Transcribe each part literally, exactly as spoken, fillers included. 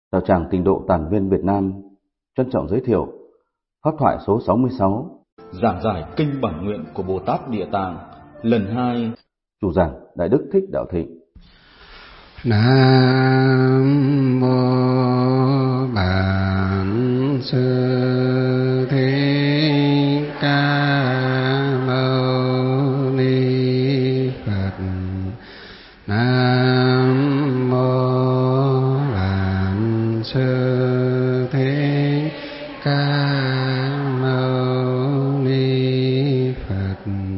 Đạo tràng Tịnh độ Tản Viên Việt Nam trân trọng giới thiệu pháp thoại số sáu mươi sáu, giảng giải kinh bản nguyện của Bồ Tát Địa Tạng lần hai. Chủ giảng Đại Đức Thích Đạo Thịnh. Nam mô Bản Sư Thích Ca Mâu Ni Phật. Nam mô Bản Sư Thích Ca Mâu Ni Phật.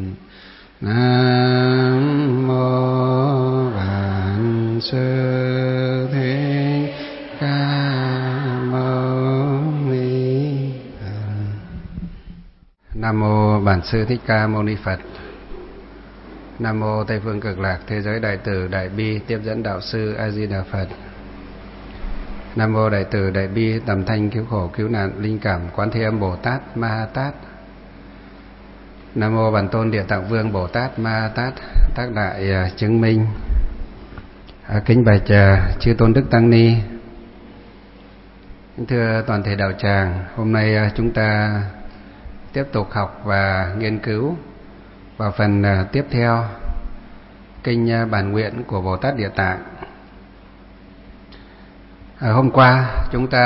Nam mô Bản Sư Thích Ca Mâu Ni Phật. Nam mô Bản Sư Thích Ca Mâu Ni Phật. Nam mô Tây Phương Cực Lạc Thế Giới Đại Từ Đại Bi Tiếp Dẫn Đạo Sư A Di Đà Phật. Nam mô Đại Từ Đại Bi Tầm Thanh Cứu Khổ Cứu Nạn Linh Cảm Quán Thế Âm Bồ Tát Ma Ha Tát. Nam mô Bản Tôn Địa Tạng Vương Bồ Tát Ma Ha Tát tác đại chứng minh. À, kính bạch uh, chư tôn đức tăng ni. Thưa toàn thể đạo tràng, hôm nay uh, chúng ta tiếp tục học và nghiên cứu vào phần uh, tiếp theo kinh uh, bản nguyện của Bồ Tát Địa Tạng. À, hôm qua chúng ta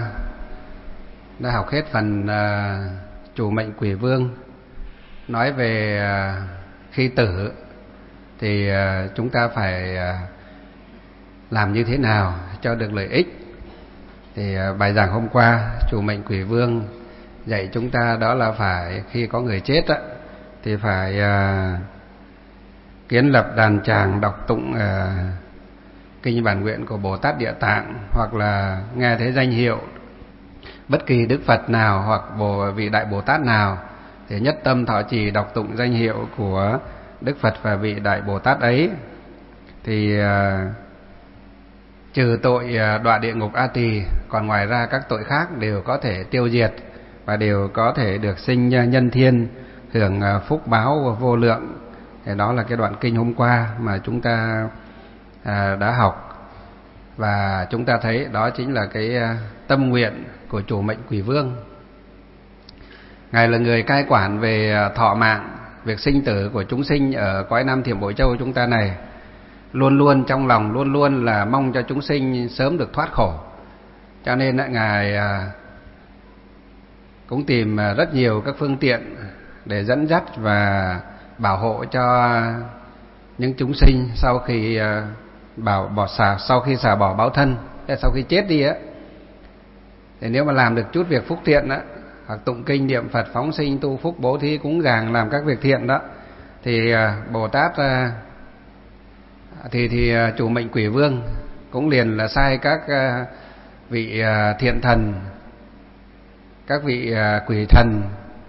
đã học hết phần uh, chủ mệnh quỷ vương, nói về uh, khi tử thì uh, chúng ta phải uh, làm như thế nào cho được lợi ích. Thì uh, bài giảng hôm qua chủ mệnh quỷ vương dạy chúng ta đó là phải khi có người chết á, thì phải uh, kiến lập đàn tràng đọc tụng uh, kinh bản nguyện của Bồ Tát Địa Tạng, hoặc là nghe thấy danh hiệu bất kỳ Đức Phật nào hoặc bồ vị Đại Bồ Tát nào thì nhất tâm thọ trì đọc tụng danh hiệu của Đức Phật và vị Đại Bồ Tát ấy, thì uh, trừ tội uh, đọa địa ngục A Tỳ, còn ngoài ra các tội khác đều có thể tiêu diệt và đều có thể được sinh uh, nhân thiên, hưởng uh, phúc báo vô lượng. Thì đó là cái đoạn kinh hôm qua mà chúng ta uh, đã học, và chúng ta thấy đó chính là cái uh, tâm nguyện của chủ mệnh quỷ vương. Ngài là người cai quản về uh, thọ mạng, việc sinh tử của chúng sinh ở cõi Nam Thiểm Bội Châu chúng ta này. Luôn luôn trong lòng luôn luôn là mong cho chúng sinh sớm được thoát khổ. Cho nên uh, Ngài uh, cũng tìm uh, rất nhiều các phương tiện để dẫn dắt và bảo hộ cho những chúng sinh sau khi uh, bảo bỏ xả sau khi xả bỏ báo thân, sau khi chết đi á. Thì nếu mà làm được chút việc phúc thiện á, hoặc tụng kinh niệm Phật, phóng sinh, tu phúc, bố thí, cúng dường, làm các việc thiện đó, thì uh, Bồ Tát uh, thì thì uh, chủ mệnh quỷ vương cũng liền là sai các uh, vị uh, thiện thần, các vị uh, quỷ thần,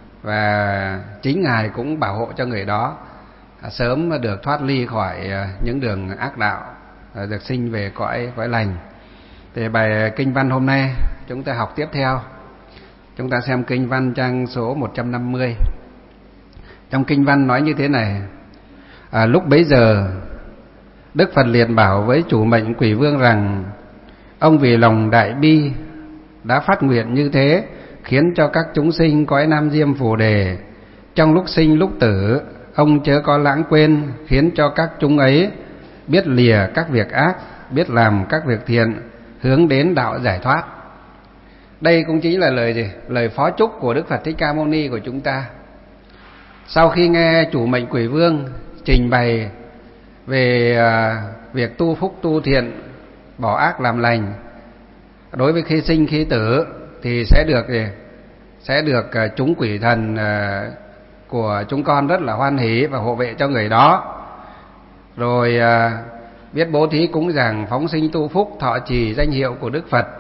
và chính Ngài cũng bảo hộ cho người đó uh, sớm được thoát ly khỏi uh, những đường ác đạo, uh, được sinh về cõi cõi lành. Thì bài kinh văn hôm nay chúng ta học tiếp theo. Chúng ta xem kinh văn trang số một trăm năm mươi. Trong kinh văn nói như thế này: à, lúc bấy giờ Đức Phật liền bảo với chủ mệnh quỷ vương rằng: ông vì lòng đại bi đã phát nguyện như thế, khiến cho các chúng sinh cõi Nam Diêm Phù Đề trong lúc sinh lúc tử, ông chớ có lãng quên, khiến cho các chúng ấy biết lìa các việc ác, biết làm các việc thiện, hướng đến đạo giải thoát. Đây cũng chính là lời gì? Lời phó chúc của Đức Phật Thích Ca Mâu Ni của chúng ta. Sau khi nghe chủ mệnh quỷ vương trình bày về uh, việc tu phúc tu thiện, bỏ ác làm lành, đối với khi sinh khi tử thì sẽ được gì? Sẽ được uh, chúng quỷ thần uh, của chúng con rất là hoan hỷ và hộ vệ cho người đó. Rồi uh, biết bố thí cúng dường, phóng sinh tu phúc, thọ trì danh hiệu của Đức Phật,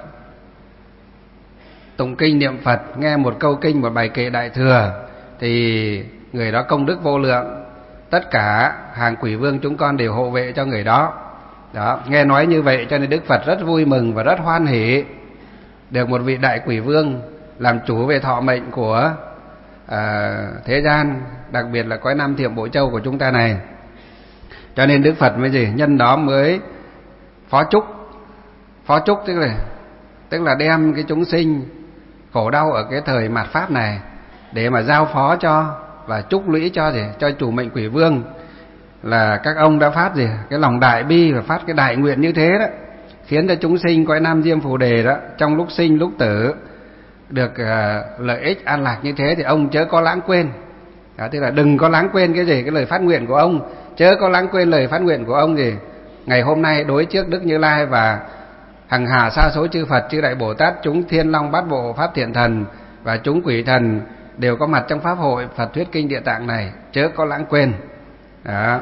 tụng kinh niệm Phật, nghe một câu kinh, một bài kệ đại thừa, thì người đó công đức vô lượng. Tất cả hàng quỷ vương chúng con đều hộ vệ cho người đó. Đó, nghe nói như vậy cho nên Đức Phật rất vui mừng và rất hoan hỷ được một vị đại quỷ vương làm chủ về thọ mệnh của à, thế gian, đặc biệt là cõi Nam Thiểm Bội Châu của chúng ta này. Cho nên Đức Phật mới gì? Nhân đó mới phó chúc. Phó chúc tức là tức là đem cái chúng sinh khổ đau ở cái thời mạt Pháp này để mà giao phó cho và chúc lũy cho gì cho chủ mệnh quỷ vương, là các ông đã phát gì cái lòng đại bi và phát cái đại nguyện như thế đó, khiến cho chúng sinh cõi Nam Diêm Phù Đề đó trong lúc sinh lúc tử được uh, lợi ích an lạc như thế, thì ông chớ có lãng quên. Đó, tức là đừng có lãng quên cái gì cái lời phát nguyện của ông, chớ có lãng quên lời phát nguyện của ông gì ngày hôm nay đối trước Đức Như Lai và hằng hà sa số chư Phật, chư Đại Bồ Tát, chúng Thiên Long Bát Bộ Pháp Thiện Thần và chúng quỷ thần đều có mặt trong pháp hội Phật thuyết kinh Địa Tạng này, chớ có lãng quên. Đó.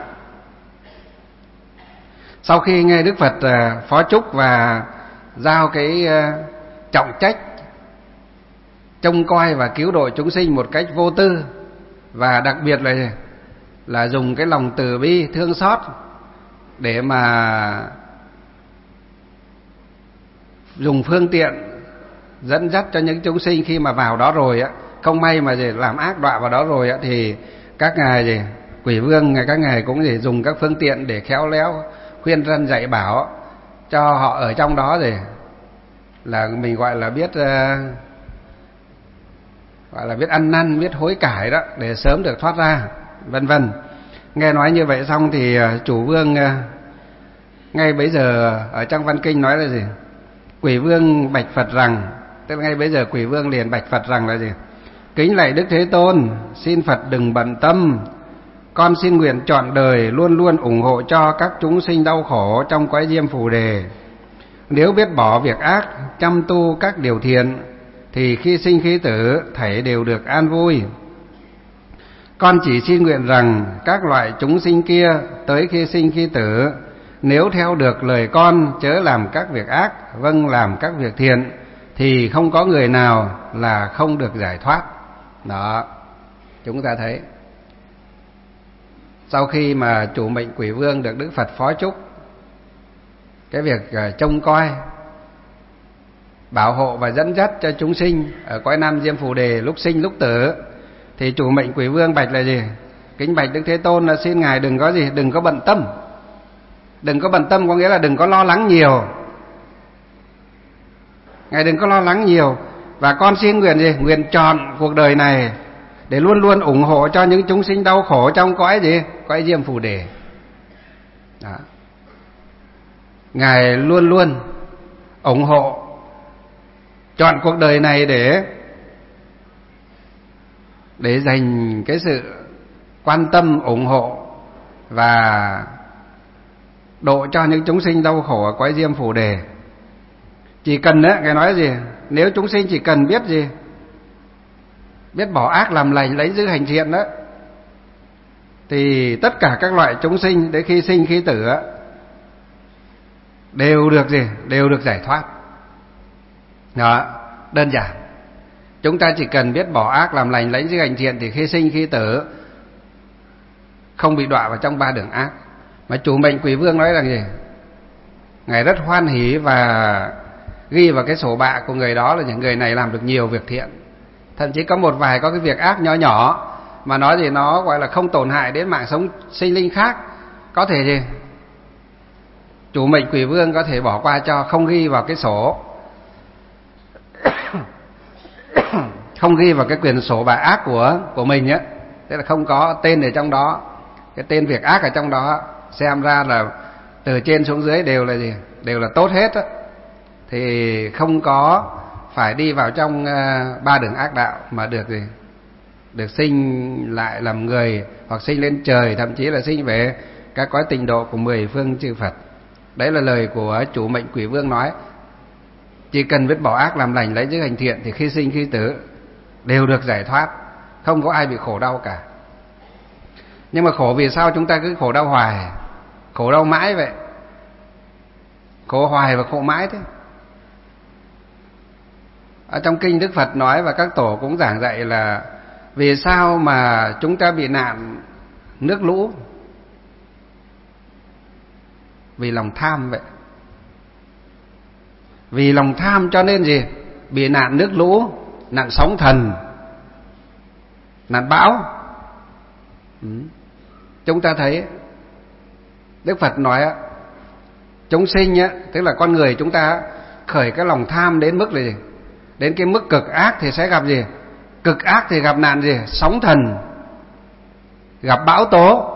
Sau khi nghe Đức Phật uh, phó chúc và giao cái uh, trọng trách trông coi và cứu độ chúng sinh một cách vô tư, và đặc biệt là là dùng cái lòng từ bi thương xót để mà dùng phương tiện dẫn dắt cho những chúng sinh khi mà vào đó rồi á, không may mà gì làm ác đọa vào đó rồi á, thì các ngài gì quỷ vương các ngài cũng gì dùng các phương tiện để khéo léo khuyên răn dạy bảo cho họ ở trong đó, rồi là mình gọi là biết uh, gọi là biết ăn năn, biết hối cải đó, để sớm được thoát ra, vân vân. Nghe nói như vậy xong thì chủ vương uh, ngay bấy giờ ở trong văn kinh nói là gì? Quỷ vương bạch Phật rằng, tức là ngay bấy giờ quỷ vương liền bạch Phật rằng là gì? Kính lạy Đức Thế Tôn, xin Phật đừng bận tâm, con xin nguyện trọn đời luôn luôn ủng hộ cho các chúng sinh đau khổ trong cõi Diêm Phù Đề. Nếu biết bỏ việc ác, chăm tu các điều thiện, thì khi sinh khi tử thảy đều được an vui. Con chỉ xin nguyện rằng các loại chúng sinh kia tới khi sinh khi tử, nếu theo được lời con chớ làm các việc ác, vâng làm các việc thiện, thì không có người nào là không được giải thoát. Đó, chúng ta thấy sau khi mà chủ mệnh quỷ vương được Đức Phật phó chúc cái việc trông coi, bảo hộ và dẫn dắt cho chúng sinh ở cõi Nam Diêm Phù Đề lúc sinh lúc tử, thì chủ mệnh quỷ vương bạch là gì? Kính bạch Đức Thế Tôn là xin ngài đừng có gì, đừng có bận tâm. Đừng có bận tâm có nghĩa là đừng có lo lắng nhiều. Ngài đừng có lo lắng nhiều, và con xin nguyện gì? Nguyện trọn cuộc đời này để luôn luôn ủng hộ cho những chúng sinh đau khổ trong cõi gì? Cõi Diêm Phù Đề. Đó. Ngài luôn luôn ủng hộ chọn cuộc đời này để để dành cái sự quan tâm, ủng hộ và độ cho những chúng sinh đau khổ ở cõi Diêm Phù Đề. Chỉ cần đấy, Ngài nói gì? Nếu chúng sinh chỉ cần biết gì? Biết bỏ ác làm lành, lấy giữ hành thiện đó, thì tất cả các loại chúng sinh đến khi sinh khi tử á, đều được gì? Đều được giải thoát. Đó, đơn giản. Chúng ta chỉ cần biết bỏ ác làm lành, lấy giữ hành thiện, thì khi sinh khi tử không bị đọa vào trong ba đường ác. Mà chủ mệnh quỷ vương nói rằng gì? Ngài rất hoan hỉ và ghi vào cái sổ bạ của người đó là những người này làm được nhiều việc thiện. Thậm chí có một vài có cái việc ác nhỏ nhỏ mà nói gì nó gọi là không tổn hại đến mạng sống sinh linh khác, có thể gì chủ mệnh quỷ vương có thể bỏ qua cho, không ghi vào cái sổ không ghi vào cái quyển sổ bạ ác của của mình á, tức là không có tên ở trong đó, cái tên việc ác ở trong đó, xem ra là từ trên xuống dưới đều là gì? Đều là tốt hết á, thì không có phải đi vào trong uh, ba đường ác đạo mà được gì? Được sinh lại làm người, hoặc sinh lên trời, thậm chí là sinh về các cõi tịnh độ của mười phương chư Phật. Đấy là lời của chủ mệnh quỷ vương nói. Chỉ cần biết bỏ ác làm lành, lấy giữ hành thiện, thì khi sinh khi tử đều được giải thoát, không có ai bị khổ đau cả. Nhưng mà khổ vì sao chúng ta cứ khổ đau hoài, khổ đau mãi vậy? Khổ hoài và khổ mãi thế. Ở trong kinh Đức Phật nói và các tổ cũng giảng dạy là vì sao mà chúng ta bị nạn nước lũ? Vì lòng tham vậy. Vì lòng tham cho nên gì? Bị nạn nước lũ, nạn sóng thần, nạn bão. Ừ. Chúng ta thấy Đức Phật nói chúng sinh á, tức là con người chúng ta khởi cái lòng tham đến mức là gì? Đến cái mức cực ác thì sẽ gặp gì? Cực ác thì gặp nạn gì? Sóng thần, gặp bão tố.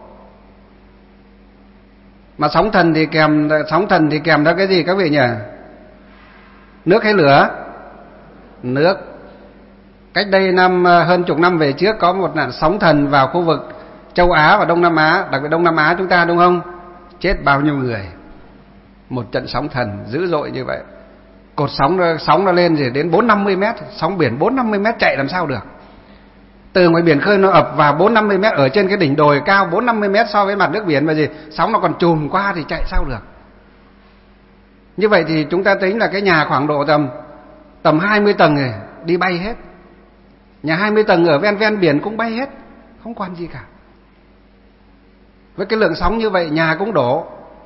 Mà sóng thần thì kèm sóng thần thì kèm theo cái gì các vị nhỉ? Nước hay lửa? Nước. Cách đây năm hơn chục năm về trước có một nạn sóng thần vào khu vực châu Á và Đông Nam Á, đặc biệt Đông Nam Á chúng ta, đúng không? Chết bao nhiêu người? Một trận sóng thần dữ dội như vậy. Cột sóng sóng nó lên thì đến bốn năm mươi mét, sóng biển bốn năm mươi mét chạy làm sao được? Từ ngoài biển khơi nó ập vào bốn năm mươi mét, ở trên cái đỉnh đồi cao bốn năm mươi mét so với mặt nước biển mà gì, sóng nó còn trùm qua thì chạy sao được? Như vậy thì chúng ta tính là cái nhà khoảng độ tầm tầm hai mươi tầng này đi bay hết. Nhà hai mươi tầng ở ven ven biển cũng bay hết, không còn gì cả. Với cái lượng sóng như vậy nhà cũng đổ.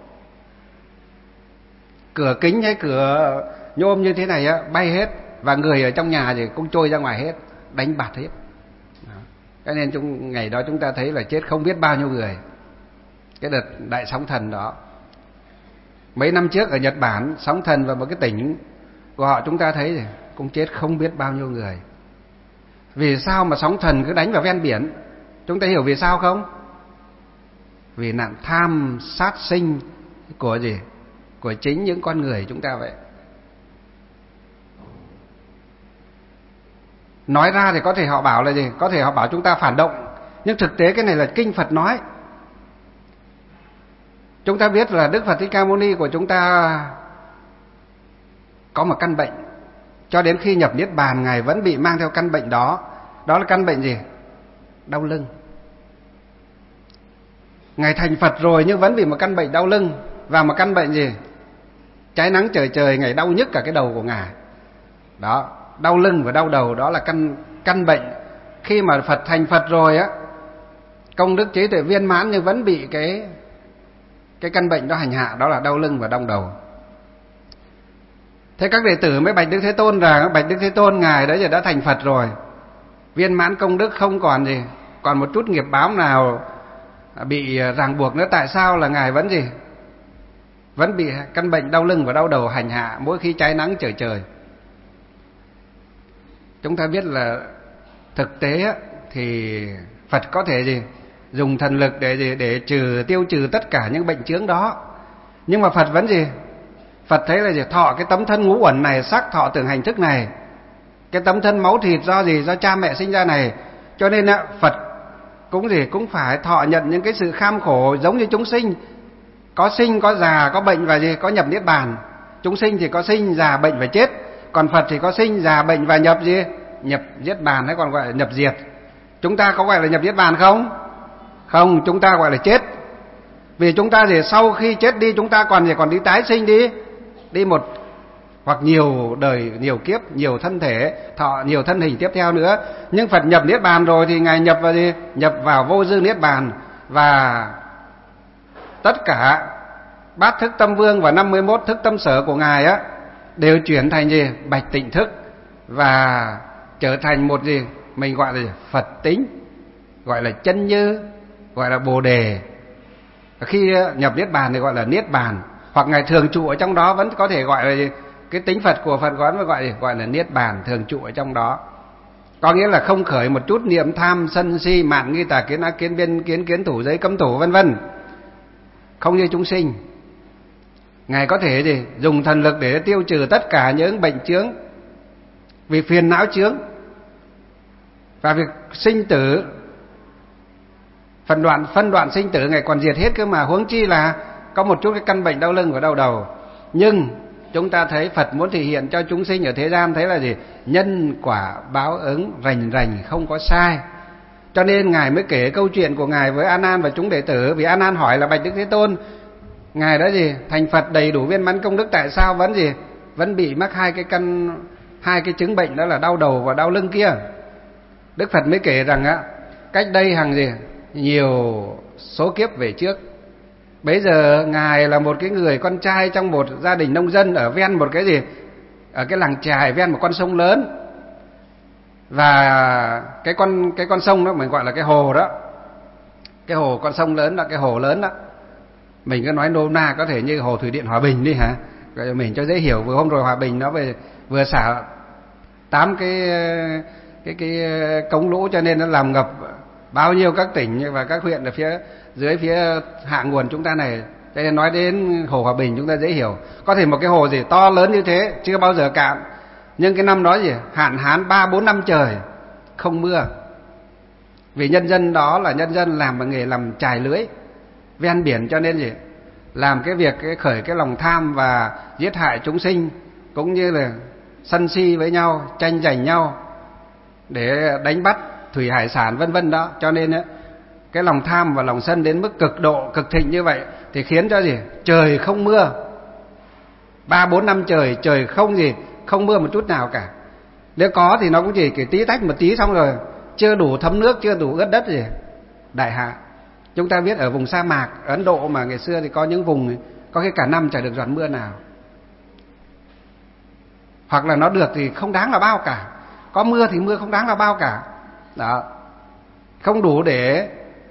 Cửa kính hay cửa nhôm như thế này á bay hết, và người ở trong nhà thì cũng trôi ra ngoài hết, đánh bạt hết. Cho nên chúng, ngày đó chúng ta thấy là chết không biết bao nhiêu người. Cái đợt đại sóng thần đó. Mấy năm trước ở Nhật Bản, sóng thần vào một cái tỉnh của họ chúng ta thấy rồi, cũng chết không biết bao nhiêu người. Vì sao mà sóng thần cứ đánh vào ven biển? Chúng ta hiểu vì sao không? Vì nạn tham sát sinh của gì? Của chính những con người chúng ta vậy. Nói ra thì có thể họ bảo là gì? Có thể họ bảo chúng ta phản động. Nhưng thực tế cái này là kinh Phật nói. Chúng ta biết là Đức Phật Thích Ca Mâu Ni của chúng ta có một căn bệnh. Cho đến khi nhập Niết Bàn, Ngài vẫn bị mang theo căn bệnh đó. Đó là căn bệnh gì? Đau lưng. Ngài thành Phật rồi nhưng vẫn bị một căn bệnh đau lưng. Và một căn bệnh gì? Trái nắng trời trời, Ngài đau nhức cả cái đầu của Ngài. Đó, đau lưng và đau đầu, đó là căn căn bệnh. Khi mà Phật thành Phật rồi á, công đức trí tuệ viên mãn nhưng vẫn bị cái cái căn bệnh đó hành hạ, đó là đau lưng và đau đầu. Thế các đệ tử mới bạch Đức Thế Tôn rằng, bạch Đức Thế Tôn, Ngài đấy giờ đã thành Phật rồi, viên mãn công đức, không còn gì, còn một chút nghiệp báo nào bị ràng buộc nữa, tại sao là Ngài vẫn gì? Vẫn bị căn bệnh đau lưng và đau đầu hành hạ mỗi khi trái nắng trời trời. Chúng ta biết là thực tế thì Phật có thể gì? Dùng thần lực để gì? Để trừ tiêu trừ tất cả những bệnh chướng đó. Nhưng mà Phật vẫn gì? Phật thấy là gì? Thọ cái tấm thân ngũ uẩn này, sắc thọ tưởng hành thức này, cái tấm thân máu thịt do gì? Do cha mẹ sinh ra này. Cho nên Phật cũng gì? Cũng phải thọ nhận những cái sự kham khổ giống như chúng sinh. Có sinh, có già, có bệnh và gì? Có nhập Niết Bàn. Chúng sinh thì có sinh, già, bệnh và chết. Còn Phật thì có sinh, già, bệnh và nhập gì? Nhập Niết Bàn, hay còn gọi là nhập diệt. Chúng ta có gọi là nhập Niết Bàn không? Không, chúng ta gọi là chết. Vì chúng ta thì sau khi chết đi, chúng ta còn gì? Còn đi tái sinh đi. Đi một hoặc nhiều đời, nhiều kiếp, nhiều thân thể, thọ nhiều thân hình tiếp theo nữa. Nhưng Phật nhập Niết Bàn rồi thì Ngài nhập vào gì? Nhập vào vô dư Niết Bàn. Và tất cả bát thức tâm vương và năm mươi mốt thức tâm sở của Ngài á đều chuyển thành gì? Bạch tịnh thức. Và trở thành một gì? Mình gọi là gì? Phật tính, gọi là chân như, gọi là Bồ Đề. Khi nhập Niết Bàn thì gọi là Niết Bàn. Hoặc Ngài thường trụ ở trong đó vẫn có thể gọi là gì? Cái tính Phật của Phật vẫn gọi là, gọi là Niết Bàn, thường trụ ở trong đó. Có nghĩa là không khởi một chút niệm tham, sân si, mạn nghi, tà kiến, ác kiến, biên kiến, kiến thủ, giới cấm thủ vân vân. Không như chúng sinh. Ngài có thể gì? Dùng thần lực để tiêu trừ tất cả những bệnh chướng, vì phiền não chướng và việc sinh tử, phân đoạn phân đoạn sinh tử Ngài còn diệt hết cơ mà, huống chi là có một chút cái căn bệnh đau lưng và đau đầu. Nhưng chúng ta thấy Phật muốn thể hiện cho chúng sinh ở thế gian thấy là gì? Nhân quả báo ứng rành rành, không có sai. Cho nên Ngài mới kể câu chuyện của Ngài với A Nan và chúng đệ tử. Vì A Nan hỏi là bạch Đức Thế Tôn, Ngài đã gì? Thành Phật đầy đủ viên mãn công đức, tại sao vẫn gì? Vẫn bị mắc hai cái căn hai cái chứng bệnh, đó là đau đầu và đau lưng kia. Đức Phật mới kể rằng á, cách đây hàng gì? Nhiều số kiếp về trước, bấy giờ Ngài là một cái người con trai trong một gia đình nông dân ở ven một cái gì? Ở cái làng chài ven một con sông lớn. Và cái con cái con sông đó mình gọi là cái hồ đó. Cái hồ con sông lớn là cái hồ lớn đó. Mình cứ nói nôm na có thể như hồ thủy điện Hòa Bình đi hả? mình cho dễ hiểu. Vừa hôm rồi Hòa Bình nó về vừa xả tám cái cái cái cống lũ, cho nên nó làm ngập bao nhiêu các tỉnh và các huyện ở phía dưới phía hạ nguồn chúng ta này. Cho nên nói đến hồ Hòa Bình chúng ta dễ hiểu. Có thể một cái hồ gì to lớn như thế chưa bao giờ cạn, nhưng cái năm đó gì hạn hán ba bốn năm trời không mưa. Vì nhân dân đó là nhân dân làm bằng nghề làm chài lưới ven biển, cho nên gì làm cái việc cái khởi cái lòng tham và giết hại chúng sinh, cũng như là sân si với nhau, tranh giành nhau để đánh bắt thủy hải sản vân vân đó. Cho nên cái lòng tham và lòng sân đến mức cực độ cực thịnh như vậy thì khiến cho gì trời không mưa ba bốn năm trời, trời không gì không mưa một chút nào cả. Nếu có thì nó cũng chỉ cái tí tách một tí xong rồi, chưa đủ thấm nước, chưa đủ ướt đất gì, đại hạn. Chúng ta biết ở vùng sa mạc ở Ấn Độ mà ngày xưa thì có những vùng có khi cả năm chả được giọt mưa nào, hoặc là nó được thì không đáng là bao cả, có mưa thì mưa không đáng là bao cả đó, không đủ để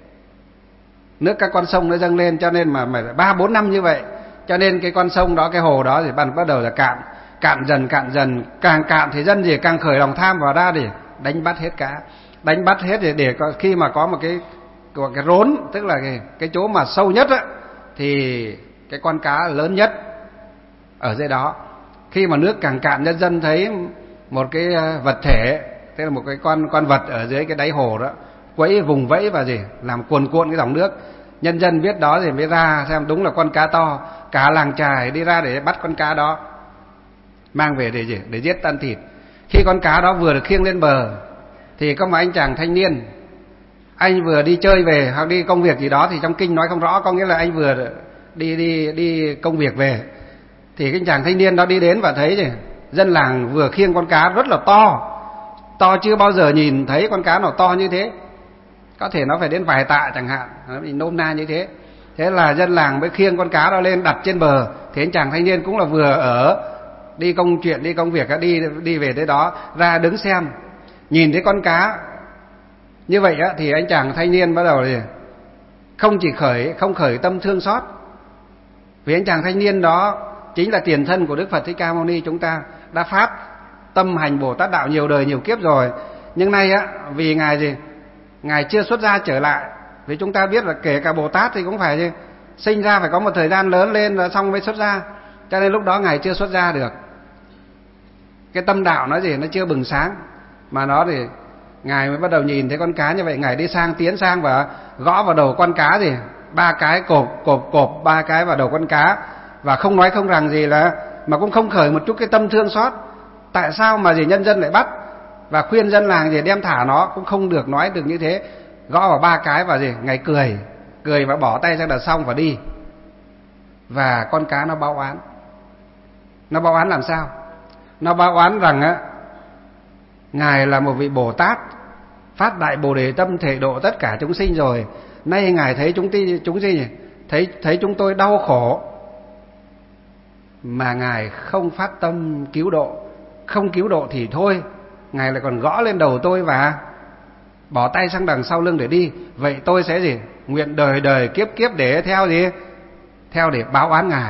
nước các con sông nó dâng lên. Cho nên mà mà ba bốn năm như vậy, cho nên cái con sông đó, cái hồ đó thì bắt bắt đầu là cạn, cạn dần cạn dần, càng cạn thì dân gì càng khởi lòng tham vào ra để đánh bắt hết cá, đánh bắt hết để để khi mà có một cái của cái rốn, tức là cái cái chỗ mà sâu nhất á, thì cái con cá lớn nhất ở dưới đó. Khi mà nước càng cạn, nhân dân thấy một cái vật thể, tức là một cái con con vật ở dưới cái đáy hồ đó quẫy vùng vẫy và gì làm cuồn cuộn cái dòng nước. Nhân dân biết đó thì mới ra xem đúng là con cá to, cả làng chài đi ra để bắt con cá đó, mang về để gì để giết ăn thịt. Khi con cá đó vừa được khiêng lên bờ thì có một anh chàng thanh niên, anh vừa đi chơi về hoặc đi công việc gì đó, thì trong kinh nói không rõ, có nghĩa là anh vừa đi đi đi công việc về, thì cái chàng thanh niên đó đi đến và thấy gì dân làng vừa khiêng con cá rất là to, to chưa bao giờ nhìn thấy con cá nào to như thế, có thể nó phải đến vài tạ chẳng hạn, nó bị nôm na như thế. Thế là dân làng mới khiêng con cá đó lên đặt trên bờ. Thế anh chàng thanh niên cũng là vừa ở đi công chuyện đi công việc đi đi về tới đó, ra đứng xem, nhìn thấy con cá như vậy á, thì anh chàng thanh niên bắt đầu thì không chỉ khởi không khởi tâm thương xót, vì anh chàng thanh niên đó chính là tiền thân của Đức Phật Thích Ca Mâu Ni. Chúng ta đã phát tâm hành Bồ Tát đạo nhiều đời nhiều kiếp rồi, nhưng nay á vì ngài gì ngài chưa xuất gia trở lại. Vì chúng ta biết là kể cả Bồ Tát thì cũng phải gì sinh ra phải có một thời gian lớn lên rồi xong mới xuất gia, cho nên lúc đó ngài chưa xuất gia được, cái tâm đạo nó gì nó chưa bừng sáng, mà nó thì ngài mới bắt đầu nhìn thấy con cá như vậy, ngài đi sang tiến sang và gõ vào đầu con cá gì ba cái, cộp cộp cộp ba cái vào đầu con cá, và không nói không rằng gì là mà cũng không khởi một chút cái tâm thương xót. Tại sao mà gì nhân dân lại bắt và khuyên dân làng gì đem thả nó, cũng không được nói được như thế. Gõ vào ba cái và gì ngài cười cười và bỏ tay sang đằng xong và đi. Và con cá nó báo oán. Nó báo oán làm sao? Nó báo oán rằng á, ngài là một vị Bồ Tát phát đại Bồ Đề tâm thể độ tất cả chúng sinh rồi, nay ngài thấy chúng ti chúng gì thấy thấy chúng tôi đau khổ mà ngài không phát tâm cứu độ. Không cứu độ thì thôi, ngài lại còn gõ lên đầu tôi và bỏ tay sang đằng sau lưng để đi. Vậy tôi sẽ gì nguyện đời đời kiếp kiếp để theo gì theo để báo oán ngài.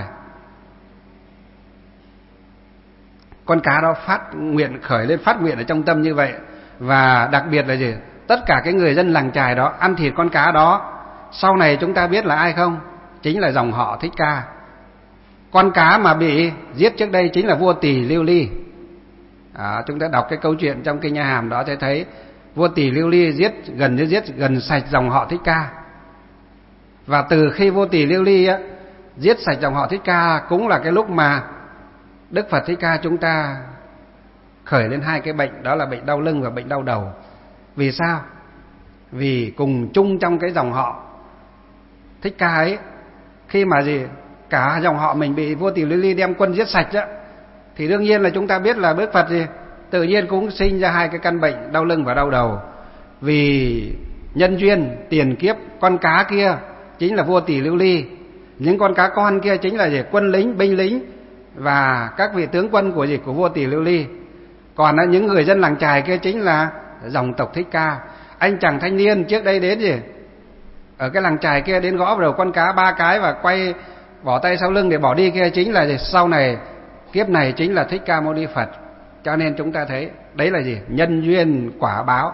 Con cá đó phát nguyện, khởi lên phát nguyện ở trong tâm như vậy. Và đặc biệt là gì tất cả cái người dân làng chài đó ăn thịt con cá đó, sau này chúng ta biết là ai không? Chính là dòng họ Thích Ca. Con cá mà bị giết trước đây chính là vua Tỳ Lưu Ly. À, chúng ta đọc cái câu chuyện trong kinh A Hàm đó sẽ thấy vua Tỳ Lưu Ly giết gần như giết gần sạch dòng họ Thích Ca. Và từ khi vua Tỳ Lưu Ly á, giết sạch dòng họ Thích Ca cũng là cái lúc mà Đức Phật Thích Ca chúng ta khởi lên hai cái bệnh, đó là bệnh đau lưng và bệnh đau đầu. Vì sao? Vì cùng chung trong cái dòng họ Thích Ca ấy, khi mà gì cả dòng họ mình bị vua Tỳ Lưu Ly đem quân giết sạch á, thì đương nhiên là chúng ta biết là Đức Phật gì tự nhiên cũng sinh ra hai cái căn bệnh đau lưng và đau đầu. Vì nhân duyên tiền kiếp con cá kia chính là vua Tỳ Lưu Ly, những con cá con kia chính là gì quân lính, binh lính và các vị tướng quân của gì của vua Tỳ Lưu Ly. Còn những người dân làng chài kia chính là dòng tộc Thích Ca. Anh chàng thanh niên trước đây đến gì ở cái làng chài kia đến gõ vào đầu con cá ba cái và quay bỏ tay sau lưng để bỏ đi kia chính là gì? Sau này kiếp này chính là Thích Ca Mâu Ni Phật. Cho nên chúng ta thấy đấy là gì? Nhân duyên quả báo.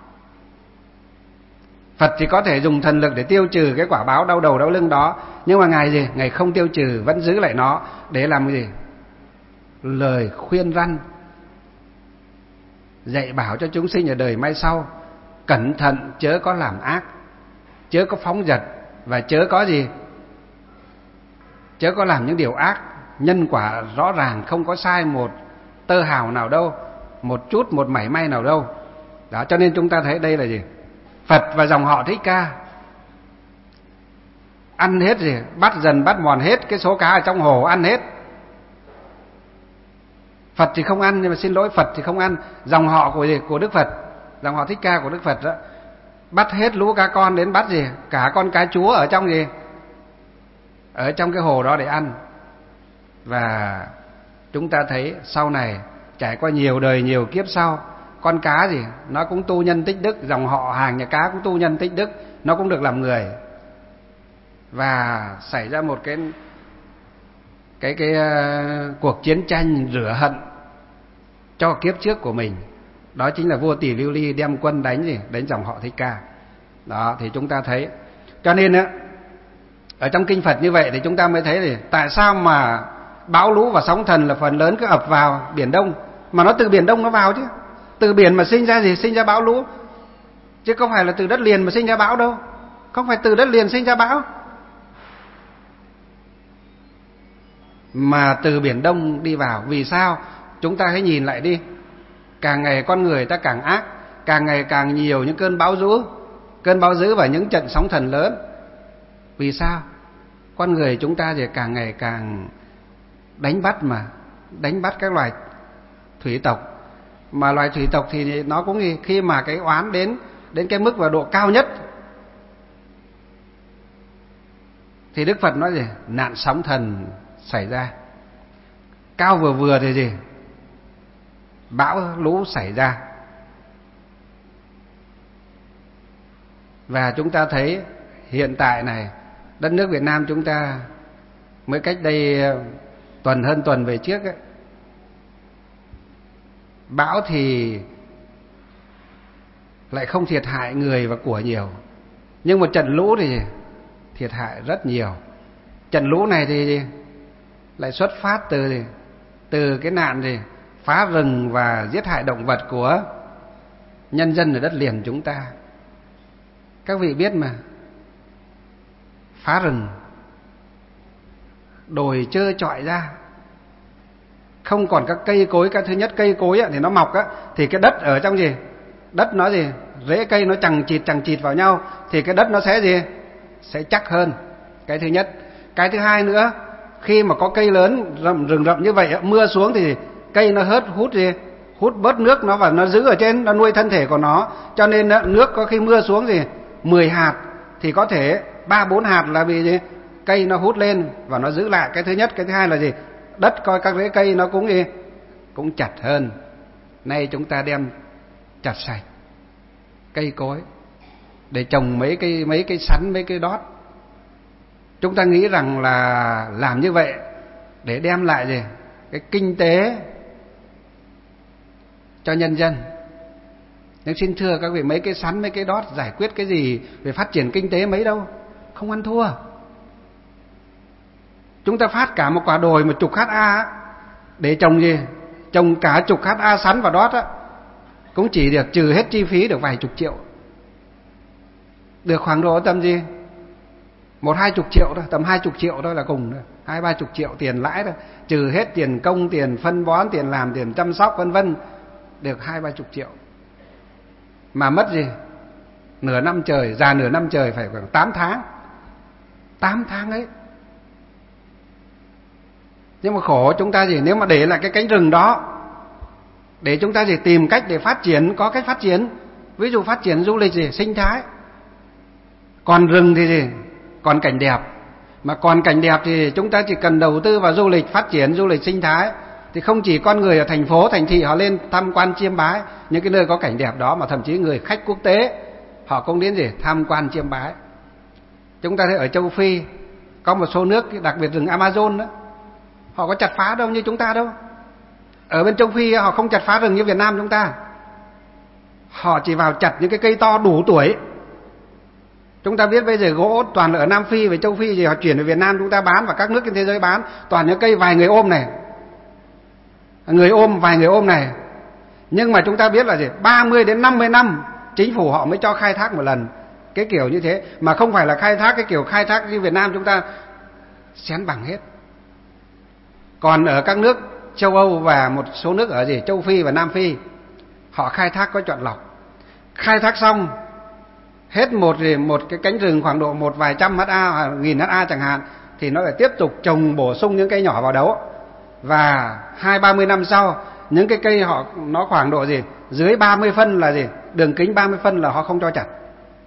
Phật thì có thể dùng thần lực để tiêu trừ cái quả báo đau đầu đau lưng đó, nhưng mà Ngài gì? Ngài không tiêu trừ, vẫn giữ lại nó để làm cái gì? Lời khuyên răn, dạy bảo cho chúng sinh ở đời mai sau cẩn thận chớ có làm ác, chớ có phóng dật, và chớ có gì? Chớ có làm những điều ác. Nhân quả rõ ràng, không có sai một tơ hào nào đâu, một chút, một mảy may nào đâu. Đó, cho nên chúng ta thấy đây là gì? Phật và dòng họ Thích Ca ăn hết gì? Bắt dần bắt mòn hết cái số cá ở trong hồ, ăn hết. Phật thì không ăn, nhưng mà xin lỗi, Phật thì không ăn. Dòng họ của gì? Của Đức Phật, dòng họ Thích Ca của Đức Phật đó, bắt hết lũ cá con đến bắt gì? Cả con cá chúa ở trong gì? Ở trong cái hồ đó để ăn. Và chúng ta thấy sau này trải qua nhiều đời nhiều kiếp sau, con cá gì? Nó cũng tu nhân tích đức, dòng họ hàng nhà cá cũng tu nhân tích đức, nó cũng được làm người. Và xảy ra một cái cái cái uh, cuộc chiến tranh rửa hận cho kiếp trước của mình. Đó chính là vua Tỳ Lưu Ly đem quân đánh gì? Đánh dòng họ Thích Ca. Đó thì chúng ta thấy. Cho nên á, ở trong kinh Phật như vậy thì chúng ta mới thấy thì tại sao mà bão lũ và sóng thần là phần lớn cứ ập vào Biển Đông, mà nó từ Biển Đông nó vào chứ. Từ biển mà sinh ra gì? Sinh ra bão lũ, chứ không phải là từ đất liền mà sinh ra bão đâu. Không phải từ đất liền sinh ra bão, mà từ Biển Đông đi vào. Vì sao? Chúng ta hãy nhìn lại đi. Càng ngày con người ta càng ác, càng ngày càng nhiều những cơn bão dữ, cơn bão dữ và những trận sóng thần lớn. Vì sao? Con người chúng ta thì càng ngày càng đánh bắt mà đánh bắt các loài thủy tộc. Mà loài thủy tộc thì nó cũng khi mà cái oán đến đến cái mức và độ cao nhất thì Đức Phật nói gì? Nạn sóng thần xảy ra. Cao vừa vừa thì gì? Bão lũ xảy ra. Và chúng ta thấy hiện tại này, đất nước Việt Nam chúng ta mới cách đây tuần hơn tuần về trước ấy, bão thì lại không thiệt hại người và của nhiều, nhưng một trận lũ thì thiệt hại rất nhiều. Trận lũ này thì lại xuất phát từ gì? Từ cái nạn gì? Phá rừng và giết hại động vật của nhân dân ở đất liền chúng ta. Các vị biết mà, phá rừng, đồi trơ trọi ra, không còn các cây cối. Cái thứ nhất, cây cối thì nó mọc á, thì cái đất ở trong gì? Đất nó gì? Rễ cây nó chằng chịt chằng chịt vào nhau, thì cái đất nó sẽ gì? Sẽ chắc hơn. Cái thứ nhất. Cái thứ hai nữa, khi mà có cây lớn rậm, rừng rậm như vậy, mưa xuống thì cây nó hớt hút gì? Hút bớt nước nó và nó giữ ở trên, nó nuôi thân thể của nó. Cho nên nước có khi mưa xuống gì? mười hạt thì có thể ba bốn hạt là vì gì? Cây nó hút lên và nó giữ lại. Cái thứ nhất. Cái thứ hai là gì? Đất coi các rễ cây nó cũng gì? Cũng chặt hơn. Nay chúng ta đem chặt sạch cây cối để trồng mấy cây mấy cây sắn, mấy cây đót. Chúng ta nghĩ rằng là làm như vậy để đem lại gì? Cái kinh tế cho nhân dân. Nhưng xin thưa các vị, mấy cái sắn, mấy cái đót giải quyết cái gì về phát triển kinh tế mấy đâu. Không ăn thua. Chúng ta phát cả một quả đồi một chục ha để trồng gì? Trồng cả chục ha sắn và đót á, cũng chỉ được trừ hết chi phí được vài chục triệu. Được khoảng độ tầm gì? Một hai chục triệu thôi, tầm hai chục triệu thôi là cùng thôi. Hai ba chục triệu tiền lãi thôi, trừ hết tiền công, tiền phân bón, tiền làm, tiền chăm sóc vân vân, được hai ba chục triệu. Mà mất gì? Nửa năm trời, già nửa năm trời phải khoảng tám tháng. Tám tháng ấy. Nhưng mà khổ chúng ta gì? Nếu mà để lại cái cánh rừng đó, để chúng ta gì? Tìm cách để phát triển, có cách phát triển. Ví dụ phát triển du lịch gì? Sinh thái. Còn rừng thì gì? Còn cảnh đẹp. Mà còn cảnh đẹp thì chúng ta chỉ cần đầu tư vào du lịch, phát triển du lịch sinh thái. Thì không chỉ con người ở thành phố, thành thị họ lên tham quan chiêm bái những cái nơi có cảnh đẹp đó, mà thậm chí người khách quốc tế họ cũng đến gì? Tham quan chiêm bái. Chúng ta thấy ở châu Phi, Có một số nước, đặc biệt rừng Amazon đó, họ có chặt phá đâu như chúng ta đâu. Ở bên châu Phi họ không chặt phá rừng như Việt Nam chúng ta. Họ chỉ vào chặt những cái cây to đủ tuổi. Chúng ta biết bây giờ gỗ toàn là ở Nam Phi và châu Phi thì họ chuyển về Việt Nam chúng ta bán, và các nước trên thế giới bán toàn những cây vài người ôm này. Người ôm, vài người ôm này. Nhưng mà chúng ta biết là gì? ba mươi đến năm mươi năm chính phủ họ mới cho khai thác một lần. Cái kiểu như thế, mà không phải là khai thác cái kiểu khai thác như Việt Nam chúng ta xén bằng hết. Còn ở các nước châu Âu và một số nước ở gì? Châu Phi và Nam Phi, họ khai thác có chọn lọc. Khai thác xong hết một một cái cánh rừng khoảng độ một vài trăm ha, nghìn ha chẳng hạn, thì nó lại tiếp tục trồng bổ sung những cây nhỏ vào đó. Và hai ba mươi năm sau, những cái cây họ nó khoảng độ gì? Dưới ba mươi phân là gì? Đường kính ba mươi phân là họ không cho chặt.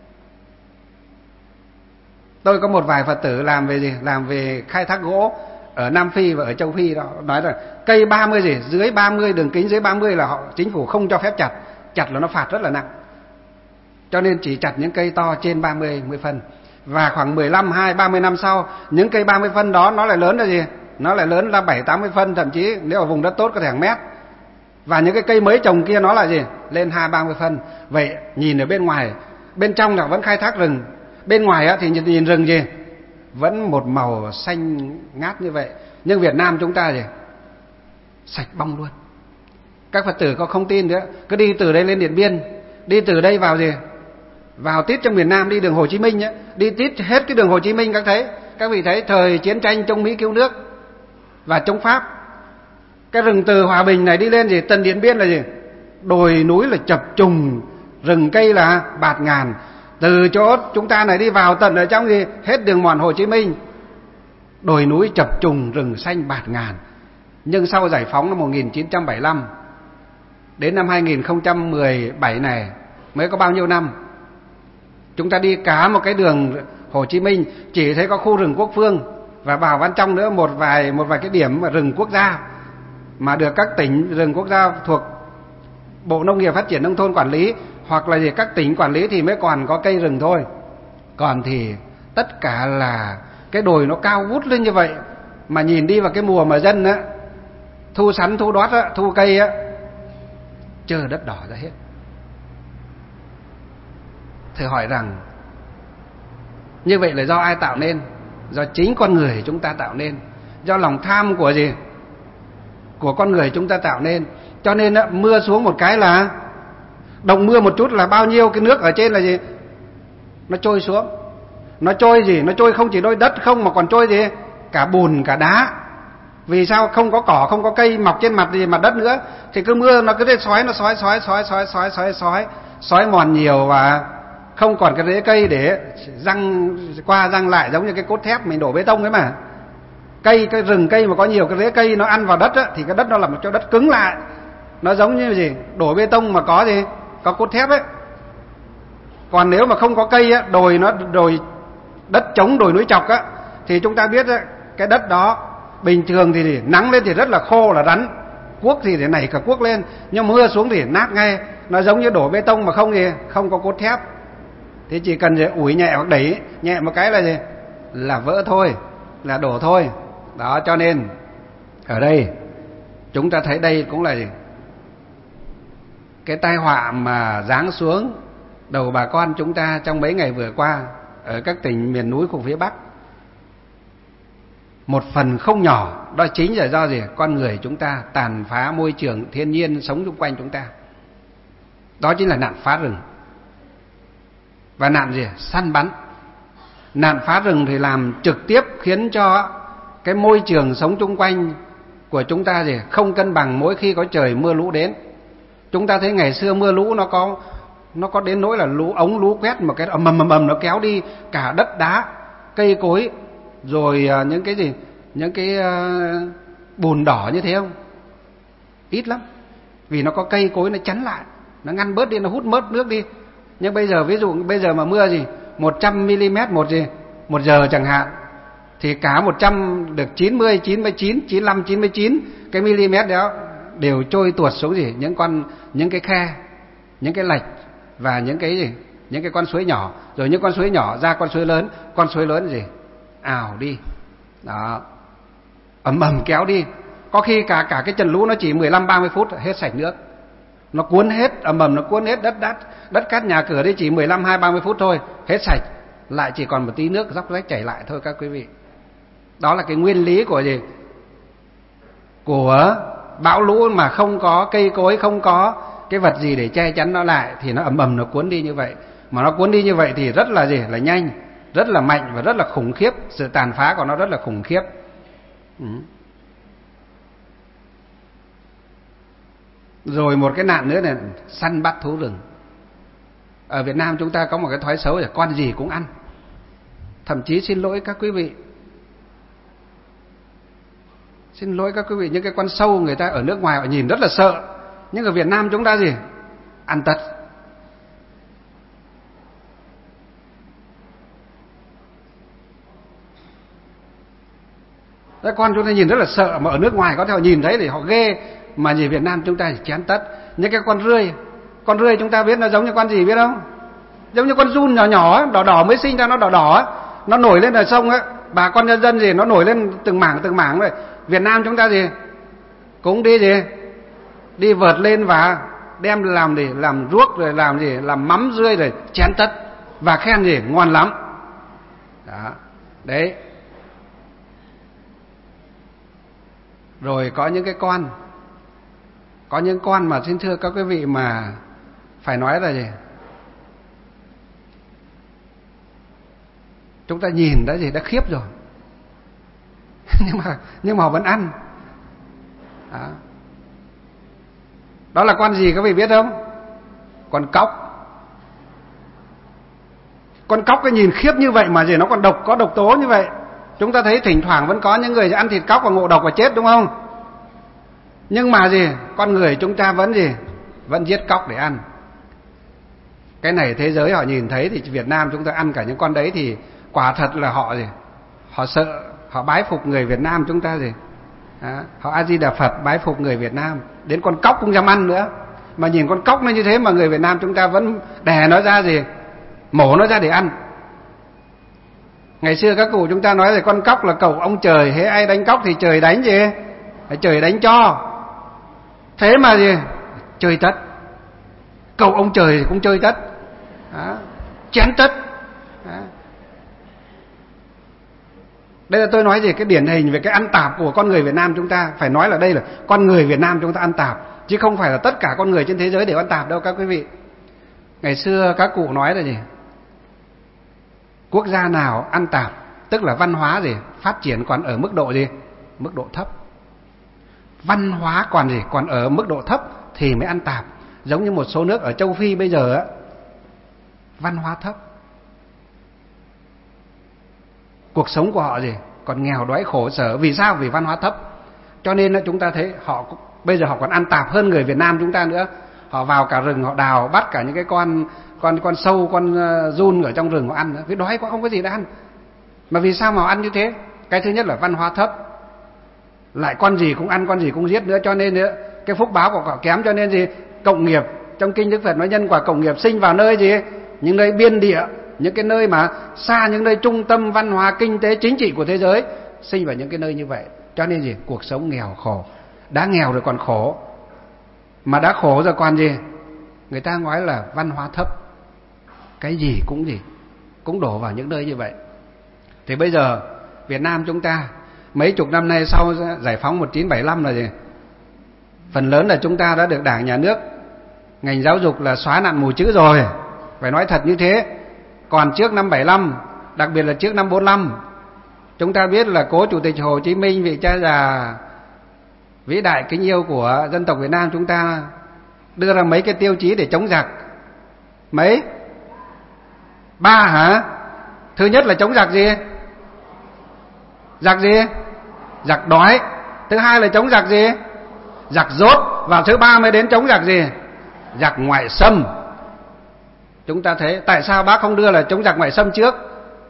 Tôi có một vài Phật tử làm về gì? Làm về khai thác gỗ ở Nam Phi và ở châu Phi đó, nói là cây ba mươi gì? Dưới ba mươi, đường kính dưới ba mươi là họ chính phủ không cho phép chặt. Chặt là nó phạt rất là nặng. Cho nên chỉ chặt những cây to trên ba mươi phân. Và khoảng mười lăm, hai, ba mươi năm sau, những cây ba mươi phân đó nó lại lớn là gì? Nó lại lớn là bảy, tám mươi phân, thậm chí nếu ở vùng đất tốt có thể hàng mét. Và những cái cây mới trồng kia nó là gì? Lên hai, ba mươi phân. Vậy nhìn ở bên ngoài, bên trong là vẫn khai thác rừng. Bên ngoài á, thì nhìn, nhìn rừng gì? Vẫn một màu xanh ngát như vậy. Nhưng Việt Nam chúng ta gì? Sạch bong luôn. Các Phật tử có không tin nữa, cứ đi từ đây lên Điện Biên, đi từ đây vào gì? Vào tít trong miền Nam, đi đường Hồ Chí Minh á, đi tít hết cái đường Hồ Chí Minh, các thấy, các vị thấy thời chiến tranh chống Mỹ cứu nước và chống Pháp, cái rừng từ Hòa Bình này đi lên gì? Tận Điện Biên là gì? Đồi núi là chập trùng, rừng cây là bạt ngàn. Từ chỗ chúng ta này đi vào tận ở trong gì? Hết đường mòn Hồ Chí Minh, đồi núi chập trùng, rừng xanh bạt ngàn. Nhưng sau giải phóng năm một nghìn chín trăm bảy mươi lăm đến năm hai nghìn không trăm mười bảy này mới có bao nhiêu năm, chúng ta đi cả một cái đường Hồ Chí Minh chỉ thấy có khu rừng quốc phương, và vào bên trong nữa một vài một vài cái điểm mà rừng quốc gia mà được các tỉnh rừng quốc gia thuộc Bộ Nông nghiệp Phát triển Nông thôn quản lý, hoặc là gì các tỉnh quản lý thì mới còn có cây rừng thôi. Còn thì tất cả là cái đồi nó cao vút lên như vậy, mà nhìn đi vào cái mùa mà dân á thu sắn, thu đót á, thu cây á, chờ đất đỏ ra hết. Thử hỏi rằng như vậy là do ai tạo nên? Do chính con người chúng ta tạo nên, do lòng tham của gì? Của con người chúng ta tạo nên. Cho nên á, mưa xuống một cái là động mưa một chút là bao nhiêu cái nước ở trên là gì? Nó trôi xuống. Nó trôi gì? Nó trôi không chỉ đôi đất không, mà còn trôi gì? Cả bùn, cả đá. Vì sao? Không có cỏ, không có cây mọc trên mặt gì mặt đất nữa, thì cứ mưa nó cứ thế xói, nó xói xói xói xói xói xói xói xói mòn nhiều, và không còn cái rễ cây để răng qua răng lại, giống như cái cốt thép mình đổ bê tông ấy mà. Cây, cái rừng cây mà có nhiều cái rễ cây nó ăn vào đất á, thì cái đất nó làm cho đất cứng lại. Nó giống như gì? Đổ bê tông mà có gì? Có cốt thép ấy. Còn nếu mà không có cây á, đồi nó đồi đất trống, đồi núi chọc á, thì chúng ta biết á, cái đất đó bình thường thì nắng lên thì rất là khô, là rắn, cuốc thì để nảy cả cuốc lên, nhưng mưa xuống thì nát ngay. Nó giống như đổ bê tông mà không gì, không có cốt thép, thì chỉ cần gì, ủi nhẹ hoặc đẩy nhẹ một cái là gì? Là vỡ thôi, là đổ thôi. Đó, cho nên ở đây chúng ta thấy đây cũng là gì? Cái tai họa mà giáng xuống đầu bà con chúng ta trong mấy ngày vừa qua ở các tỉnh miền núi khu phía Bắc, một phần không nhỏ đó chính là do gì? Con người chúng ta tàn phá môi trường thiên nhiên sống xung quanh chúng ta. Đó chính là nạn phá rừng. Và nạn gì? Săn bắn. Nạn phá rừng thì làm trực tiếp khiến cho cái môi trường sống chung quanh của chúng ta gì? Không cân bằng mỗi khi có trời mưa lũ đến. Chúng ta thấy ngày xưa mưa lũ nó có nó có đến nỗi là lũ ống lũ quét một cái ầm ầm ầm ầm, nó kéo đi cả đất đá, cây cối, rồi những cái gì, những cái uh, bùn đỏ như thế không? Ít lắm, vì nó có cây cối nó chắn lại, nó ngăn bớt đi, nó hút bớt nước đi. Nhưng bây giờ ví dụ bây giờ mà mưa gì một trăm mi-li-mét một gì một giờ chẳng hạn, thì cả một trăm được chín mươi, chín mươi chín, chín mươi lăm, chín mươi chín cái mi-li-mét đó đều trôi tuột xuống gì? Những con những cái khe, những cái lạch và những cái gì? Những cái con suối nhỏ, rồi những con suối nhỏ ra con suối lớn, con suối lớn gì? ào đi. Đó, ầm ầm kéo đi. Có khi cả cả cái trận lũ nó chỉ mười lăm ba mươi phút hết sạch nước. Nó cuốn hết, ầm ầm nó cuốn hết đất đắt, đất cát nhà cửa đi chỉ mười lăm hai ba mươi phút thôi, hết sạch. Lại chỉ còn một tí nước róc rách chảy lại thôi các quý vị. Đó là cái nguyên lý của gì? Của bão lũ mà không có cây cối, không có cái vật gì để che chắn nó lại thì nó ầm ầm nó cuốn đi như vậy. Mà nó cuốn đi như vậy thì rất là gì? Là nhanh, rất là mạnh và rất là khủng khiếp. Sự tàn phá của nó rất là khủng khiếp. Ừ. Rồi một cái nạn nữa là săn bắt thú rừng. Ở Việt Nam chúng ta có một cái thói xấu là con gì cũng ăn. Thậm chí xin lỗi các quý vị, xin lỗi các quý vị, những cái con sâu người ta ở nước ngoài họ nhìn rất là sợ, nhưng ở Việt Nam chúng ta gì? Ăn tất. Các con chúng ta nhìn rất là sợ, mà ở nước ngoài có thể họ nhìn thấy thì họ ghê, mà gì Việt Nam chúng ta chỉ chén tất. Những cái con rươi, con rươi chúng ta biết nó giống như con gì biết không? Giống như con giun nhỏ nhỏ, đỏ đỏ mới sinh ra, nó đỏ đỏ, nó nổi lên ở sông á, bà con nhân dân gì nó nổi lên từng mảng từng mảng rồi. Việt Nam chúng ta gì cũng đi gì đi vợt lên và đem làm gì làm ruốc rồi làm gì làm mắm rươi rồi chén tất và khen gì ngon lắm. Đó, đấy. Rồi có những cái con, có những con mà xin thưa các quý vị mà phải nói là gì? Chúng ta nhìn đã gì đã khiếp rồi. nhưng mà nhưng mà họ vẫn ăn. Đó. Đó là con gì các vị biết không? Con cóc. Con cóc cái nhìn khiếp như vậy mà gì nó còn độc, có độc tố như vậy. Chúng ta thấy thỉnh thoảng vẫn có những người ăn thịt cóc và ngộ độc và chết đúng không? Nhưng mà gì? Con người chúng ta vẫn gì? Vẫn giết cóc để ăn. Cái này thế giới họ nhìn thấy thì Việt Nam chúng ta ăn cả những con đấy thì quả thật là họ gì? Họ sợ, họ bái phục người Việt Nam chúng ta gì? Đó, họ A Di Đà Phật bái phục người Việt Nam, đến con cóc cũng dám ăn nữa. Mà nhìn con cóc nó như thế mà người Việt Nam chúng ta vẫn đè nó ra gì? Mổ nó ra để ăn. Ngày xưa các cụ chúng ta nói là con cóc là cậu ông trời, hễ ai đánh cóc thì trời đánh gì? Trời đánh cho. Thế mà gì? Chơi tất. Cậu ông trời cũng chơi tất. Đó. Chén tất. Đó. Đây là tôi nói gì? Cái điển hình về cái ăn tạp của con người Việt Nam chúng ta. Phải nói là đây là con người Việt Nam chúng ta ăn tạp, chứ không phải là tất cả con người trên thế giới đều ăn tạp đâu các quý vị. Ngày xưa các cụ nói là gì? Quốc gia nào ăn tạp, tức là văn hóa gì? Phát triển còn ở mức độ gì? Mức độ thấp. Văn hóa còn gì? Còn ở mức độ thấp thì mới ăn tạp. Giống như một số nước ở châu Phi bây giờ á, văn hóa thấp, cuộc sống của họ gì? Còn nghèo đói khổ sở. Vì sao? Vì văn hóa thấp. Cho nên là chúng ta thấy họ bây giờ họ còn ăn tạp hơn người Việt Nam chúng ta nữa. Họ vào cả rừng họ đào bắt cả những cái con con con sâu, con giun ở trong rừng họ ăn nữa. Vì đói quá không có gì để ăn. Mà vì sao mà họ ăn như thế? Cái thứ nhất là văn hóa thấp, lại con gì cũng ăn, con gì cũng giết nữa, cho nên nữa cái phúc báo của họ kém. Cho nên gì? Cộng nghiệp, trong kinh Đức Phật nói nhân quả cộng nghiệp sinh vào nơi gì? Những nơi biên địa, những cái nơi mà xa những nơi trung tâm văn hóa kinh tế chính trị của thế giới, sinh vào những cái nơi như vậy. Cho nên gì? Cuộc sống nghèo khổ. Đã nghèo rồi còn khổ, mà đã khổ rồi còn gì? Người ta nói là văn hóa thấp, cái gì cũng gì cũng đổ vào những nơi như vậy. Thì bây giờ Việt Nam chúng ta mấy chục năm nay sau giải phóng một nghìn chín trăm bảy mươi lăm là gì? Phần lớn là chúng ta đã được Đảng, Nhà nước, ngành giáo dục là xóa nạn mù chữ rồi. Phải nói thật như thế. Còn trước năm bảy mươi lăm, đặc biệt là trước năm bốn mươi lăm, chúng ta biết là cố Chủ tịch Hồ Chí Minh, vị cha già vĩ đại kính yêu của dân tộc Việt Nam chúng ta, đưa ra mấy cái tiêu chí để chống giặc. Mấy? Ba hả? Thứ nhất là chống giặc gì? Giặc gì? Giặc đói. Thứ hai là chống giặc gì? Giặc dốt. Và thứ ba mới đến chống giặc gì? Giặc ngoại xâm. Chúng ta thấy tại sao bác không đưa là chống giặc ngoại xâm trước?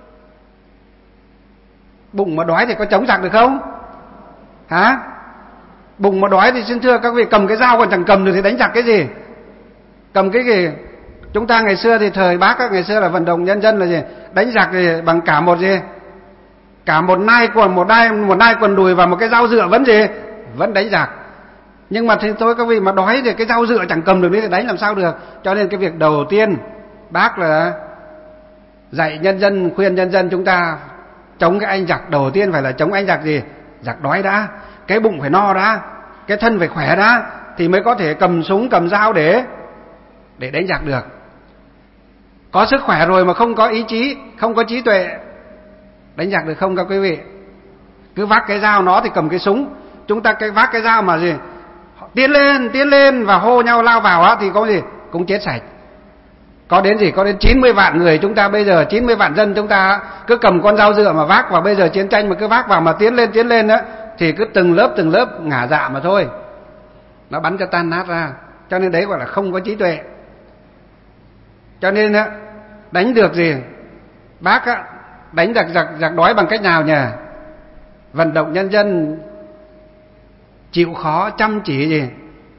Bụng mà đói thì có chống giặc được không? Hả? Bụng mà đói thì xin thưa các vị, cầm cái dao còn chẳng cầm được thì đánh giặc cái gì? Cầm cái gì? Chúng ta ngày xưa thì thời bác các ngày xưa là vận động nhân dân là gì? Đánh giặc thì bằng cả một gì? cả một nai quần một nai một nai quần đùi và một cái dao dựa vẫn gì vẫn đánh giặc. Nhưng mà thì thôi các vị, mà đói thì cái dao dựa chẳng cầm được thì đánh làm sao được. Cho nên cái việc đầu tiên bác là dạy nhân dân, khuyên nhân dân chúng ta chống cái anh giặc, đầu tiên phải là chống anh giặc gì? Giặc đói đã, cái bụng phải no đã, cái thân phải khỏe đã, thì mới có thể cầm súng cầm dao để để đánh giặc được. Có sức khỏe rồi mà không có ý chí, không có trí tuệ, đánh giặc được không các quý vị? Cứ vác cái dao, nó thì cầm cái súng, chúng ta cái vác cái dao mà gì tiến lên tiến lên và hô nhau lao vào á thì có gì cũng chết sạch. Có đến gì có đến chín mươi vạn người chúng ta bây giờ, chín mươi vạn dân chúng ta cứ cầm con dao dựa mà vác vào, bây giờ chiến tranh mà cứ vác vào mà tiến lên tiến lên á thì cứ từng lớp từng lớp ngả dạ mà thôi, nó bắn cho tan nát ra. Cho nên đấy gọi là không có trí tuệ. Cho nên á đánh được gì bác á, đánh giặc giặc giặc đói bằng cách nào nhỉ? Vận động nhân dân chịu khó chăm chỉ gì,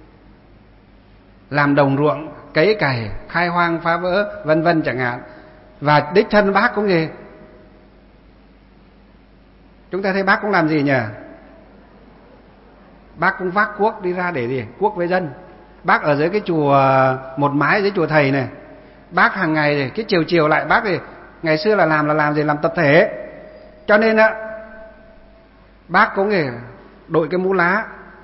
làm đồng ruộng, cấy cày, khai hoang phá vỡ vân vân chẳng hạn. Và đích thân bác cũng gì, chúng ta thấy bác cũng làm gì nhỉ? Bác cũng vác cuốc đi ra để gì cuốc với dân. Bác ở dưới cái chùa Một Mái, dưới chùa Thầy này, bác hàng ngày thì cái chiều chiều lại bác thì ngày xưa là làm là làm gì làm tập thể. Cho nên á bác cũng gì đội cái mũ lá,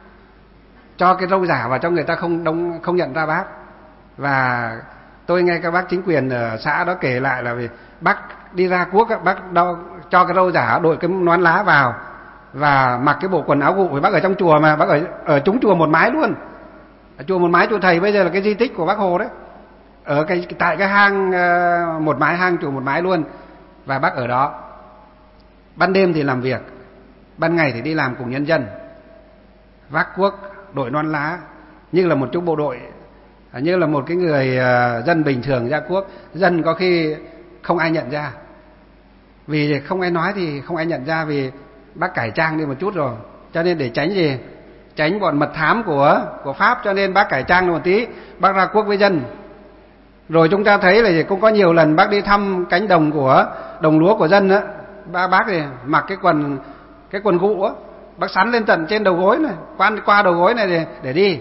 cho cái râu giả vào cho người ta không đông, không nhận ra bác. Và tôi nghe các bác chính quyền ở xã đó kể lại là vì bác đi ra cuốc, bác đo, cho cái râu giả, đội cái nón lá vào và mặc cái bộ quần áo gụ. Bác ở trong chùa mà, bác ở ở trúng chùa Một Mái luôn. Ở chùa Một Mái chùa Thầy bây giờ là cái di tích của Bác Hồ đấy, ở cái tại cái hang Một Mái, hang chùa Một Mái luôn. Và bác ở đó, ban đêm thì làm việc, ban ngày thì đi làm cùng nhân dân, vác cuốc, đội nón lá như là một chú bộ đội, như là một cái người dân bình thường ra cuốc. Dân có khi không ai nhận ra, vì không ai nói thì không ai nhận ra, vì bác cải trang đi một chút rồi. Cho nên để tránh gì, tránh bọn mật thám của của Pháp, cho nên bác cải trang đi một tí, bác ra cuốc với dân. Rồi chúng ta thấy là gì, cũng có nhiều lần bác đi thăm cánh đồng của đồng lúa của dân á, bác bác thì mặc cái quần cái quần gụ á, bác sắn lên tận trên đầu gối này, qua qua đầu gối này để, để đi.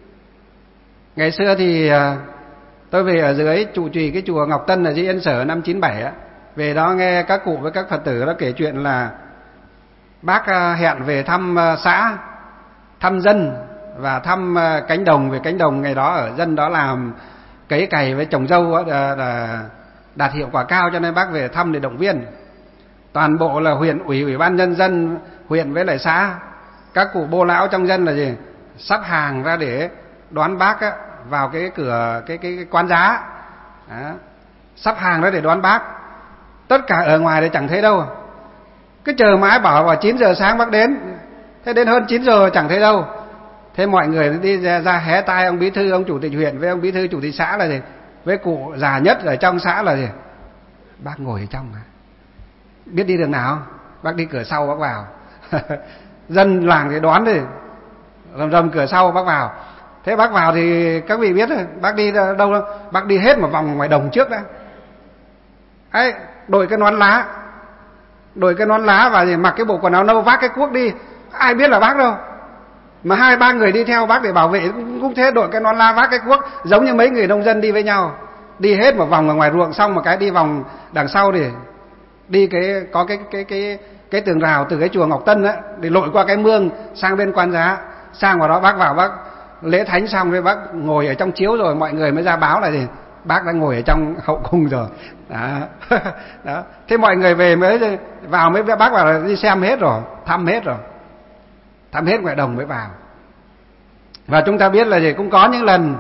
Ngày xưa thì tôi về ở dưới trụ trì cái chùa Ngọc Tân ở dưới Yên Sở năm chín bảy á, về đó nghe các cụ với các Phật tử đó kể chuyện là bác hẹn về thăm xã, thăm dân và thăm cánh đồng. Về cánh đồng ngày đó ở dân đó làm cấy cày với trồng dâu á, là đạt hiệu quả cao, cho nên bác về thăm để động viên. Toàn bộ là huyện ủy, ủy ban nhân dân huyện với lại xã, các cụ bô lão trong dân là gì sắp hàng ra để đón bác á, vào cái cửa cái cái, cái quán giá đó, sắp hàng ra để đón bác. Tất cả ở ngoài thì chẳng thấy đâu, cứ chờ mãi bảo vào chín giờ sáng bác đến, thế đến hơn chín giờ chẳng thấy đâu. Thế mọi người đi ra, ra hé tai ông bí thư, ông chủ tịch huyện với ông bí thư chủ tịch xã là gì, với cụ già nhất ở trong xã là gì, bác ngồi ở trong mà biết đi đường nào, bác đi cửa sau bác vào. Dân làng thì đoán đi, rầm rầm cửa sau bác vào. Thế bác vào thì các vị biết rồi, bác đi đâu đâu, bác đi hết một vòng ngoài đồng trước đã. Ấy, đội cái nón lá, đội cái nón lá và mặc cái bộ quần áo nâu, vác cái cuốc đi, ai biết là bác đâu. Mà hai ba người đi theo bác để bảo vệ cũng thế, đội cái nón lá vác cái cuốc, giống như mấy người nông dân đi với nhau, đi hết một vòng ở ngoài ruộng, xong một cái đi vòng đằng sau để đi cái có cái cái cái cái tường rào từ cái chùa Ngọc Tân á, để lội qua cái mương sang bên Quan Giá, sang vào đó bác vào bác lễ thánh xong rồi bác ngồi ở trong chiếu rồi mọi người mới ra báo là gì bác đang ngồi ở trong hậu cung rồi đó. Đó. Thế mọi người về mới vào, mới bác vào là đi xem hết rồi, thăm hết rồi, thăm hết ngoại đồng mới vào. Và chúng ta biết là gì, cũng có những lần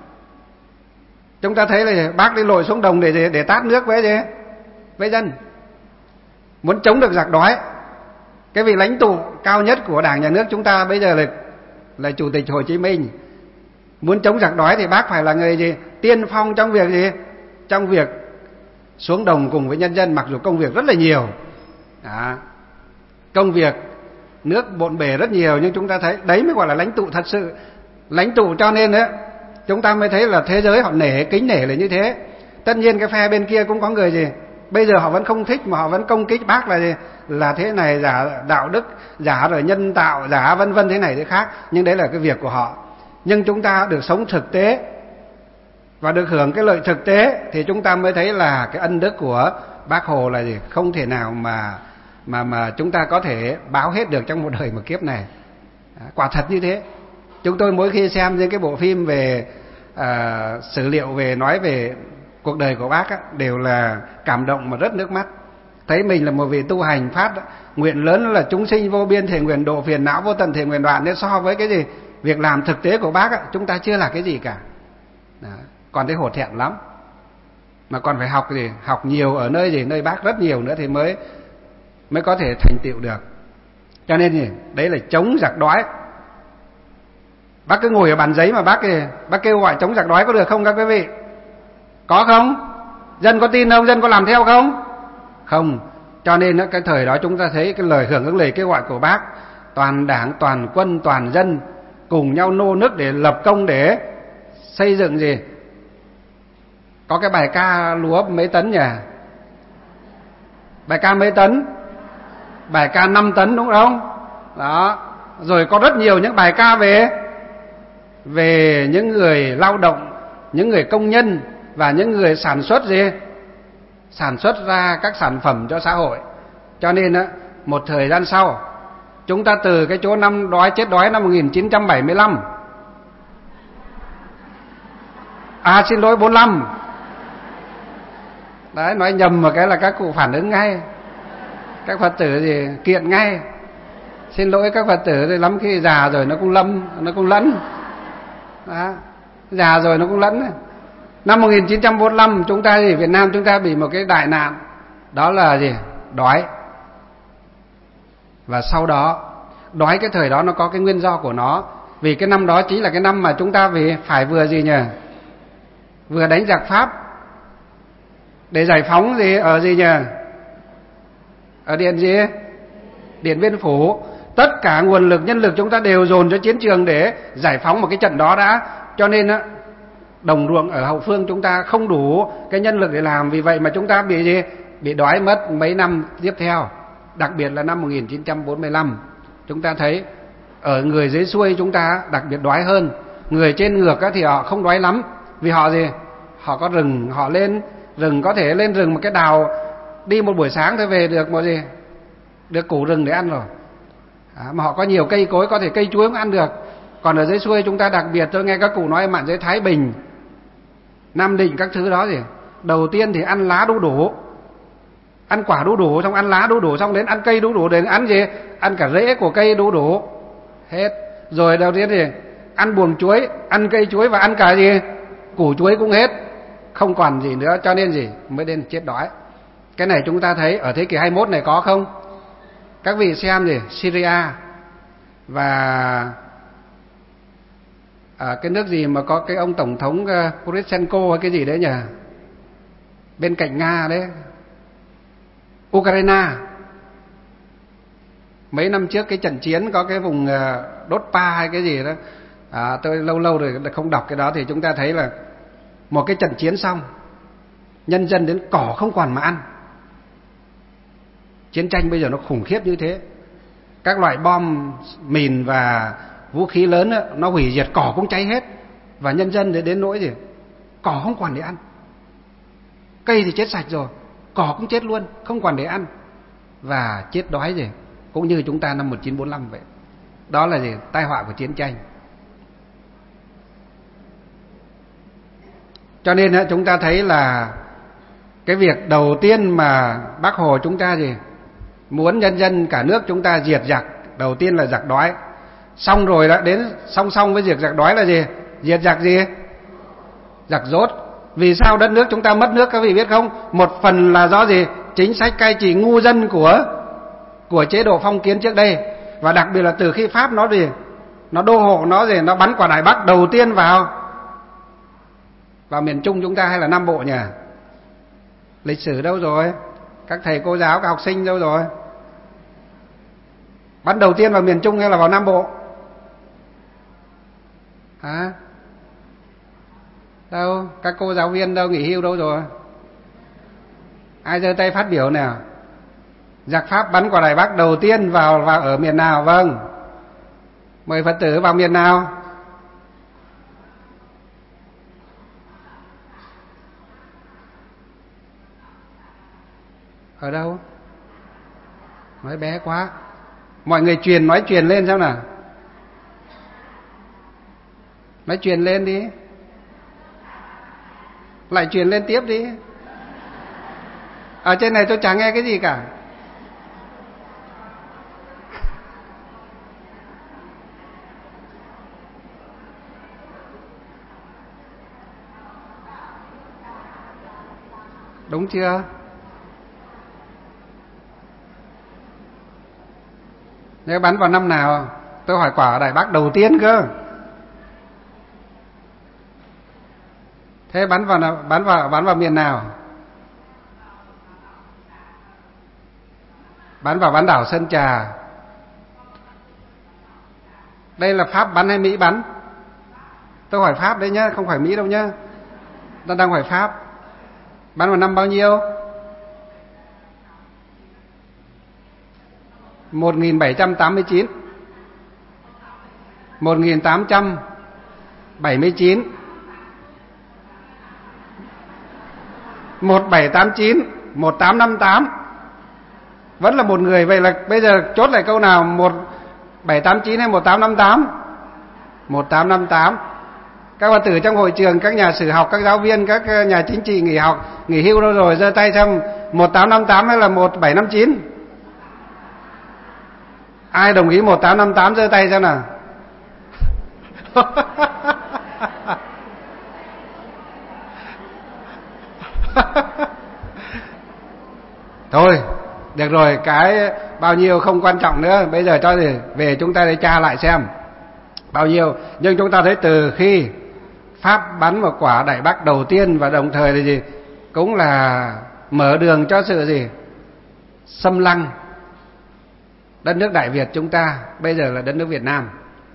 chúng ta thấy là gì? Bác đi lội xuống đồng để để tát nước với gì với dân, muốn chống được giặc đói. Cái vị lãnh tụ cao nhất của Đảng Nhà nước chúng ta bây giờ là là Chủ tịch Hồ Chí Minh. Muốn chống giặc đói thì bác phải là người gì tiên phong trong việc gì trong việc xuống đồng cùng với nhân dân, mặc dù công việc rất là nhiều đó. Công việc nước bộn bề rất nhiều, nhưng chúng ta thấy đấy mới gọi là lãnh tụ thật sự. Lãnh tụ cho nên đấy chúng ta mới thấy là thế giới họ nể, kính nể là như thế. Tất nhiên cái phe bên kia cũng có người gì Bây giờ họ vẫn không thích mà họ vẫn công kích bác là gì? Là thế này, giả đạo đức, giả rồi nhân tạo, giả vân vân thế này thế khác. Nhưng đấy là cái việc của họ. Nhưng chúng ta được sống thực tế và được hưởng cái lợi thực tế thì chúng ta mới thấy là cái ân đức của Bác Hồ là gì? Không thể nào mà mà mà chúng ta có thể báo hết được trong một đời một kiếp này. Quả thật như thế. Chúng tôi mỗi khi xem những cái bộ phim về à, sử liệu về nói về cuộc đời của bác á, đều là cảm động mà rớt nước mắt. Thấy mình là một vị tu hành phát nguyện lớn là chúng sinh vô biên thể nguyện độ phiền não vô tận thể nguyện đoạn. Nên so với cái gì việc làm thực tế của bác á, chúng ta chưa là cái gì cả. Đó. Còn thấy hổ thẹn lắm. Mà còn phải học gì? Học nhiều ở nơi gì? Nơi bác rất nhiều nữa thì mới mới có thể thành tựu được. Cho nên gì? Đấy là chống giặc đói. Bác cứ ngồi ở bàn giấy mà bác bác kêu gọi chống giặc đói có được không các quý vị? Có không? Dân có tin không? Dân có làm theo không? Không. Cho nên cái thời đó chúng ta thấy cái lời hưởng ứng lời kêu gọi của bác, toàn đảng, toàn quân, toàn dân cùng nhau nô nức để lập công để xây dựng gì? Có cái bài ca lúa mấy tấn nhỉ? Bài ca mấy tấn? Bài ca năm tấn đúng không? Đó. Rồi có rất nhiều những bài ca về về những người lao động, những người công nhân và những người sản xuất gì? Sản xuất ra các sản phẩm cho xã hội. Cho nên á, một thời gian sau, chúng ta từ cái chỗ năm đói chết đói năm một nghìn chín trăm bảy mươi lăm. À xin lỗi bốn mươi lăm. Đấy, nói nhầm một cái là các cụ phản ứng ngay. Các Phật tử thì kiện ngay. Xin lỗi các Phật tử thì lắm khi già rồi nó cũng lâm, nó cũng lẫn. Đó. Già rồi nó cũng lẫn. Năm một nghìn chín trăm bốn mươi lăm chúng ta thì Việt Nam chúng ta bị một cái đại nạn. Đó là gì? Đói. Và sau đó, đói cái thời đó nó có cái nguyên do của nó. Vì cái năm đó chính là cái năm mà chúng ta vì phải vừa gì nhỉ? Vừa đánh giặc Pháp để giải phóng gì ở gì nhỉ? Ở điện gì? Điện Biên Phủ. Tất cả nguồn lực, nhân lực chúng ta đều dồn cho chiến trường để giải phóng một cái trận đó đã. Cho nên á, đồng ruộng ở hậu phương chúng ta không đủ cái nhân lực để làm. Vì vậy mà chúng ta bị gì? Bị đói mất mấy năm tiếp theo. Đặc biệt là năm một nghìn chín trăm bốn mươi lăm. Chúng ta thấy ở người dưới xuôi chúng ta đặc biệt đói hơn. Người trên ngược thì họ không đói lắm. Vì họ gì? Họ có rừng, họ lên rừng, có thể lên rừng một cái đào, đi một buổi sáng thôi về được một gì? Được củ rừng để ăn rồi. À, mà họ có nhiều cây cối, có thể cây chuối cũng ăn được. Còn ở dưới xuôi chúng ta đặc biệt, tôi nghe các cụ nói mạn dưới Thái Bình, Nam Định các thứ đó gì, đầu tiên thì ăn lá đu đủ, ăn quả đu đủ, xong ăn lá đu đủ, xong đến ăn cây đu đủ, đến ăn gì? Ăn cả rễ của cây đu đủ hết. Rồi đầu tiên thì ăn buồng chuối, ăn cây chuối và ăn cả gì? Củ chuối cũng hết. Không còn gì nữa, cho nên gì? Mới đến chết đói. Cái này chúng ta thấy ở thế kỷ hai mươi mốt này có không? Các vị xem gì? Syria và à, cái nước gì mà có cái ông tổng thống uh, Poroshenko hay cái gì đấy nhỉ? Bên cạnh Nga đấy. Ukraine. Mấy năm trước cái trận chiến có cái vùng uh, đốt pa hay cái gì đó. À, tôi lâu lâu rồi không đọc cái đó thì chúng ta thấy là một cái trận chiến xong, nhân dân đến cỏ không còn mà ăn. Chiến tranh bây giờ nó khủng khiếp như thế. Các loại bom, mìn và vũ khí lớn đó, nó hủy diệt, cỏ cũng cháy hết. Và nhân dân đến, đến nỗi gì? Cỏ không còn để ăn. Cây thì chết sạch rồi, cỏ cũng chết luôn, không còn để ăn. Và chết đói gì? Cũng như chúng ta năm một nghìn chín trăm bốn mươi lăm vậy. Đó là gì? Tai họa của chiến tranh. Cho nên chúng ta thấy là cái việc đầu tiên mà Bác Hồ chúng ta gì? Muốn nhân dân cả nước chúng ta diệt giặc, đầu tiên là giặc đói. Xong rồi đã đến song song với diệt giặc đói là gì? Diệt giặc gì? Giặc dốt. Vì sao đất nước chúng ta mất nước các vị biết không? Một phần là do gì? Chính sách cai trị ngu dân của của chế độ phong kiến trước đây. Và đặc biệt là từ khi Pháp nó gì? Nó đô hộ, nó gì? Nó bắn quả Đài Bắc đầu tiên vào vào miền Trung chúng ta hay là Nam Bộ nhỉ? Lịch sử đâu rồi? Các thầy cô giáo, các học sinh đâu rồi? Bắn đầu tiên vào miền Trung hay là vào Nam Bộ? Hả? Đâu? Các cô giáo viên đâu, nghỉ hưu đâu rồi? Ai giơ tay phát biểu nào? Giặc Pháp bắn quả Đài Bắc đầu tiên vào vào ở miền nào? Vâng. Mời Phật tử vào miền nào? Ở đâu? Nói bé quá. Mọi người truyền, nói truyền lên xem nào. Nói truyền lên đi. Lại truyền lên tiếp đi. Ở trên này tôi chẳng nghe cái gì cả. Đúng chưa? Nếu bắn vào năm nào? Tôi hỏi quả Đài Bắc đầu tiên cơ. Thế bắn vào bắn vào bắn vào miền nào? Bắn vào bán đảo Sơn Trà. Đây là Pháp bắn hay Mỹ bắn? Tôi hỏi Pháp đấy nhá, không phải Mỹ đâu nhá. Tôi đang hỏi Pháp. Bắn vào năm bao nhiêu? một nghìn bảy trăm tám mươi chín. một nghìn tám trăm bảy mươi chín. một nghìn bảy trăm tám mươi chín. một nghìn tám trăm năm mươi tám. Vẫn là một người. Vậy là bây giờ chốt lại câu nào? một nghìn bảy trăm tám mươi chín hay một nghìn tám trăm năm mươi tám? một nghìn tám trăm năm mươi tám. Các Phật tử trong hội trường, các nhà sử học, các giáo viên, các nhà chính trị nghỉ học, nghỉ hưu đâu rồi, giơ tay xem một nghìn tám trăm năm mươi tám hay là một nghìn bảy trăm năm mươi chín? Ai đồng ý một nghìn tám trăm năm mươi tám giơ tay xem nào. Thôi, được rồi, cái bao nhiêu không quan trọng nữa. Bây giờ cho gì về chúng ta đi tra lại xem bao nhiêu. Nhưng chúng ta thấy từ khi Pháp bắn vào quả Đài Bắc đầu tiên, và đồng thời là gì, cũng là mở đường cho sự gì, xâm lăng đất nước Đại Việt chúng ta, bây giờ là đất nước Việt Nam.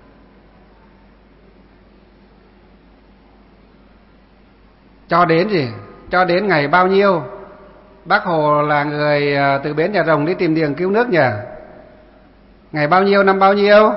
Cho đến gì, cho đến ngày bao nhiêu Bác Hồ là người từ bến Nhà Rồng đi tìm đường cứu nước nhỉ? Ngày bao nhiêu, năm bao nhiêu?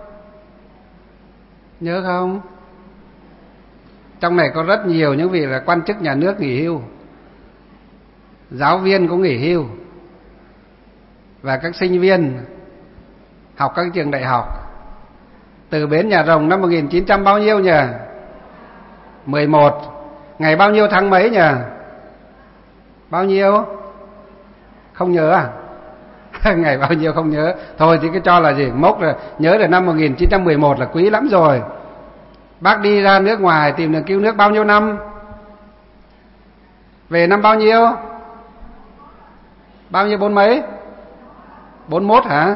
Nhớ không? Trong này có rất nhiều những vị là quan chức nhà nước nghỉ hưu, giáo viên cũng nghỉ hưu, và các sinh viên học các trường đại học. Từ bến Nhà Rồng năm một nghìn chín trăm bao nhiêu nhỉ? mười một. Ngày bao nhiêu tháng mấy nhỉ? Bao nhiêu? Không nhớ à? Ngày bao nhiêu không nhớ. Thôi thì cái cho là gì, mốc là nhớ là năm một nghìn chín trăm mười một là quý lắm rồi. Bác đi ra nước ngoài tìm đường cứu nước bao nhiêu năm? Về năm bao nhiêu? Bao nhiêu, bốn mấy? Bốn mốt hả?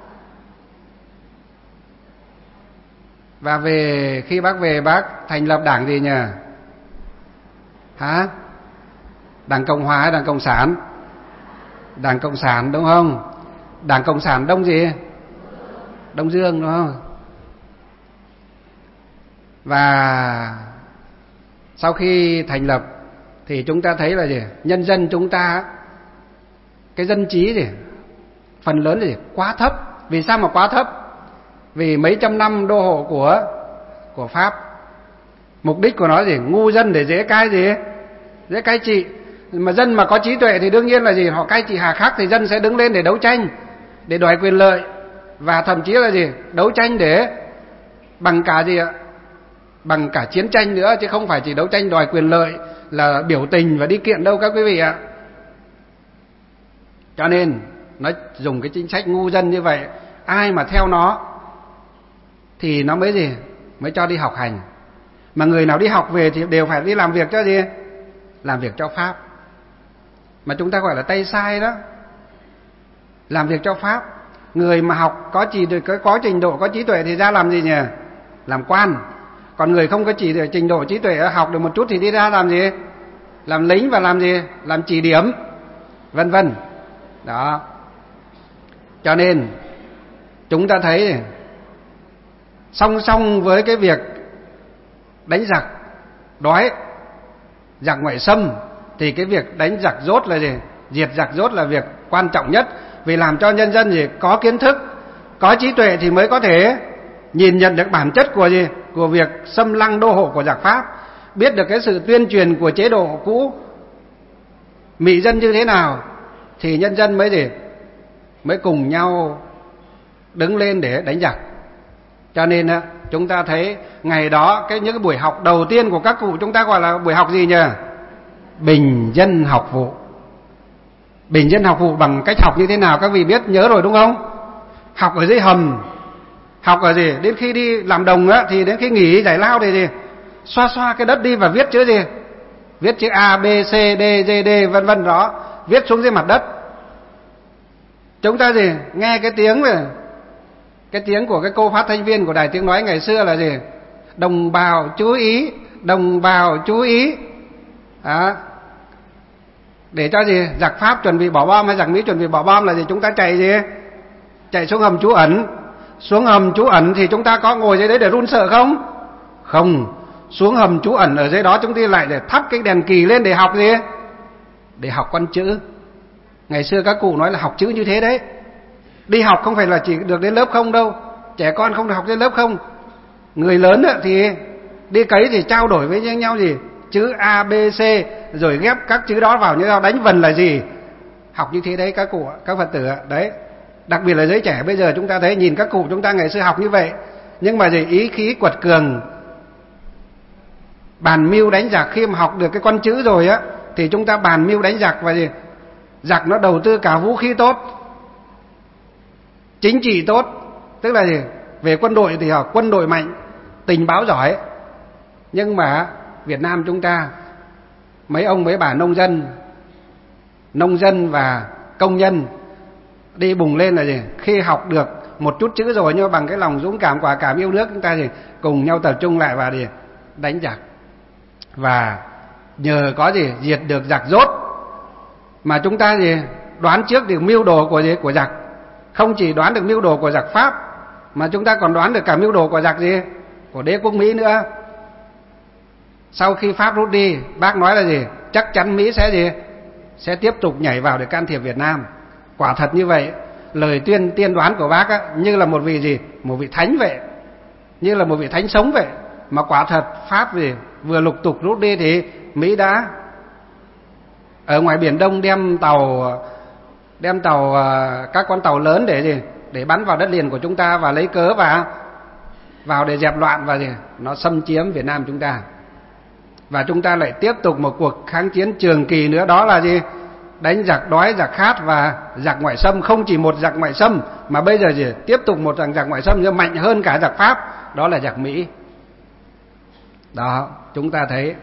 Và về, khi bác về bác thành lập đảng gì nhỉ? Hả? Đảng Cộng Hòa hay Đảng Cộng sản? Đảng Cộng sản đúng không? Đảng Cộng sản Đông gì? Đông Dương đúng không? Và sau khi thành lập thì chúng ta thấy là gì? Nhân dân chúng ta, cái dân trí gì, phần lớn là gì? Quá thấp. Vì sao mà quá thấp? Vì mấy trăm năm đô hộ của của Pháp. Mục đích của nó gì? Ngu dân để dễ cai gì? Dễ cai trị. Mà dân mà có trí tuệ thì đương nhiên là gì? Họ cai trị hà khắc thì dân sẽ đứng lên để đấu tranh, để đòi quyền lợi, và thậm chí là gì? Đấu tranh để bằng cả gì ạ? Bằng cả chiến tranh nữa, chứ không phải chỉ đấu tranh đòi quyền lợi là biểu tình và đi kiện đâu các quý vị ạ. Cho nên nó dùng cái chính sách ngu dân như vậy, ai mà theo nó thì nó mới gì? Mới cho đi học hành. Mà người nào đi học về thì đều phải đi làm việc cho gì? Làm việc cho Pháp. Mà chúng ta gọi là tay sai đó. Làm việc cho Pháp. Người mà học có chỉ có, có trình độ, có trí tuệ thì ra làm gì nhỉ? Làm quan. Còn người không có chỉ trình độ trí tuệ, học được một chút thì đi ra làm gì? Làm lính và làm gì? Làm chỉ điểm, vân vân. Đó. Cho nên chúng ta thấy song song với cái việc đánh giặc đói, giặc ngoại xâm, thì cái việc đánh giặc dốt là gì? Diệt giặc dốt là việc quan trọng nhất, vì làm cho nhân dân gì có kiến thức, có trí tuệ thì mới có thể nhìn nhận được bản chất của gì của việc xâm lăng đô hộ của giặc Pháp, biết được cái sự tuyên truyền của chế độ cũ mị dân như thế nào, thì nhân dân mới gì mới cùng nhau đứng lên để đánh giặc. Cho nên chúng ta thấy ngày đó cái những cái buổi học đầu tiên của các cụ chúng ta gọi là buổi học gì nhỉ? Bình dân học vụ. Bình dân học vụ bằng cách học như thế nào các vị biết nhớ rồi đúng không? Học ở dưới hầm, học ở gì đến khi đi làm đồng á, thì đến khi nghỉ giải lao thì gì xoa xoa cái đất đi và viết chữ gì, viết chữ A, B, C, D, G, D vân vân đó, viết xuống dưới mặt đất. Chúng ta gì nghe cái tiếng này, cái tiếng của cái cô phát thanh viên của Đài Tiếng Nói ngày xưa là gì? Đồng bào chú ý, đồng bào chú ý. Đó. Để cho gì giặc Pháp chuẩn bị bỏ bom hay giặc Mỹ chuẩn bị bỏ bom là gì? Chúng ta chạy gì? Chạy xuống hầm trú ẩn. Xuống hầm trú ẩn thì chúng ta có ngồi dưới đấy để run sợ không? Không. Xuống hầm trú ẩn ở dưới đó chúng ta lại để thắp cái đèn kỳ lên để học gì? Để học con chữ. Ngày xưa các cụ nói là học chữ như thế đấy. Đi học không phải là chỉ được đến lớp không đâu. Trẻ con không được học đến lớp không. Người lớn thì đi cấy thì trao đổi với nhau gì? Chữ A, B, C rồi ghép các chữ đó vào như nhau, đánh vần là gì? Học như thế đấy các cụ, các Phật tử đấy. Đặc biệt là giới trẻ bây giờ chúng ta thấy, nhìn các cụ chúng ta ngày xưa học như vậy, nhưng mà gì ý khí quật cường, bàn mưu đánh giặc. Khi mà học được cái con chữ rồi á thì chúng ta bàn mưu đánh giặc, và gì giặc nó đầu tư cả vũ khí tốt, chính trị tốt, tức là gì về quân đội thì họ quân đội mạnh, tình báo giỏi. Nhưng mà Việt Nam chúng ta mấy ông mấy bà nông dân nông dân và công nhân đi bùng lên là gì khi học được một chút chữ rồi, nhưng bằng cái lòng dũng cảm quả cảm yêu nước, chúng ta thì cùng nhau tập trung lại và gì đánh giặc. Và nhờ có gì diệt được giặc dốt mà chúng ta gì đoán trước được mưu đồ của gì của giặc. Không chỉ đoán được mưu đồ của giặc Pháp mà chúng ta còn đoán được cả mưu đồ của giặc gì của đế quốc Mỹ nữa. Sau khi Pháp rút đi, bác nói là gì chắc chắn Mỹ sẽ gì sẽ tiếp tục nhảy vào để can thiệp Việt Nam. Quả thật như vậy, lời tuyên tiên đoán của bác á, như là một vị gì một vị thánh vậy, như là một vị thánh sống vậy. Mà quả thật Pháp gì vừa lục tục rút đi thì Mỹ đã ở ngoài Biển Đông đem tàu đem tàu các con tàu lớn để gì để bắn vào đất liền của chúng ta và lấy cớ và vào để dẹp loạn và gì nó xâm chiếm Việt Nam chúng ta. Và chúng ta lại tiếp tục một cuộc kháng chiến trường kỳ nữa, đó là gì đánh giặc đói, giặc khát và giặc ngoại xâm. Không chỉ một giặc ngoại xâm mà bây giờ gì tiếp tục một giặc ngoại xâm nhưng mạnh hơn cả giặc Pháp, đó là giặc Mỹ. Đó, chúng ta thấy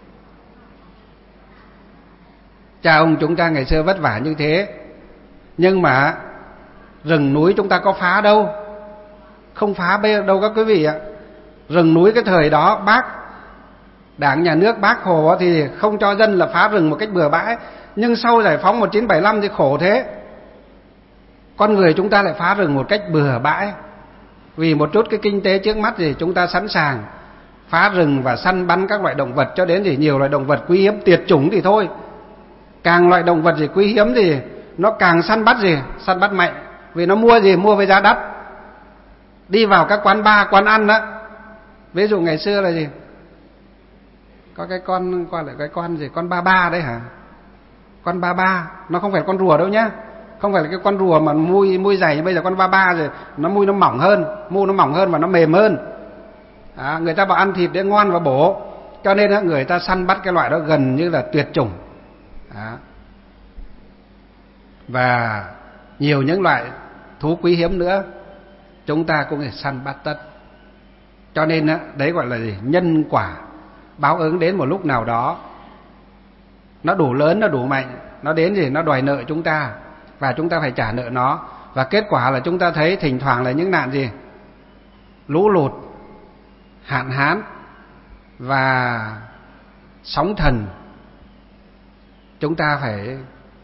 cha ông chúng ta ngày xưa vất vả như thế, nhưng mà rừng núi chúng ta có phá đâu, không phá đâu các quý vị ạ. Rừng núi cái thời đó bác Đảng nhà nước Bác Hồ thì không cho dân là phá rừng một cách bừa bãi, nhưng sau giải phóng một nghìn chín trăm bảy mươi lăm thì khổ thế, con người chúng ta lại phá rừng một cách bừa bãi. Vì một chút cái kinh tế trước mắt thì chúng ta sẵn sàng phá rừng và săn bắn các loại động vật, cho đến thì nhiều loại động vật quý hiếm tuyệt chủng thì thôi. Càng loại động vật gì quý hiếm thì nó càng săn bắt gì săn bắt mạnh, vì nó mua gì mua với giá đắt. Đi vào các quán bar quán ăn đó, ví dụ ngày xưa là gì có cái con coi lại cái con gì con ba ba đấy hả, con ba ba nó không phải con rùa đâu nhá, không phải là cái con rùa mà mui mui dày, như bây giờ con ba ba rồi nó mui nó mỏng hơn, mu nó mỏng hơn và nó mềm hơn. À, người ta bảo ăn thịt để ngon và bổ, cho nên đó, người ta săn bắt cái loại đó gần như là tuyệt chủng. À, và nhiều những loại thú quý hiếm nữa chúng ta cũng phải săn bắt tất. Cho nên đó, đấy gọi là gì nhân quả báo ứng đến một lúc nào đó nó đủ lớn, nó đủ mạnh, nó đến gì nó đòi nợ chúng ta và chúng ta phải trả nợ nó. Và kết quả là chúng ta thấy thỉnh thoảng là những nạn gì lũ lụt, hạn hán và sóng thần. Chúng ta phải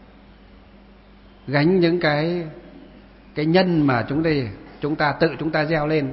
gánh những cái cái nhân mà chúng ta chúng ta tự chúng ta gieo lên.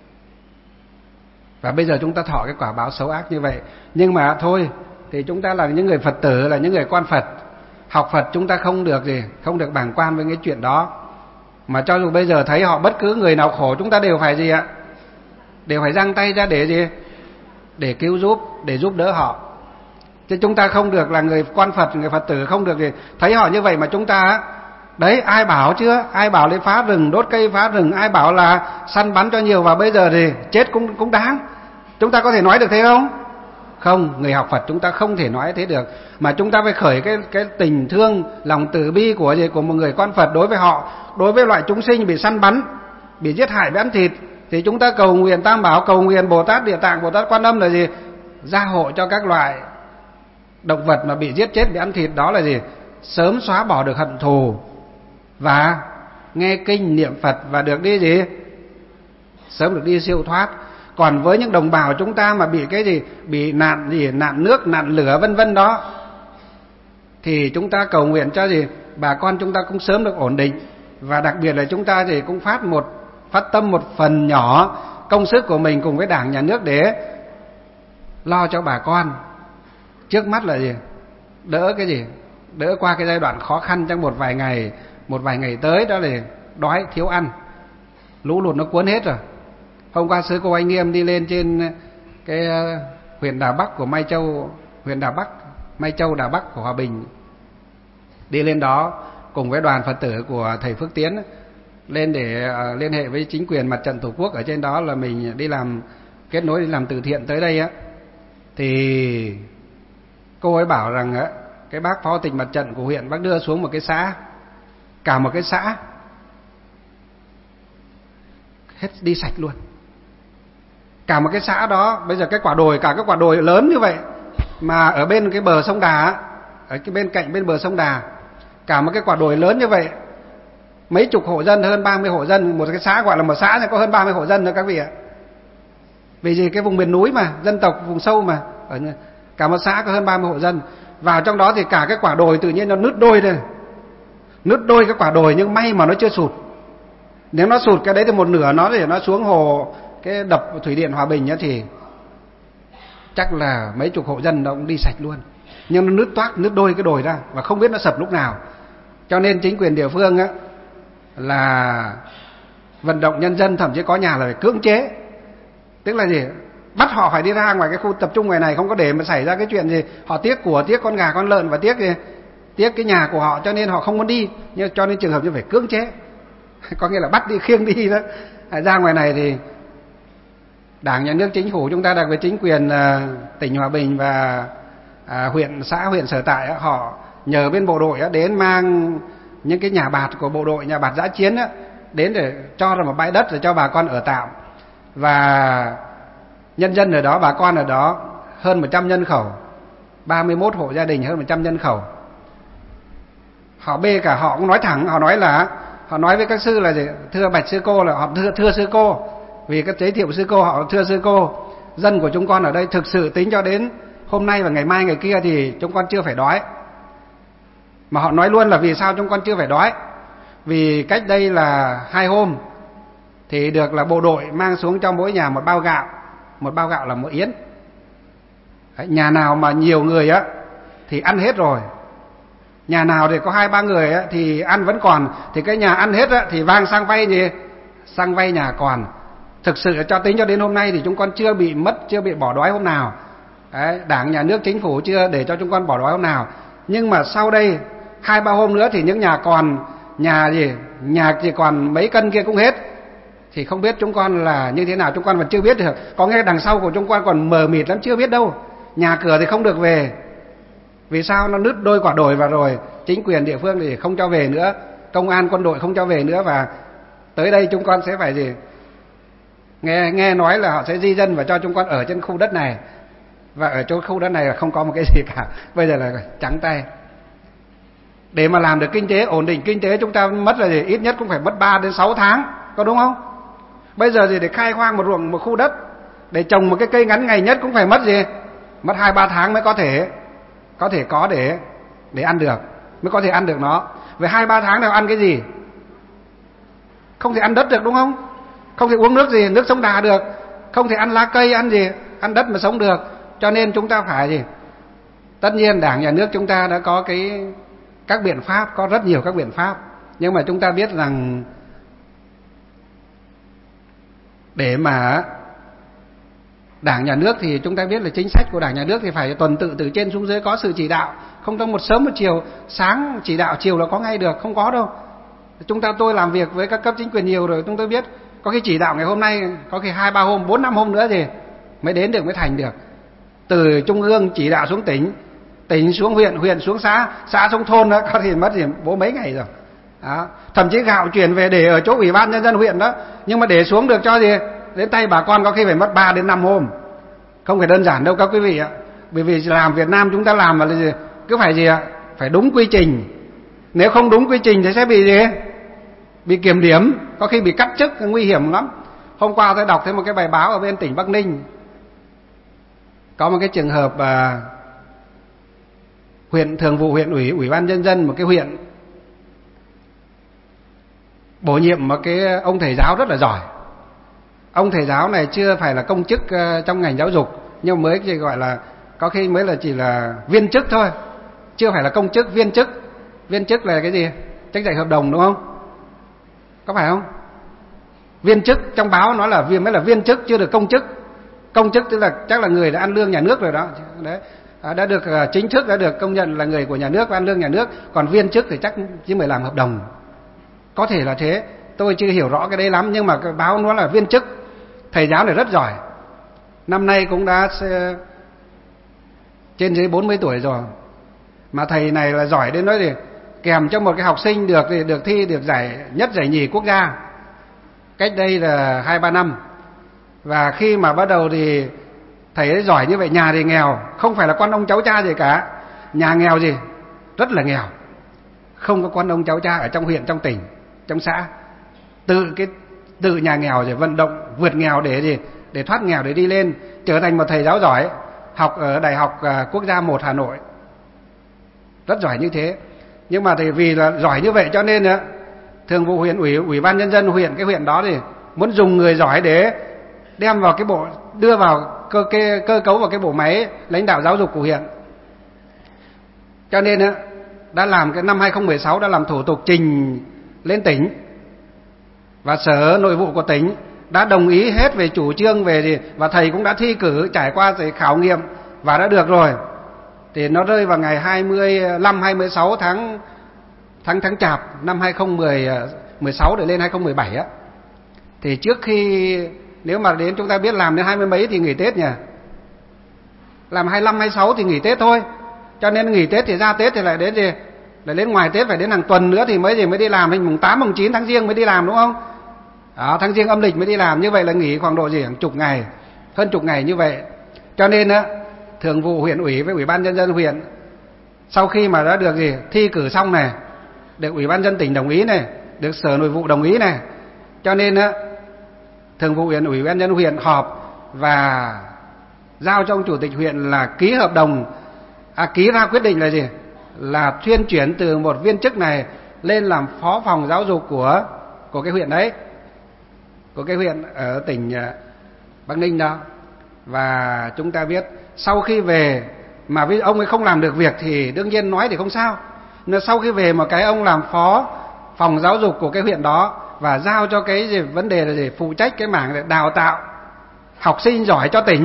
Và bây giờ chúng ta thọ cái quả báo xấu ác như vậy. Nhưng mà thôi thì chúng ta là những người Phật tử, là những người con Phật, học Phật chúng ta không được gì, không được bàng quan với cái chuyện đó. Mà cho dù bây giờ thấy họ bất cứ người nào khổ, chúng ta đều phải gì ạ? Đều phải giang tay ra để gì? Để cứu giúp, để giúp đỡ họ. Chứ chúng ta không được là người quan Phật, người Phật tử không được gì. Thấy họ như vậy mà chúng ta, đấy, ai bảo chưa? Ai bảo lấy phá rừng, đốt cây phá rừng, ai bảo là săn bắn cho nhiều và bây giờ thì chết cũng cũng đáng. Chúng ta có thể nói được thế không? Không, người học Phật chúng ta không thể nói thế được, mà chúng ta phải khởi cái cái tình thương, lòng từ bi của gì của một người con Phật đối với họ, đối với loại chúng sinh bị săn bắn, bị giết hại, bị ăn thịt, thì chúng ta cầu nguyện Tam Bảo, cầu nguyện Bồ Tát Địa Tạng, Bồ Tát Quan Âm là gì? Gia hộ cho các loại động vật mà bị giết chết, bị ăn thịt đó là gì? Sớm xóa bỏ được hận thù và nghe kinh niệm Phật và được đi gì? Sớm được đi siêu thoát. Còn với những đồng bào chúng ta mà bị cái gì, bị nạn gì, nạn nước, nạn lửa vân vân đó, thì chúng ta cầu nguyện cho gì bà con chúng ta cũng sớm được ổn định, và đặc biệt là chúng ta thì cũng phát một phát tâm một phần nhỏ công sức của mình cùng với Đảng Nhà nước để lo cho bà con. Trước mắt là gì? Đỡ cái gì? Đỡ qua cái giai đoạn khó khăn trong một vài ngày, một vài ngày tới đó là đói thiếu ăn. Lũ lụt nó cuốn hết rồi. Hôm qua sư cô Anh Nghiêm đi lên trên cái huyện Đà Bắc của Mai Châu, huyện Đà Bắc, Mai Châu Đà Bắc của Hòa Bình. Đi lên đó cùng với đoàn Phật tử của thầy Phước Tiến lên để uh, liên hệ với chính quyền Mặt trận Tổ quốc ở trên đó, là mình đi làm kết nối đi làm từ thiện tới đây á. Thì cô ấy bảo rằng á, cái bác phó tịch Mặt trận của huyện bác đưa xuống một cái xã, cả một cái xã hết đi sạch luôn. Cả một cái xã đó, bây giờ cái quả đồi, cả cái quả đồi lớn như vậy mà ở bên cái bờ sông Đà, ở cái bên cạnh bên bờ sông Đà, cả một cái quả đồi lớn như vậy, mấy chục hộ dân, hơn ba mươi hộ dân, một cái xã gọi là một xã thì có hơn ba mươi hộ dân nữa các vị ạ. Vì gì? Cái vùng miền núi mà, dân tộc vùng sâu mà, ở cả một xã có hơn ba mươi hộ dân. Vào trong đó thì cả cái quả đồi tự nhiên nó nứt đôi đây, nứt đôi cái quả đồi, nhưng may mà nó chưa sụt. Nếu nó sụt cái đấy thì một nửa nó để nó xuống hồ cái đập thủy điện Hòa Bình ấy, thì chắc là mấy chục hộ dân nó cũng đi sạch luôn. Nhưng nó nứt toác, nứt đôi cái đồi ra và không biết nó sập lúc nào. Cho nên chính quyền địa phương á là vận động nhân dân, thậm chí có nhà là phải cưỡng chế. Tức là gì? Bắt họ phải đi ra ngoài cái khu tập trung ngoài này, không có để mà xảy ra cái chuyện gì họ tiếc của, tiếc con gà con lợn và tiếc gì, tiếc cái nhà của họ, cho nên họ không muốn đi. Nhưng cho nên trường hợp như phải cưỡng chế, có nghĩa là bắt đi, khiêng đi đó. Ra ngoài này thì Đảng, Nhà nước, Chính phủ chúng ta, đặc biệt chính quyền uh, tỉnh Hòa Bình và uh, huyện, xã, huyện sở tại uh, họ nhờ bên bộ đội uh, đến mang những cái nhà bạt của bộ đội, nhà bạt dã chiến uh, đến để cho ra một bãi đất để cho bà con ở tạm. Và nhân dân ở đó, bà con ở đó hơn một trăm nhân khẩu, ba mươi mốt hộ gia đình, hơn một trăm nhân khẩu. Họ bê cả, họ cũng nói thẳng, họ nói là họ nói với các sư là gì? Thưa bạch sư cô, là họ thưa, thưa sư cô, vì các giới thiệu sư cô, họ thưa sư cô, dân của chúng con ở đây thực sự tính cho đến hôm nay và ngày mai ngày kia thì chúng con chưa phải đói. Mà họ nói luôn là vì sao chúng con chưa phải đói? Vì cách đây là hai hôm thì được là bộ đội mang xuống cho mỗi nhà một bao gạo, một bao gạo là một yến. Đấy, nhà nào mà nhiều người á thì ăn hết rồi, nhà nào thì có hai ba người á thì ăn vẫn còn, thì cái nhà ăn hết á thì vang sang vay gì, sang vay nhà còn. Thực sự cho tính cho đến hôm nay thì chúng con chưa bị mất, chưa bị bỏ đói hôm nào. Đấy, Đảng, Nhà nước, Chính phủ chưa để cho chúng con bỏ đói hôm nào. Nhưng mà sau đây hai ba hôm nữa thì những nhà còn, nhà gì, nhà chỉ còn mấy cân kia cũng hết. Thì không biết chúng con là như thế nào, chúng con vẫn chưa biết được. Có nghe đằng sau của chúng con còn mờ mịt lắm, chưa biết đâu. Nhà cửa thì không được về. Vì sao? Nó nứt đôi quả đồi vào rồi. Chính quyền địa phương thì không cho về nữa, công an, quân đội không cho về nữa. Và tới đây chúng con sẽ phải gì, Nghe nghe nói là họ sẽ di dân và cho chúng con ở trên khu đất này. Và ở chỗ khu đất này là không có một cái gì cả. Bây giờ là trắng tay. Để mà làm được kinh tế, ổn định kinh tế chúng ta mất là gì? Ít nhất cũng phải mất ba đến sáu tháng, có đúng không? Bây giờ thì để khai hoang một ruộng, một khu đất, để trồng một cái cây ngắn ngày nhất cũng phải mất gì? Mất hai ba tháng mới có thể Có thể có để Để ăn được, mới có thể ăn được nó. Về hai ba tháng nào ăn cái gì? Không thể ăn đất được đúng không? Không thể uống nước gì, nước sông Đà được. Không thể ăn lá cây, ăn gì, ăn đất mà sống được. Cho nên chúng ta phải gì? Tất nhiên Đảng, Nhà nước chúng ta đã có cái các biện pháp, có rất nhiều các biện pháp. Nhưng mà chúng ta biết rằng để mà Đảng Nhà nước thì chúng ta biết là chính sách của Đảng Nhà nước thì phải tuần tự từ trên xuống dưới, có sự chỉ đạo, không trong một sớm một chiều, sáng chỉ đạo chiều là có ngay được, không có đâu. Chúng ta tôi làm việc với các cấp chính quyền nhiều rồi, chúng tôi biết có khi chỉ đạo ngày hôm nay, có khi hai ba hôm, bốn năm hôm nữa thì mới đến được, mới thành được. Từ trung ương chỉ đạo xuống tỉnh, tỉnh xuống huyện, huyện xuống xã, xã xuống thôn đó, có thể mất thì bố mấy ngày rồi. Đó. Thậm chí gạo chuyển về để ở chỗ ủy ban nhân dân huyện đó, nhưng mà để xuống được cho gì đến tay bà con có khi phải mất ba đến năm hôm. Không phải đơn giản đâu các quý vị ạ. Bởi vì làm Việt Nam chúng ta làm mà là gì? Cứ phải gì ạ? Phải đúng quy trình. Nếu không đúng quy trình thì sẽ bị gì? Bị kiểm điểm, có khi bị cắt chức, nguy hiểm lắm. Hôm qua tôi đọc thêm một cái bài báo ở bên tỉnh Bắc Ninh. Có một cái trường hợp à, huyện thường vụ huyện ủy, ủy ban nhân dân một cái huyện bổ nhiệm một cái ông thầy giáo rất là giỏi. Ông thầy giáo này chưa phải là công chức trong ngành giáo dục, nhưng mới chỉ gọi là có khi mới là chỉ là viên chức thôi, chưa phải là công chức, viên chức. Viên chức là cái gì? Trách dạy hợp đồng đúng không? Có phải không? Viên chức trong báo nói là viên mới là viên chức, chưa được công chức. Công chức tức là chắc là người đã ăn lương nhà nước rồi đó. Đấy, đã được chính thức đã được công nhận là người của nhà nước và ăn lương nhà nước. Còn viên chức thì chắc chỉ mới làm hợp đồng. Có thể là thế, tôi chưa hiểu rõ cái đấy lắm, nhưng mà cái báo nó là viên chức. Thầy giáo này rất giỏi, năm nay cũng đã trên dưới bốn mươi tuổi rồi, mà thầy này là giỏi đến nói thì kèm cho một cái học sinh được thì được thi được giải nhất giải nhì quốc gia cách đây là hai ba năm. Và khi mà bắt đầu thì thầy ấy giỏi như vậy, nhà thì nghèo, không phải là con ông cháu cha gì cả, nhà nghèo gì rất là nghèo, không có con ông cháu cha ở trong huyện, trong tỉnh, trong xã, tự cái tự nhà nghèo rồi vận động vượt nghèo để gì để thoát nghèo, để đi lên trở thành một thầy giáo giỏi, học ở Đại học Quốc gia một Hà Nội, rất giỏi như thế. Nhưng mà thì vì là giỏi như vậy cho nên thường vụ huyện ủy, ủy ban nhân dân huyện, cái huyện đó thì muốn dùng người giỏi để đem vào cái bộ, đưa vào cơ, cơ, cơ cấu vào cái bộ máy lãnh đạo giáo dục của huyện. Cho nên đã làm cái năm hai không một sáu đã làm thủ tục trình lên tỉnh, và Sở Nội vụ của tỉnh đã đồng ý hết về chủ trương về gì, và thầy cũng đã thi cử, trải qua thì khảo nghiệm và đã được rồi. Thì nó rơi vào ngày hai mươi lăm hai mươi sáu tháng tháng tháng Chạp năm hai không một sáu để lên hai không một bảy á. Thì trước khi, nếu mà đến chúng ta biết làm đến hai mươi mấy thì nghỉ Tết nhỉ, làm hai mươi lăm hai mươi sáu thì nghỉ Tết thôi, cho nên nghỉ Tết thì ra Tết thì lại đến gì, lại đến ngoài Tết phải đến hàng tuần nữa thì mới gì mới đi làm, đến mùng tám mùng chín tháng Giêng mới đi làm đúng không? Đó, tháng Giêng âm lịch mới đi làm, như vậy là nghỉ khoảng độ gì hàng chục ngày, hơn chục ngày như vậy. Cho nên á, thường vụ huyện ủy với ủy ban nhân dân huyện sau khi mà đã được gì thi cử xong này, được ủy ban nhân dân tỉnh đồng ý này, được Sở Nội vụ đồng ý này, cho nên á, thường vụ huyện ủy, ủy ban nhân dân huyện họp và giao cho ông chủ tịch huyện là ký hợp đồng, à, ký ra quyết định là gì, là thuyên chuyển từ một viên chức này lên làm phó phòng giáo dục của của cái huyện đấy, của cái huyện ở tỉnh Bắc Ninh đó. Và chúng ta biết sau khi về mà với ông ấy không làm được việc thì đương nhiên nói thì không sao, nhưng sau khi về một cái ông làm phó phòng giáo dục của cái huyện đó và giao cho cái gì, vấn đề là gì, phụ trách cái mảng để đào tạo học sinh giỏi cho tỉnh,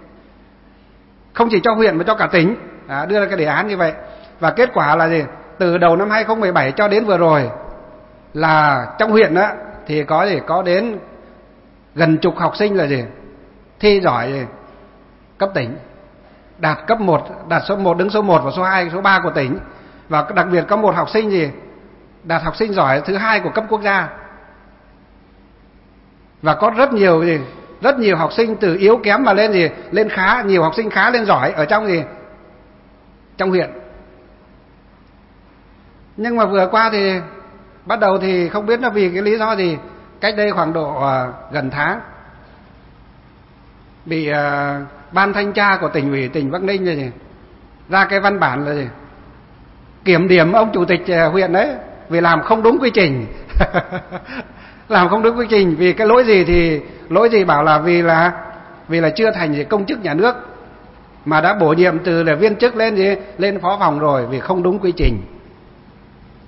không chỉ cho huyện mà cho cả tỉnh. À, đưa ra cái đề án như vậy. Và kết quả là gì, từ đầu năm hai không một bảy cho đến vừa rồi là trong huyện đó thì có gì, có đến gần chục học sinh là gì thi giỏi gì, cấp tỉnh, đạt cấp một, đạt số một, đứng số một và số hai, số ba của tỉnh. Và đặc biệt có một học sinh gì đạt học sinh giỏi thứ hai của cấp quốc gia. Và có rất nhiều gì, rất nhiều học sinh từ yếu kém mà lên gì, lên khá, nhiều học sinh khá lên giỏi ở trong gì, trong huyện. Nhưng mà vừa qua thì bắt đầu thì không biết nó vì cái lý do gì, cách đây khoảng độ uh, gần tháng bị uh, ban thanh tra của tỉnh ủy tỉnh Bắc Ninh gì ra cái văn bản là gì, kiểm điểm ông chủ tịch uh, huyện đấy vì làm không đúng quy trình. Làm không đúng quy trình vì cái lỗi gì thì lỗi gì bảo là vì là vì là chưa thành gì công chức nhà nước mà đã bổ nhiệm từ là viên chức lên gì lên phó phòng rồi, vì không đúng quy trình.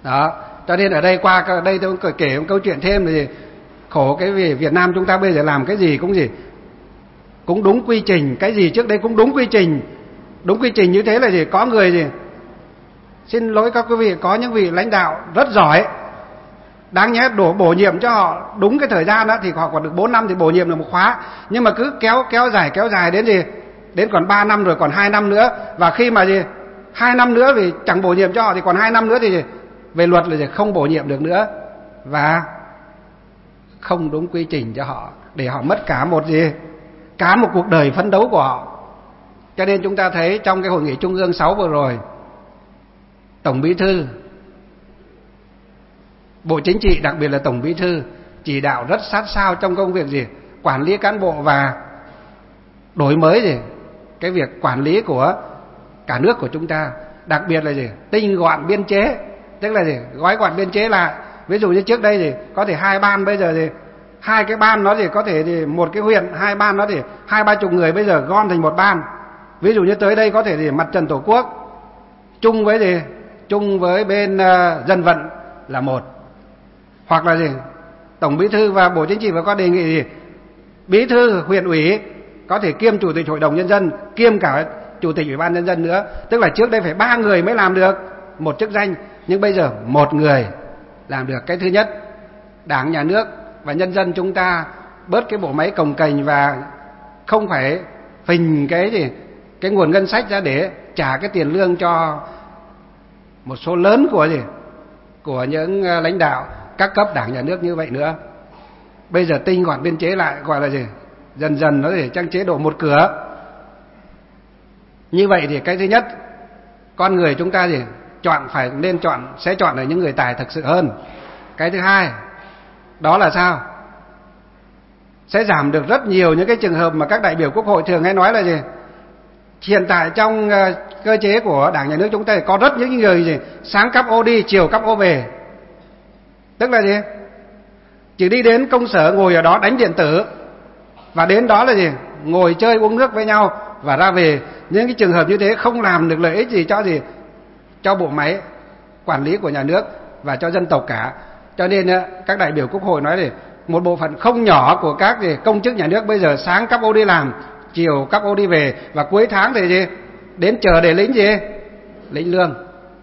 Đó, cho nên ở đây qua đây tôi kể một câu chuyện thêm thì khổ cái vì Việt Nam chúng ta bây giờ làm cái gì cũng gì cũng đúng quy trình, cái gì trước đây cũng đúng quy trình. Đúng quy trình như thế là gì? Có người gì? Xin lỗi các quý vị, có những vị lãnh đạo rất giỏi, đáng nhẽ đổ bổ nhiệm cho họ đúng cái thời gian đó thì họ còn được bốn năm thì bổ nhiệm được một khóa, nhưng mà cứ kéo kéo dài kéo dài đến gì? Đến còn ba năm rồi còn hai năm nữa, và khi mà gì? hai năm nữa vì chẳng bổ nhiệm cho họ thì còn hai năm nữa thì gì? Về luật là gì? Không bổ nhiệm được nữa, và không đúng quy trình cho họ, để họ mất cả một gì? Cả một cuộc đời phấn đấu của họ. Cho nên chúng ta thấy trong cái hội nghị Trung ương sáu vừa rồi, Tổng Bí thư, Bộ Chính trị, đặc biệt là Tổng Bí thư chỉ đạo rất sát sao trong công việc gì? Quản lý cán bộ và đổi mới gì? Cái việc quản lý của cả nước của chúng ta, đặc biệt là gì? Tinh gọn biên chế, tức là gì? Gói gọn biên chế lại. Ví dụ như trước đây thì có thể hai ban, bây giờ thì hai cái ban nó thì có thể thì một cái huyện, hai ban nó thì hai ba chục người, bây giờ gom thành một ban. Ví dụ như tới đây có thể thì Mặt trận Tổ quốc chung với gì? Chung với bên uh, dân vận là một. Hoặc là gì? Tổng Bí thư và Bộ Chính trị phải có đề nghị gì? Bí thư huyện ủy có thể kiêm Chủ tịch Hội đồng Nhân dân, kiêm cả Chủ tịch Ủy ban Nhân dân nữa. Tức là trước đây phải ba người mới làm được một chức danh, nhưng bây giờ một người làm được. Cái thứ nhất, Đảng, Nhà nước và nhân dân chúng ta bớt cái bộ máy cồng kềnh và không phải phình cái gì cái nguồn ngân sách ra để trả cái tiền lương cho một số lớn của gì của những lãnh đạo các cấp Đảng, Nhà nước như vậy nữa. Bây giờ tinh gọn biên chế lại, gọi là gì? Dần dần nó để trang chế độ một cửa. Như vậy thì cái thứ nhất, con người chúng ta gì chọn phải nên chọn sẽ chọn ở những người tài thực sự hơn. Cái thứ hai, đó là sao? Sẽ giảm được rất nhiều những cái trường hợp mà các đại biểu Quốc hội thường hay nói là gì? Hiện tại trong cơ chế của Đảng, Nhà nước chúng ta có rất những người gì sáng cắp ô đi, chiều cắp ô về. Tức là gì? Chỉ đi đến công sở ngồi ở đó đánh điện tử, và đến đó là gì? Ngồi chơi uống nước với nhau và ra về. Những cái trường hợp như thế không làm được lợi ích gì cho gì? Cho bộ máy quản lý của nhà nước và cho dân tộc cả. Cho nên các đại biểu Quốc hội nói thì một bộ phận không nhỏ của các gì công chức nhà nước bây giờ sáng cắp ô đi làm, chiều cắp ô đi về, và cuối tháng thì gì? Đến chờ để lĩnh gì? Lĩnh lương.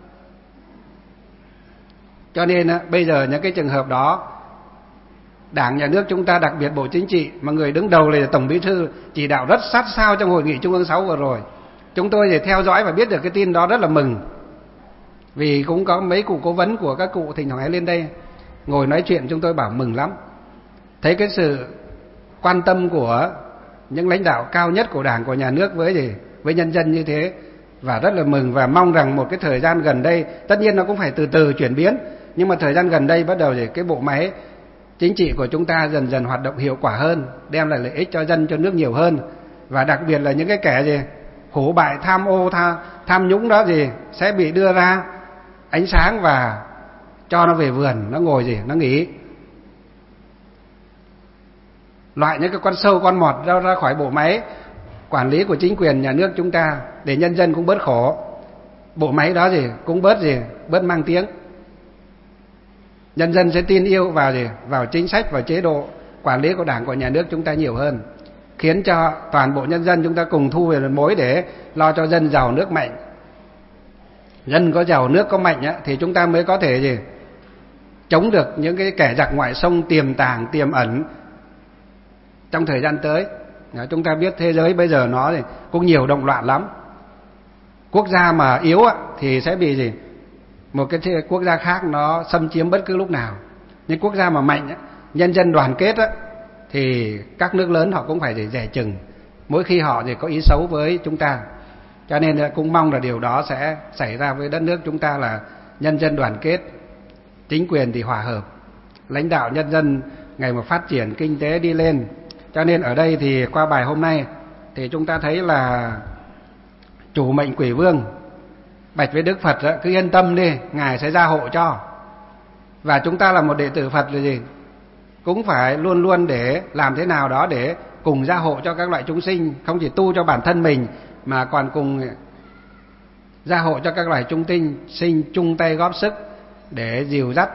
Cho nên bây giờ những cái trường hợp đó, Đảng, Nhà nước chúng ta, đặc biệt Bộ Chính trị mà người đứng đầu là Tổng Bí thư chỉ đạo rất sát sao trong hội nghị Trung ương sáu vừa rồi. Chúng tôi thì theo dõi và biết được cái tin đó rất là mừng. Vì cũng có mấy cụ cố vấn của các cụ thỉnh thoảng lên đây ngồi nói chuyện, chúng tôi bảo mừng lắm. Thấy cái sự quan tâm của những lãnh đạo cao nhất của Đảng, của Nhà nước với gì với nhân dân như thế, và rất là mừng, và mong rằng một cái thời gian gần đây, tất nhiên nó cũng phải từ từ chuyển biến, nhưng mà thời gian gần đây bắt đầu thì cái bộ máy chính trị của chúng ta dần dần hoạt động hiệu quả hơn, đem lại lợi ích cho dân, cho nước nhiều hơn. Và đặc biệt là những cái kẻ gì hủ bại, tham ô, tham, tham nhũng đó gì sẽ bị đưa ra ánh sáng và cho nó về vườn, nó ngồi gì nó nghỉ. Loại những cái con sâu con mọt ra ra khỏi bộ máy quản lý của chính quyền nhà nước chúng ta, để nhân dân cũng bớt khổ, bộ máy đó gì cũng bớt gì bớt mang tiếng. Nhân dân sẽ tin yêu vào gì vào chính sách, vào chế độ quản lý của Đảng, của Nhà nước chúng ta nhiều hơn, khiến cho toàn bộ nhân dân chúng ta cùng thu về một mối để lo cho dân giàu nước mạnh. Dân có giàu, nước có mạnh á, thì chúng ta mới có thể gì chống được những cái kẻ giặc ngoại xâm tiềm tàng, tiềm ẩn trong thời gian tới. Đó, chúng ta biết thế giới bây giờ nó thì cũng nhiều động loạn lắm. Quốc gia mà yếu á, thì sẽ bị gì một cái quốc gia khác nó xâm chiếm bất cứ lúc nào. Nhưng quốc gia mà mạnh á, nhân dân đoàn kết á, thì các nước lớn họ cũng phải để dè chừng mỗi khi họ thì có ý xấu với chúng ta. Cho nên cũng mong là điều đó sẽ xảy ra với đất nước chúng ta, là nhân dân đoàn kết, chính quyền thì hòa hợp, lãnh đạo nhân dân ngày một phát triển, kinh tế đi lên. Cho nên ở đây thì qua bài hôm nay thì chúng ta thấy là chủ mệnh quỷ vương bạch với Đức Phật đó, cứ yên tâm đi, Ngài sẽ gia hộ cho. Và chúng ta là một đệ tử Phật là gì cũng phải luôn luôn để làm thế nào đó để cùng gia hộ cho các loại chúng sinh, không chỉ tu cho bản thân mình mà còn cùng gia hộ cho các loài chúng tinh sinh chung tay góp sức để dìu dắt,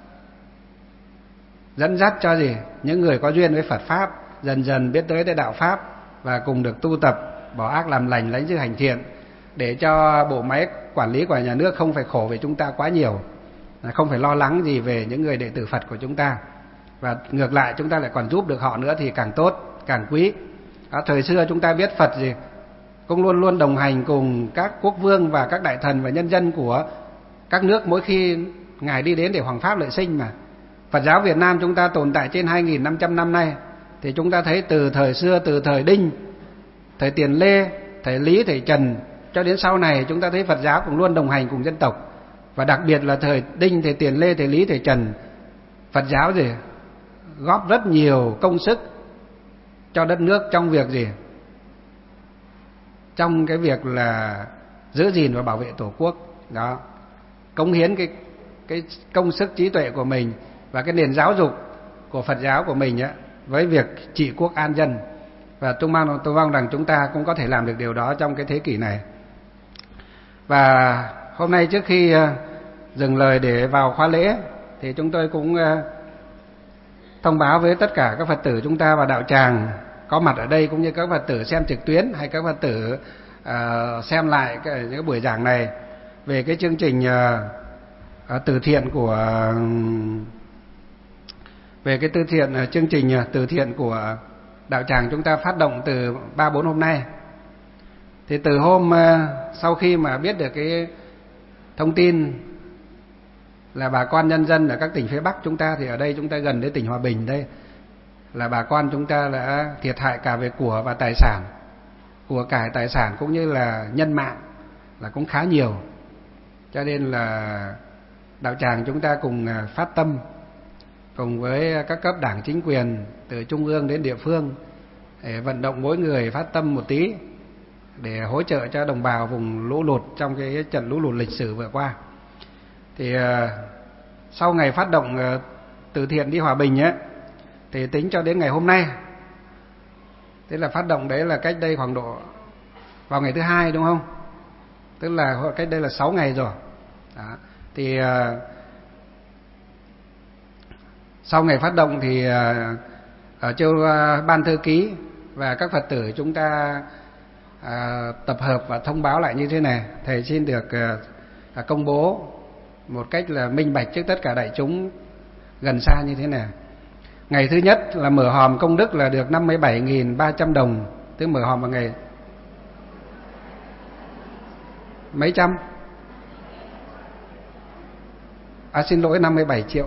dẫn dắt cho gì những người có duyên với Phật pháp dần dần biết tới cái đạo pháp và cùng được tu tập, bỏ ác làm lành, lãnh dư hành thiện, để cho bộ máy quản lý của nhà nước không phải khổ về chúng ta quá nhiều, không phải lo lắng gì về những người đệ tử Phật của chúng ta, và ngược lại chúng ta lại còn giúp được họ nữa thì càng tốt, càng quý. Ở thời xưa chúng ta biết Phật gì cũng luôn luôn đồng hành cùng các quốc vương và các đại thần và nhân dân của các nước mỗi khi Ngài đi đến để hoằng pháp lợi sinh mà. Phật giáo Việt Nam chúng ta tồn tại trên hai nghìn năm trăm năm nay, thì chúng ta thấy từ thời xưa, từ thời Đinh, thời Tiền Lê, thời Lý, thời Trần cho đến sau này, chúng ta thấy Phật giáo cũng luôn đồng hành cùng dân tộc. Và đặc biệt là thời Đinh, thời Tiền Lê, thời Lý, thời Trần, Phật giáo gì góp rất nhiều công sức cho đất nước trong việc gì? Trong cái việc là giữ gìn và bảo vệ Tổ quốc. Đó, cống hiến cái cái công sức trí tuệ của mình và cái nền giáo dục của Phật giáo của mình á, với việc trị quốc an dân. Và tôi mong, tôi mong rằng chúng ta cũng có thể làm được điều đó trong cái thế kỷ này. Và hôm nay trước khi dừng lời để vào khóa lễ, thì chúng tôi cũng thông báo với tất cả các Phật tử chúng ta và đạo tràng có mặt ở đây, cũng như các Phật tử xem trực tuyến hay các Phật tử uh, xem lại cái, những cái buổi giảng này, về cái chương trình uh, uh, từ thiện của về cái từ thiện uh, chương trình uh, từ thiện của đạo tràng chúng ta phát động từ ba bốn hôm nay. Thì từ hôm uh, sau khi mà biết được cái thông tin là bà con nhân dân ở các tỉnh phía Bắc chúng ta, thì ở đây chúng ta gần đến tỉnh Hòa Bình đây, là bà con chúng ta đã thiệt hại cả về của và tài sản, của cải tài sản cũng như là nhân mạng là cũng khá nhiều. Cho nên là đạo tràng chúng ta cùng phát tâm, cùng với các cấp đảng chính quyền từ trung ương đến địa phương, để vận động mỗi người phát tâm một tí để hỗ trợ cho đồng bào vùng lũ lụt trong cái trận lũ lụt lịch sử vừa qua. Thì sau ngày phát động từ thiện đi Hòa Bình ấy, thì tính cho đến ngày hôm nay, thế là phát động đấy là cách đây khoảng độ vào ngày thứ hai đúng không? Tức là cách đây là sáu ngày rồi. Đó. Thì uh, sau ngày phát động thì uh, ở châu uh, ban thư ký và các Phật tử chúng ta uh, tập hợp và thông báo lại như thế này. Thầy xin được uh, công bố một cách là minh bạch trước tất cả đại chúng gần xa như thế này. Ngày thứ nhất là mở hòm công đức là được năm mươi bảy nghìn ba trăm đồng, tức mở hòm vào ngày mấy trăm? À xin lỗi, năm mươi bảy triệu.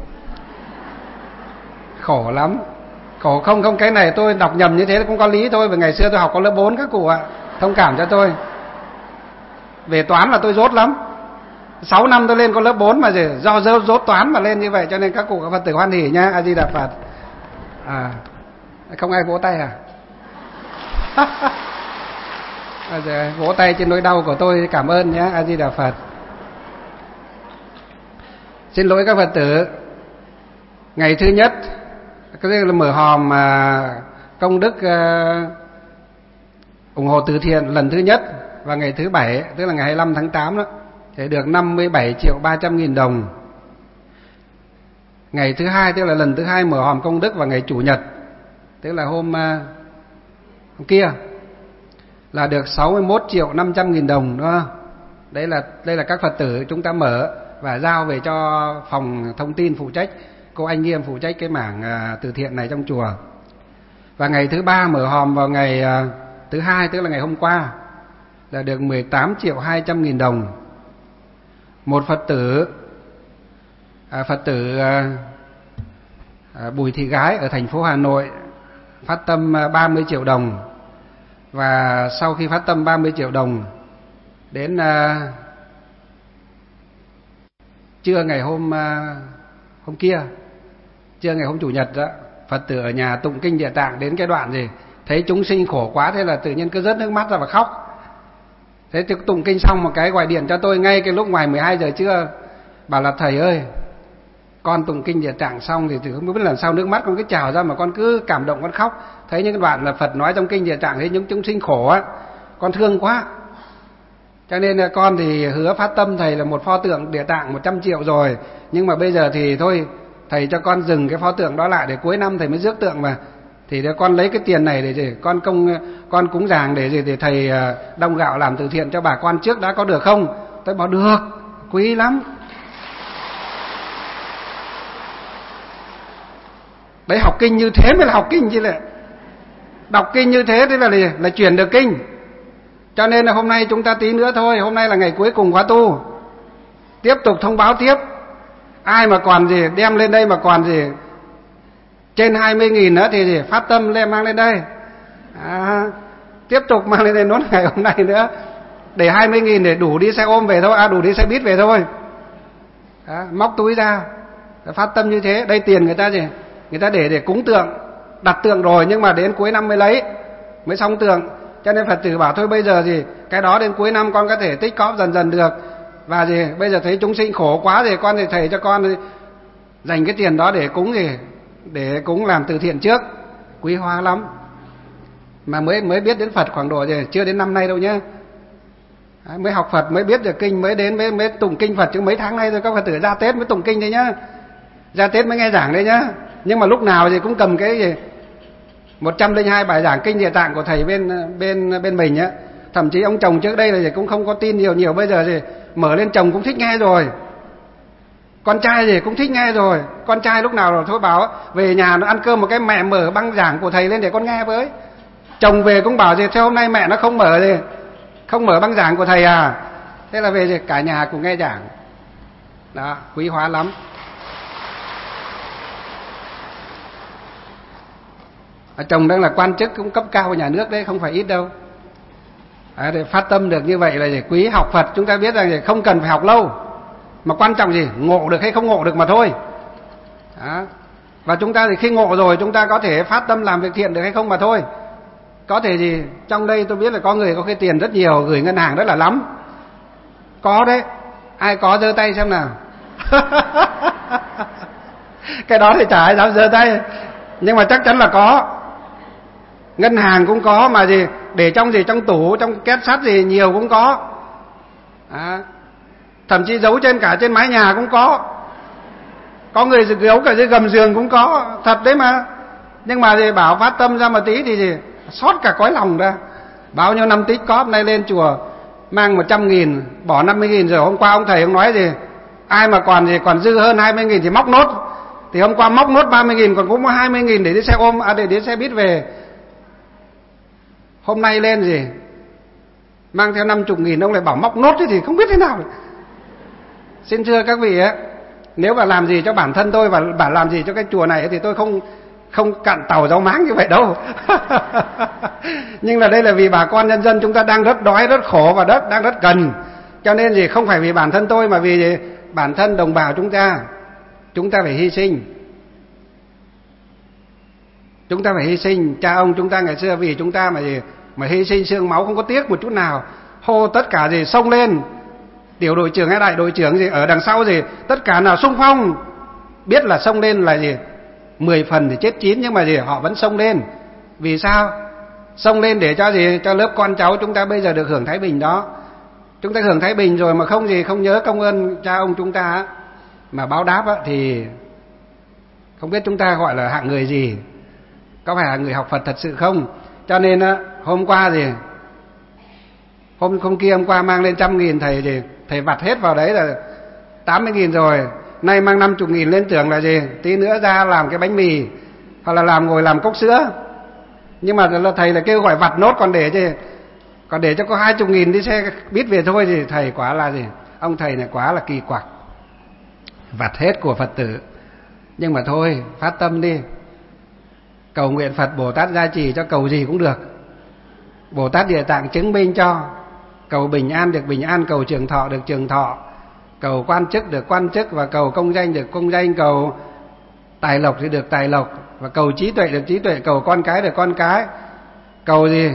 Khổ lắm. Khổ không không cái này tôi đọc nhầm như thế cũng có lý thôi, vì ngày xưa tôi học có lớp bốn các cụ ạ, thông cảm cho tôi. Về toán là tôi dốt lắm. sáu năm tôi lên có lớp bốn mà gì, do dốt toán mà lên như vậy, cho nên các cụ các Phật tử hoan hỉ nhá. A Di Đà Phật. À, không ai vỗ tay à? À vỗ tay trên nỗi đau của tôi, cảm ơn nhé. A Di Đà Phật. Xin lỗi các Phật tử. Ngày thứ nhất cái là mở hòm mà công đức uh, ủng hộ từ thiện lần thứ nhất, và ngày thứ bảy tức là ngày hai mươi lăm tháng tám đó thì được năm mươi bảy triệu ba trăm nghìn đồng. Ngày thứ hai tức là lần thứ hai mở hòm công đức vào ngày chủ nhật, tức là hôm, uh, hôm kia là được sáu mươi mốt triệu năm trăm nghìn đồng, đúng không? Đây là đây là các Phật tử chúng ta mở và giao về cho phòng thông tin phụ trách, cô Anh Nghiêm phụ trách cái mảng uh, từ thiện này trong chùa. Và ngày thứ ba mở hòm vào ngày uh, thứ hai tức là ngày hôm qua là được mười tám triệu hai trăm nghìn đồng. Một Phật tử à, Phật tử à, à, Bùi Thị Gái ở thành phố Hà Nội phát tâm à, ba mươi triệu đồng. Và sau khi phát tâm ba mươi triệu đồng, đến à, trưa ngày hôm à, hôm kia, trưa ngày hôm chủ nhật đó, Phật tử ở nhà tụng kinh Địa Tạng đến cái đoạn gì thấy chúng sinh khổ quá, thế là tự nhiên cứ rớt nước mắt ra và khóc. Thế thì tụng kinh xong một cái gọi điện cho tôi ngay cái lúc ngoài mười hai giờ trưa, bảo là thầy ơi, con tụng kinh Địa Tạng xong thì, thì không biết làm sao nước mắt con cứ trào ra mà con cứ cảm động con khóc. Thấy những cái đoạn là Phật nói trong kinh Địa Tạng thấy những chúng sinh khổ á, con thương quá. Cho nên là con thì hứa phát tâm thầy là một pho tượng Địa Tạng một trăm triệu rồi, nhưng mà bây giờ thì thôi thầy cho con dừng cái pho tượng đó lại để cuối năm thầy mới rước tượng mà. Thì để con lấy cái tiền này để gì con công con cúng dường để gì để thầy đông gạo làm từ thiện cho bà con trước đã, có được không? Tôi bảo được, quý lắm. Đấy, học kinh như thế mới là học kinh chứ lệ. Đọc kinh như thế thế là là chuyển được kinh. Cho nên là hôm nay chúng ta tí nữa thôi, hôm nay là ngày cuối cùng khóa tu. Tiếp tục thông báo tiếp. Ai mà còn gì đem lên đây mà còn gì trên hai mươi nghìn nữa thì gì phát tâm lên mang lên đây. À, tiếp tục mang lên đây nốt ngày hôm nay nữa. Để hai mươi nghìn để đủ đi xe ôm về thôi, à đủ đi xe buýt về thôi. À, móc túi ra phát tâm như thế. Đây tiền người ta gì người ta để để cúng tượng, đặt tượng rồi nhưng mà đến cuối năm mới lấy, mới xong tượng. Cho nên Phật tử bảo thôi bây giờ gì cái đó đến cuối năm con có thể tích cóp dần dần được. Và gì bây giờ thấy chúng sinh khổ quá thì con thì thầy cho con thì dành cái tiền đó để cúng gì để cúng làm từ thiện trước. Quý hóa lắm. Mà mới mới biết đến Phật khoảng độ gì chưa đến năm nay đâu nhá. Mới học Phật mới biết được kinh, mới đến mới mới tụng kinh Phật chứ mấy tháng nay rồi. Các Phật tử ra Tết mới tụng kinh đấy nhá, ra Tết mới nghe giảng đấy nhá. Nhưng mà lúc nào thì cũng cầm cái gì một trăm lẻ hai bài giảng kinh Địa Tạng của thầy bên bên bên mình á. Thậm chí ông chồng trước đây là cũng không có tin nhiều nhiều, bây giờ thì mở lên chồng cũng thích nghe rồi. Con trai thì cũng thích nghe rồi. Con trai lúc nào rồi thôi bảo về nhà nó ăn cơm một cái mẹ mở băng giảng của thầy lên để con nghe với. Chồng về cũng bảo gì theo hôm nay mẹ nó không mở gì không mở băng giảng của thầy à. Thế là về thì cả nhà cùng nghe giảng. Đó, quý hóa lắm. Chồng đang là quan chức cũng cấp cao của nhà nước đấy, không phải ít đâu. À, để phát tâm được như vậy là để quý học Phật. Chúng ta biết rằng không cần phải học lâu, mà quan trọng gì ngộ được hay không ngộ được mà thôi. Đó. Và chúng ta thì khi ngộ rồi chúng ta có thể phát tâm làm việc thiện được hay không mà thôi. Có thể gì trong đây tôi biết là có người có cái tiền rất nhiều gửi ngân hàng rất là lắm. Có đấy. Ai có giơ tay xem nào. Cái đó thì chả ai dám giơ tay, nhưng mà chắc chắn là có. Ngân hàng cũng có, mà gì để trong gì trong tủ, trong két sắt gì nhiều cũng có. À, thậm chí giấu trên cả trên mái nhà cũng có. Có người giấu cả dưới gầm giường cũng có, thật đấy mà. Nhưng mà gì bảo phát tâm ra một tí thì gì xót cả cõi lòng ra. Bao nhiêu năm tích cóp nay lên chùa mang một trăm nghìn, bỏ năm mươi nghìn rồi. Hôm qua ông thầy ông nói gì ai mà còn gì còn dư hơn hai mươi nghìn thì móc nốt. Thì hôm qua móc nốt ba mươi nghìn, còn cũng có hai mươi nghìn để đi xe ôm, à để đi xe buýt về. Hôm nay lên gì mang theo năm mươi nghìn, ông lại bảo móc nốt thì không biết thế nào. Xin thưa các vị ấy, nếu mà làm gì cho bản thân tôi và bảo làm gì cho cái chùa này thì tôi không không cạn tàu rau máng như vậy đâu. Nhưng là đây là vì bà con nhân dân chúng ta đang rất đói, rất khổ và rất đang rất cần. Cho nên gì không phải vì bản thân tôi mà vì gì? Bản thân đồng bào chúng ta. Chúng ta phải hy sinh. Chúng ta phải hy sinh. Cha ông chúng ta ngày xưa vì chúng ta mà gì mà hy sinh xương máu không có tiếc một chút nào. Hô tất cả gì xông lên. Tiểu đội trưởng hay đại đội trưởng gì ở đằng sau gì tất cả nào xung phong. Biết là xông lên là gì mười phần thì chết chín, nhưng mà gì họ vẫn xông lên. Vì sao? Xông lên để cho gì cho lớp con cháu chúng ta bây giờ được hưởng thái bình đó. Chúng ta hưởng thái bình rồi mà không gì không nhớ công ơn cha ông chúng ta mà báo đáp thì không biết chúng ta gọi là hạng người gì, có phải là người học Phật thật sự không? Cho nên hôm qua gì hôm hôm kia hôm qua mang lên trăm nghìn, thầy gì thầy vặt hết vào đấy là tám mươi nghìn rồi. Nay mang năm mươi nghìn lên tưởng là gì tí nữa ra làm cái bánh mì hoặc là làm ngồi làm cốc sữa. Nhưng mà là thầy là kêu gọi vặt nốt, còn để chứ còn để cho có hai mươi nghìn đi xe biết về thôi thì thầy quá là gì ông thầy này quá là kỳ quặc, vặt hết của Phật tử. Nhưng mà thôi, phát tâm đi, cầu nguyện Phật Bồ Tát gia trì cho, cầu gì cũng được. Bồ Tát Địa Tạng chứng minh cho. Cầu bình an được bình an, cầu trường thọ được trường thọ, cầu quan chức được quan chức, và cầu công danh được công danh, cầu tài lộc thì được tài lộc, và cầu trí tuệ được trí tuệ, cầu con cái được con cái. Cầu gì?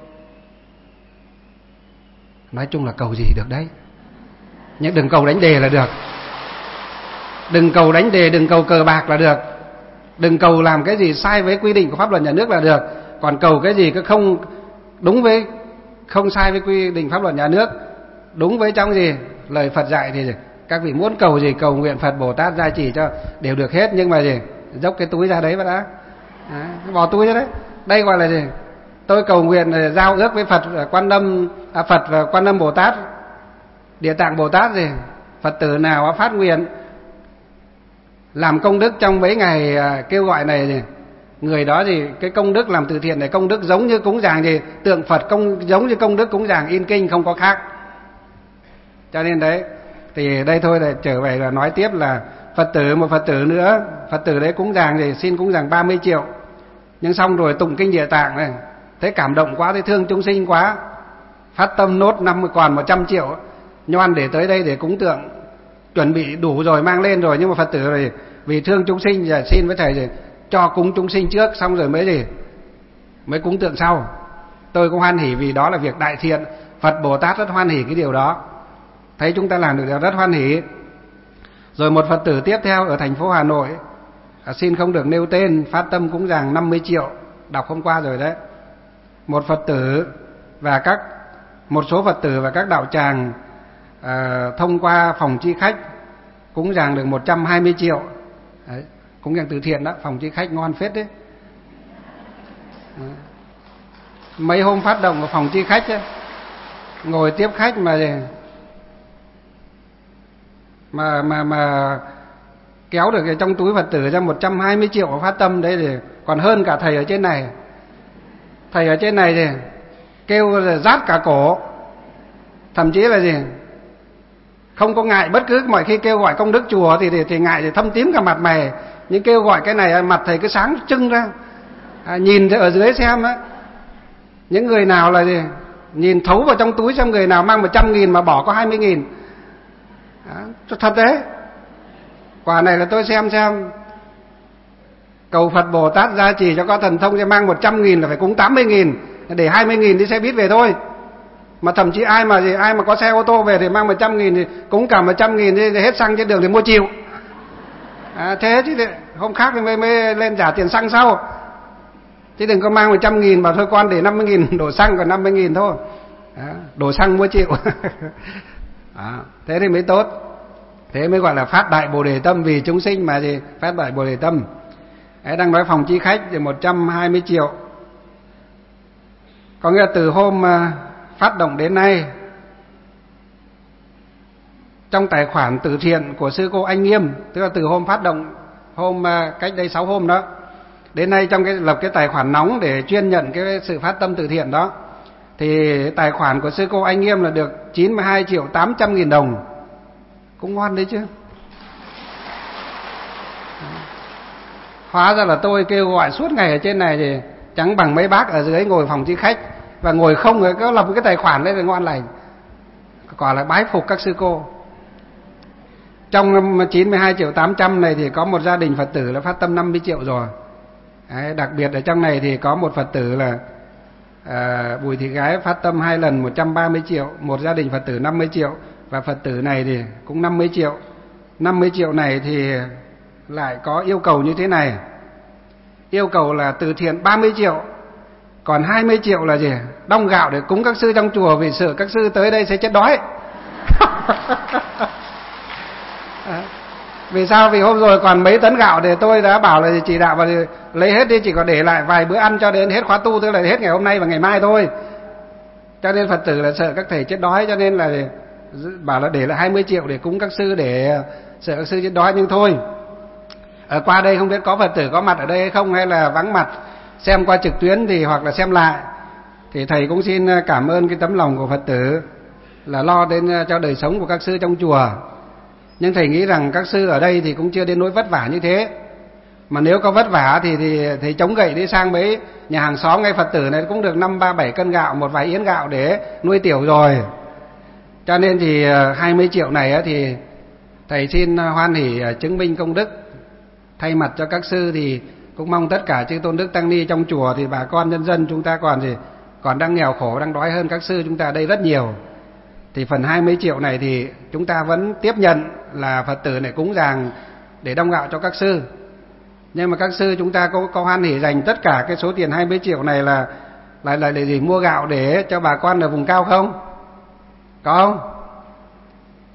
Nói chung là cầu gì được đấy, nhưng đừng cầu đánh đề là được. Đừng cầu đánh đề, đừng cầu cờ bạc là được. Đừng cầu làm cái gì sai với quy định của pháp luật nhà nước là được. Còn cầu cái gì cứ không đúng với, không sai với quy định pháp luật nhà nước đúng với trong gì lời Phật dạy thì các vị muốn cầu gì cầu nguyện Phật Bồ Tát gia trì cho đều được hết, nhưng mà gì dốc cái túi ra đấy mà đã đấy, bỏ túi ra đấy. Đây gọi là gì? Tôi cầu nguyện giao ước với Phật Quan Âm à, Phật và Quan Âm Bồ Tát, Địa Tạng Bồ Tát gì, Phật tử nào phát nguyện làm công đức trong mấy ngày kêu gọi này gì, người đó gì cái công đức làm từ thiện này, công đức giống như cúng dường gì tượng Phật, công giống như công đức cúng dường in kinh, không có khác. Cho nên đấy thì đây thôi là trở về là nói tiếp là Phật tử, một Phật tử nữa, Phật tử đấy cúng dường thì xin cúng dường ba mươi triệu, nhưng xong rồi tụng kinh Địa Tạng này, thấy cảm động quá, thấy thương chúng sinh quá, phát tâm nốt năm còn một trăm triệu nhoan để tới đây để cúng tượng, chuẩn bị đủ rồi mang lên rồi, nhưng mà Phật tử rồi vì thương chúng sinh giờ xin với thầy rồi cho cúng chúng sinh trước, xong rồi mới gì mới cúng tượng sau. Tôi cũng hoan hỉ vì đó là việc đại thiện, Phật Bồ Tát rất hoan hỉ cái điều đó, thấy chúng ta làm được điều rất hoan hỉ. Rồi một Phật tử tiếp theo ở thành phố Hà Nội, à, xin không được nêu tên, phát tâm cúng dường năm mươi triệu, đọc hôm qua rồi đấy. Một Phật tử và các một số Phật tử và các đạo tràng à, thông qua phòng chi khách cúng dường được một trăm hai mươi triệu. Đấy, cúng dường từ thiện đó, phòng chi khách ngon phết đấy. Đấy. Mấy hôm phát động ở phòng chi khách ấy, ngồi tiếp khách mà mà mà mà kéo được trong túi Phật tử ra một trăm hai mươi triệu của phát tâm đấy, thì còn hơn cả thầy ở trên này. Thầy ở trên này thì kêu là rát cả cổ, thậm chí là gì không có ngại, bất cứ mọi khi kêu gọi công đức chùa thì thì, thì ngại thì thâm tím cả mặt mày, nhưng kêu gọi cái này mặt thầy cứ sáng trưng ra. À, nhìn ở dưới xem á, những người nào là gì nhìn thấu vào trong túi xem người nào mang một trăm nghìn mà bỏ có hai mươi nghìn. À, thật đấy. Quả này là tôi xem xem cầu Phật Bồ Tát gia trì cho có thần thông, cho mang một trăm nghìn là phải cúng tám mươi nghìn, để hai mươi nghìn đi xe buýt về thôi. Mà thậm chí ai mà gì ai mà có xe ô tô về thì mang một trăm nghìn thì cúng cả một trăm nghìn thì hết xăng trên đường thì mua chịu. À, thế chứ hôm khác thì mới, mới lên trả tiền xăng sau. Chứ đừng có mang một trăm nghìn mà thôi con để năm mươi nghìn đổ xăng, còn năm mươi nghìn thôi. À, đổ xăng mua chịu. À, thế thì mới tốt. Thế mới gọi là phát đại Bồ Đề tâm vì chúng sinh mà gì, phát đại Bồ Đề tâm. Đấy, đang nói phòng chi khách thì một trăm hai mươi triệu. Có nghĩa là từ hôm phát động đến nay, trong tài khoản từ thiện của sư cô Anh Nghiêm, tức là từ hôm phát động, hôm cách đây sáu hôm đó, đến nay trong cái lập cái tài khoản nóng để chuyên nhận cái sự phát tâm từ thiện đó, thì tài khoản của sư cô Anh Nghiêm là được chín mươi hai triệu tám trăm nghìn đồng. Cũng ngon đấy chứ. Hóa ra là tôi kêu gọi suốt ngày ở trên này thì chẳng bằng mấy bác ở dưới ngồi phòng chi khách, và ngồi không rồi có lập cái tài khoản đấy là ngon lành. Quả là bái phục các sư cô. Trong chín mươi hai triệu tám trăm này thì có một gia đình Phật tử là phát tâm năm mươi triệu rồi. Đấy, đặc biệt ở trong này thì có một Phật tử là à, Bùi Thị Gái phát tâm hai lần một trăm ba mươi triệu, một gia đình Phật tử năm mươi triệu, và Phật tử này thì cũng năm mươi triệu. năm mươi triệu này thì lại có yêu cầu như thế này. Yêu cầu là từ thiện ba mươi triệu, còn hai mươi triệu là gì? Đong gạo để cúng các sư trong chùa, vì sợ các sư tới đây sẽ chết đói. Vì sao? Vì hôm rồi còn mấy tấn gạo thì tôi đã bảo là chỉ đạo và lấy hết đi, chỉ có để lại vài bữa ăn cho đến hết khóa tu, tức là hết ngày hôm nay và ngày mai thôi. Cho nên Phật tử là sợ các thầy chết đói, cho nên là bảo là để lại hai mươi triệu để cúng các sư, để sợ các sư chết đói. Nhưng thôi, ở qua đây không biết có Phật tử có mặt ở đây hay không, hay là vắng mặt xem qua trực tuyến thì hoặc là xem lại, thì thầy cũng xin cảm ơn cái tấm lòng của Phật tử là lo đến cho đời sống của các sư trong chùa. Nhưng thầy nghĩ rằng các sư ở đây thì cũng chưa đến nỗi vất vả như thế. Mà nếu có vất vả thì thì thầy chống gậy đi sang mấy nhà hàng xóm ngay Phật tử này cũng được năm ba bảy cân gạo, một vài yến gạo để nuôi tiểu rồi. Cho nên thì hai mươi triệu này thì thầy xin hoan hỉ chứng minh công đức. Thay mặt cho các sư thì cũng mong tất cả chư tôn đức tăng ni trong chùa thì bà con nhân dân chúng ta còn gì còn đang nghèo khổ, đang đói hơn các sư chúng ta ở đây rất nhiều. Thì phần hai mươi triệu này thì chúng ta vẫn tiếp nhận là Phật tử này cúng dường để đong gạo cho các sư. Nhưng mà các sư chúng ta có, có hoan hỉ dành tất cả cái số tiền hai mươi triệu này là lại là để gì mua gạo để cho bà con ở vùng cao không? Có không?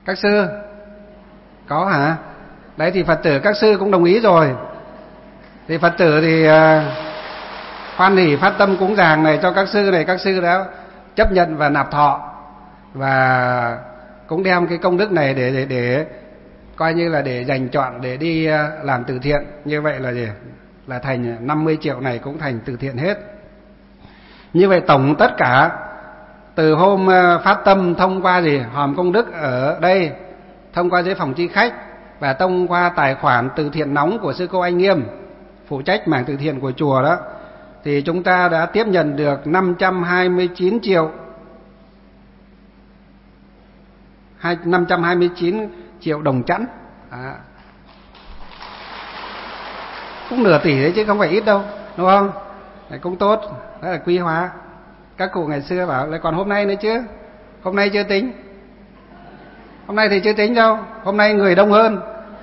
Các sư có hả? Đấy thì Phật tử các sư cũng đồng ý rồi. Thì Phật tử thì uh, hoan hỉ phát tâm cúng dường này cho các sư này, các sư đã chấp nhận và nạp thọ, và cũng đem cái công đức này để để để coi như là để dành chọn để đi uh, làm từ thiện. Như vậy là gì? Là thành năm mươi triệu này cũng thành từ thiện hết. Như vậy tổng tất cả từ hôm uh, phát tâm thông qua gì? Hòm công đức ở đây, thông qua dưới phòng chi khách và thông qua tài khoản từ thiện nóng của sư cô Anh Nghiêm phụ trách mảng từ thiện của chùa đó, thì chúng ta đã tiếp nhận được năm trăm hai mươi chín triệu năm trăm hai mươi chín triệu đồng chẵn. À, cũng nửa tỷ đấy chứ không phải ít đâu, đúng không? Đấy, cũng tốt, đó là quý hóa. Các cụ ngày xưa bảo lại còn hôm nay nữa chứ, hôm nay chưa tính, hôm nay thì chưa tính đâu, hôm nay người đông hơn.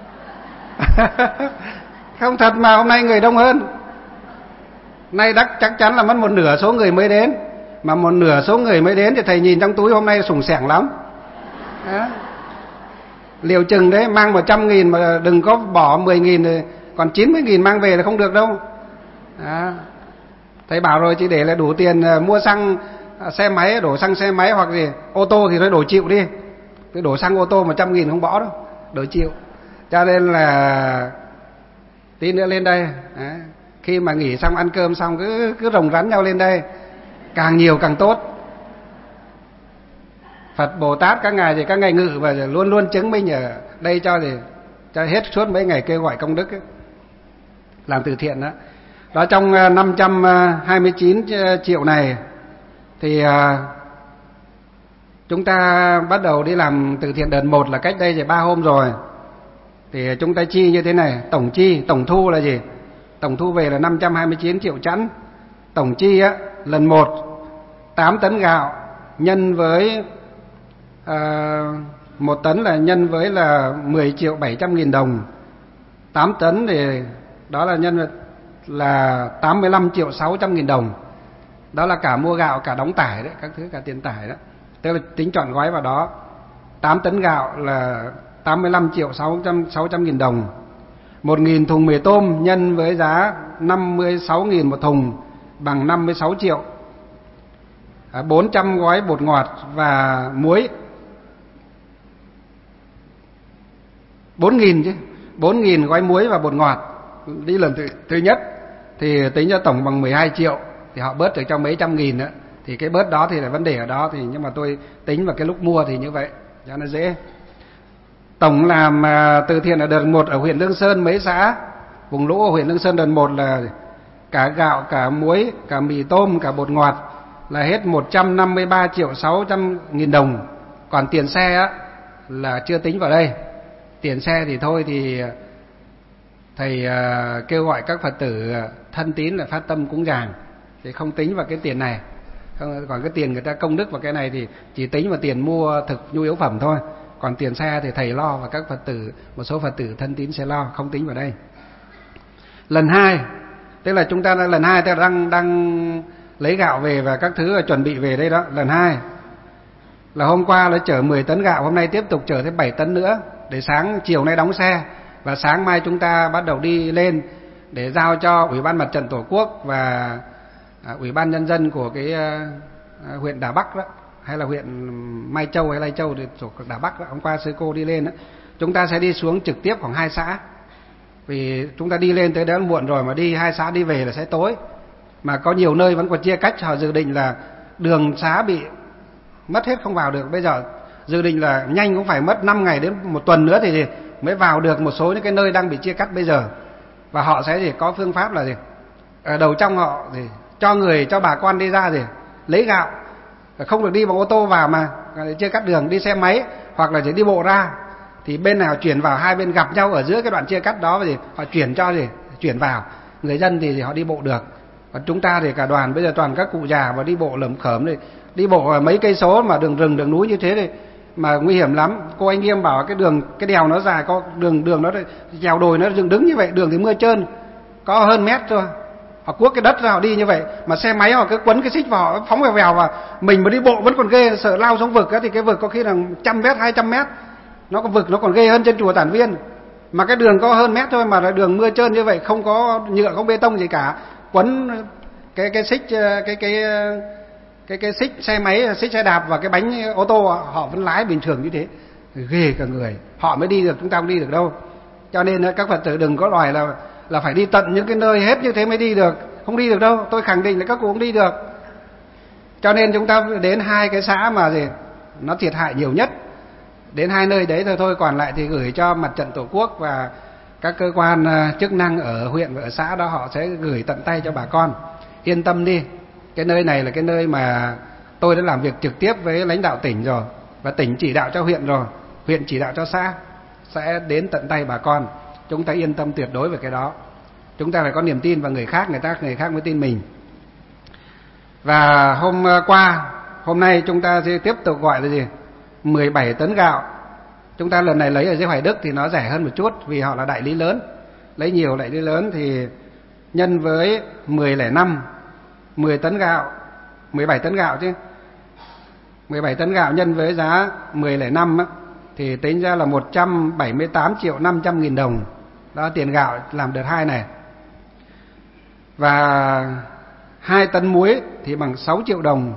Không thật mà, hôm nay người đông hơn. Nay đắc chắc chắn là mất một nửa số người mới đến, mà một nửa số người mới đến thì thầy nhìn trong túi hôm nay sủng sẻng lắm. Đó. Liều chừng đấy, mang một trăm nghìn mà đừng có bỏ mười nghìn rồi, còn chín mươi nghìn mang về là không được đâu. Đó. Thầy bảo rồi, chỉ để là đủ tiền mua xăng xe máy, đổ xăng xe máy hoặc gì, ô tô thì thôi đổ chịu đi. Cái đổ xăng ô tô một trăm nghìn không bỏ đâu, đổ chịu. Cho nên là tí nữa lên đây. Đấy. Khi mà nghỉ xong ăn cơm xong cứ cứ rồng rắn nhau lên đây, càng nhiều càng tốt. Phật Bồ Tát các ngài thì các ngài ngự và luôn luôn chứng minh ở đây cho thì cho hết suốt mấy ngày kêu gọi công đức ấy, làm từ thiện đó. Đó, trong năm trăm hai mươi chín triệu này thì chúng ta bắt đầu đi làm từ thiện đợt một là cách đây thì ba hôm rồi. Thì chúng ta chi như thế này, tổng chi, tổng thu là gì? Tổng thu về là năm trăm hai mươi chín triệu chẵn. Tổng chi á, lần một tám tấn gạo nhân với à, một tấn là nhân với là mười triệu bảy trăm nghìn đồng. tám tấn thì đó là nhân là tám mươi lăm triệu sáu trăm nghìn đồng. Đó là cả mua gạo, cả đóng tải đấy, các thứ, cả tiền tải đó. Tức là tính trọn gói vào đó. tám tấn gạo là tám mươi lăm triệu sáu trăm nghìn đồng. một nghìn thùng mì tôm nhân với giá năm mươi sáu nghìn một thùng bằng năm mươi sáu triệu. À, bốn trăm gói bột ngọt và muối. bốn nghìn chứ. bốn nghìn gói muối và bột ngọt. Đi lần thứ, thứ nhất thì tính cho tổng bằng mười hai triệu. Thì họ bớt được cho mấy trăm nghìn nữa. Thì cái bớt đó thì là vấn đề ở đó. Thì nhưng mà tôi tính vào cái lúc mua thì như vậy cho nó dễ. Tổng làm từ thiện ở đợt một ở huyện Lương Sơn mấy xã vùng lũ ở huyện Lương Sơn đợt một là cả gạo, cả muối, cả mì tôm, cả bột ngọt là hết một trăm năm mươi ba triệu sáu trăm nghìn đồng. Còn tiền xe á là chưa tính vào đây. Tiền xe thì thôi thì thầy uh, kêu gọi các Phật tử thân tín là phát tâm cúng dường thì không tính vào cái tiền này. Còn cái tiền người ta công đức vào cái này thì chỉ tính vào tiền mua thực nhu yếu phẩm thôi. Còn tiền xe thì thầy lo và các Phật tử, một số Phật tử thân tín sẽ lo, không tính vào đây. Lần hai, tức là chúng ta đã, lần hai ta đang đang lấy gạo về và các thứ chuẩn bị về đây đó. Lần hai là hôm qua là chở mười tấn gạo, hôm nay tiếp tục chở thêm bảy tấn nữa để sáng chiều nay đóng xe và sáng mai chúng ta bắt đầu đi lên để giao cho Ủy ban Mặt trận Tổ quốc và à, Ủy ban Nhân dân của cái à, huyện Đà Bắc đó, hay là huyện Mai Châu hay Lai Châu thì thuộc Đà Bắc đó. Hôm qua sư cô đi lên đó, chúng ta sẽ đi xuống trực tiếp khoảng hai xã. Vì chúng ta đi lên tới đó muộn rồi mà đi hai xã đi về là sẽ tối. Mà có nhiều nơi vẫn còn chia cách, họ dự định là đường xá bị mất hết không vào được. Bây giờ dự định là nhanh cũng phải mất năm ngày đến một tuần nữa thì mới vào được một số những cái nơi đang bị chia cắt bây giờ. Và họ sẽ gì có phương pháp là gì? Ở đầu trong họ thì cho người, cho bà con đi ra gì lấy gạo. Không được đi bằng ô tô vào mà chia cắt đường, đi xe máy hoặc là chỉ đi bộ ra. Thì bên nào chuyển vào, hai bên gặp nhau ở giữa cái đoạn chia cắt đó thì họ chuyển cho gì chuyển vào. Người dân thì họ đi bộ được. Còn chúng ta thì cả đoàn bây giờ toàn các cụ già và đi bộ lởm khởm thì đi bộ mấy cây số mà đường rừng đường núi như thế thì mà nguy hiểm lắm. Cô Anh Nghiêm bảo cái đường cái đèo nó dài, có đường đường nó trèo đồi nó dựng đứng như vậy, đường thì mưa trơn có hơn mét thôi. Họ cuốc cái đất ra họ đi như vậy, mà xe máy họ cứ quấn cái xích vào họ phóng vèo vèo, và mình mà đi bộ vẫn còn ghê, sợ lao xuống vực á, thì cái vực có khi là trăm mét hai trăm mét nó có vực nó còn ghê hơn trên chùa Tản Viên. Mà cái đường có hơn mét thôi mà là đường mưa trơn như vậy, không có nhựa, không bê tông gì cả, quấn cái cái xích cái cái cái cái xích xe máy, xích xe đạp và cái bánh ô tô họ vẫn lái bình thường như thế, ghê cả người. Họ mới đi được, chúng ta không đi được đâu. Cho nên các Phật tử đừng có đòi là là phải đi tận những cái nơi hết như thế mới đi được, không đi được đâu. Tôi khẳng định là các cụ không đi được. Cho nên chúng ta đến hai cái xã mà gì nó thiệt hại nhiều nhất, đến hai nơi đấy thôi thôi, còn lại thì gửi cho Mặt trận Tổ quốc và các cơ quan chức năng ở huyện và ở xã đó, họ sẽ gửi tận tay cho bà con. Yên tâm đi, cái nơi này là cái nơi mà tôi đã làm việc trực tiếp với lãnh đạo tỉnh rồi, và tỉnh chỉ đạo cho huyện rồi, huyện chỉ đạo cho xã, sẽ đến tận tay bà con. Chúng ta yên tâm tuyệt đối về cái đó. Chúng ta phải có niềm tin vào người khác, người ta người khác mới tin mình. Và hôm qua, hôm nay chúng ta sẽ tiếp tục gọi là gì? mười bảy tấn gạo. Chúng ta lần này lấy ở dưới Hoài Đức thì nó rẻ hơn một chút vì họ là đại lý lớn. Lấy nhiều đại lý lớn thì nhân với mười lẻ năm, mười tấn gạo, mười bảy tấn gạo chứ. mười bảy tấn gạo nhân với giá mười lẻ năm á, thì tính ra là một trăm bảy mươi tám triệu năm trăm nghìn đồng. Đó tiền gạo làm đợt hai này. Và hai tấn muối thì bằng sáu triệu đồng.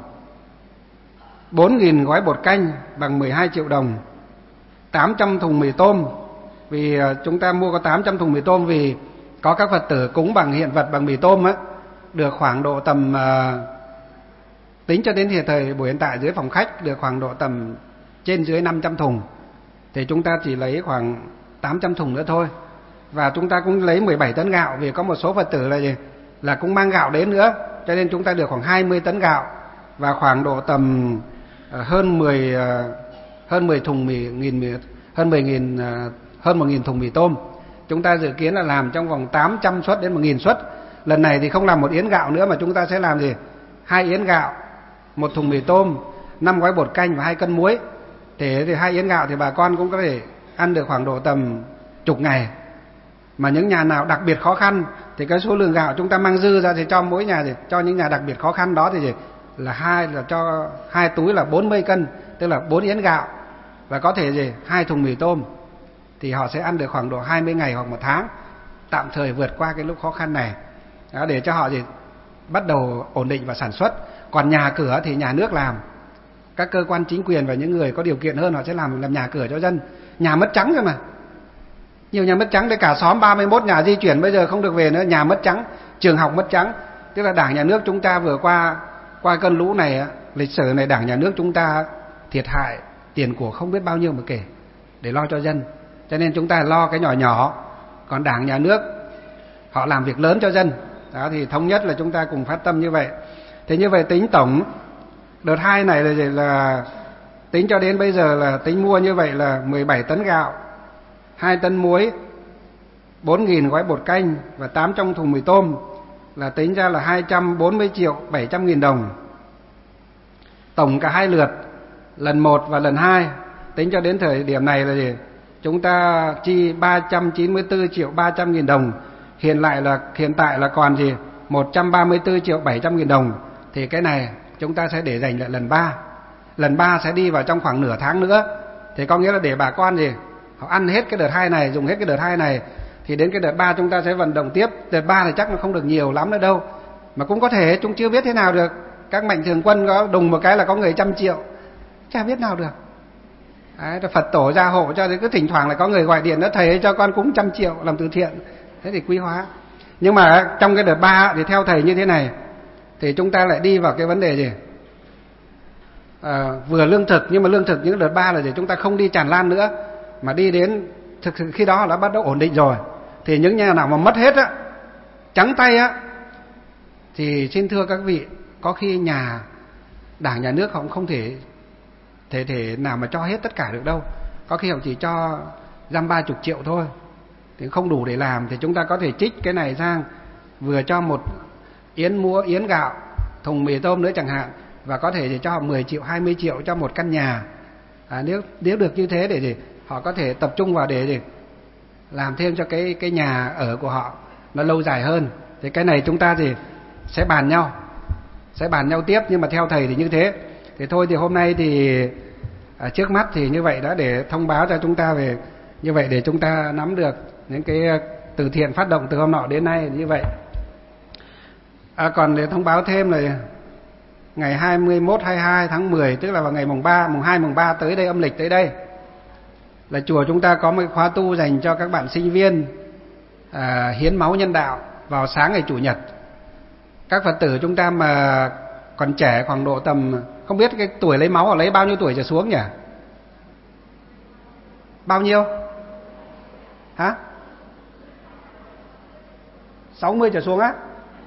bốn nghìn gói bột canh bằng mười hai triệu đồng. tám trăm thùng mì tôm, vì chúng ta mua có tám trăm thùng mì tôm vì có các Phật tử cúng bằng hiện vật bằng mì tôm á, được khoảng độ tầm uh, tính cho đến hiện thời buổi hiện tại dưới phòng khách được khoảng độ tầm trên dưới năm trăm thùng. Thì chúng ta chỉ lấy khoảng tám trăm thùng nữa thôi. Và chúng ta cũng lấy mười bảy tấn gạo vì có một số Phật tử là gì? Là cũng mang gạo đến nữa, cho nên chúng ta được khoảng hai mươi tấn gạo và khoảng độ tầm uh, hơn mười uh, hơn mười thùng mì nghìn mì, hơn mười nghìn uh, hơn một nghìn thùng mì tôm. Chúng ta dự kiến là làm trong vòng tám trăm suất đến một nghìn suất. Lần này thì không làm một yến gạo nữa mà chúng ta sẽ làm gì? Hai yến gạo, một thùng mì tôm, năm gói bột canh và hai cân muối. Thế thì hai yến gạo thì bà con cũng có thể ăn được khoảng độ tầm chục ngày. Mà những nhà nào đặc biệt khó khăn thì cái số lượng gạo chúng ta mang dư ra thì cho mỗi nhà, thì cho những nhà đặc biệt khó khăn đó thì gì? Là hai là cho hai túi là bốn mươi cân, tức là bốn yến gạo và có thể gì? Hai thùng mì tôm. Thì họ sẽ ăn được khoảng độ hai mươi ngày hoặc một tháng, tạm thời vượt qua cái lúc khó khăn này. Đó, để cho họ gì? Bắt đầu ổn định và sản xuất. Còn nhà cửa thì nhà nước làm. Các cơ quan chính quyền và những người có điều kiện hơn họ sẽ làm làm nhà cửa cho dân. Nhà mất trắng rồi mà. Nhiều nhà mất trắng, để cả xóm ba mươi mốt nhà di chuyển bây giờ không được về nữa, nhà mất trắng, trường học mất trắng. Tức là Đảng Nhà nước chúng ta vừa qua qua cơn lũ này, lịch sử này Đảng Nhà nước chúng ta thiệt hại tiền của không biết bao nhiêu mà kể để lo cho dân. Cho nên chúng ta lo cái nhỏ nhỏ, còn Đảng Nhà nước họ làm việc lớn cho dân. Đó thì thống nhất là chúng ta cùng phát tâm như vậy. Thế như vậy tính tổng đợt hai này là, là tính cho đến bây giờ là tính mua như vậy là mười bảy tấn gạo, hai tấn muối, bốn nghìn gói bột canh và tám trăm thùng mì tôm, là tính ra là hai trăm bốn mươi triệu bảy trăm nghìn đồng. Tổng cả hai lượt, lần một và lần hai, tính cho đến thời điểm này là gì? Chúng ta chi ba trăm chín mươi tư triệu ba trăm nghìn đồng. Hiện lại là hiện tại là còn gì? một trăm ba mươi tư triệu bảy trăm nghìn đồng. Thì cái này chúng ta sẽ để dành lại lần ba. Lần ba sẽ đi vào trong khoảng nửa tháng nữa. Thì có nghĩa là để bà con gì? Họ ăn hết cái đợt hai này, dùng hết cái đợt hai này, thì đến cái đợt ba chúng ta sẽ vận động tiếp. Đợt ba thì chắc là không được nhiều lắm nữa đâu, mà cũng có thể chúng chưa biết thế nào được. Các mạnh thường quân có đùng một cái là có người trăm triệu, chả biết nào được. Đấy, Phật tổ gia hộ cho, thì cứ thỉnh thoảng là có người gọi điện đó: thầy cho con cúng trăm triệu làm từ thiện. Thế thì quý hóa. Nhưng mà trong cái đợt ba thì theo thầy như thế này, thì chúng ta lại đi vào cái vấn đề gì? À, vừa lương thực, nhưng mà lương thực những đợt ba là để chúng ta không đi tràn lan nữa, mà đi đến thực sự khi đó đã bắt đầu ổn định rồi. Thì những nhà nào mà mất hết á, trắng tay á, thì xin thưa các vị, có khi nhà Đảng Nhà nước họ cũng không thể thể thể nào mà cho hết tất cả được đâu. Có khi họ chỉ cho dăm ba chục triệu thôi, thì không đủ để làm. Thì chúng ta có thể trích cái này sang, vừa cho một yến mua yến gạo, thùng mì tôm nữa chẳng hạn, và có thể cho họ mười triệu, hai mươi triệu cho một căn nhà. À, nếu nếu được như thế để gì? Họ có thể tập trung vào để gì? Làm thêm cho cái cái nhà ở của họ nó lâu dài hơn. Thì cái này chúng ta thì sẽ bàn nhau, sẽ bàn nhau tiếp. Nhưng mà theo thầy thì như thế. Thì thôi thì hôm nay thì À, trước mắt thì như vậy đã để thông báo cho chúng ta về như vậy để chúng ta nắm được những cái từ thiện phát động từ hôm nọ đến nay như vậy. À, còn để thông báo thêm là ngày hai mươi mốt, hai mươi hai tháng mười, tức là vào ngày mùng ba, mùng hai, mùng ba tới đây âm lịch tới đây là chùa chúng ta có một khóa tu dành cho các bạn sinh viên à, hiến máu nhân đạo vào sáng ngày chủ nhật. Các Phật tử chúng ta mà còn trẻ khoảng độ tầm không biết cái tuổi lấy máu là lấy bao nhiêu tuổi trở xuống nhỉ? Bao nhiêu? Hả? sáu mươi trở xuống á?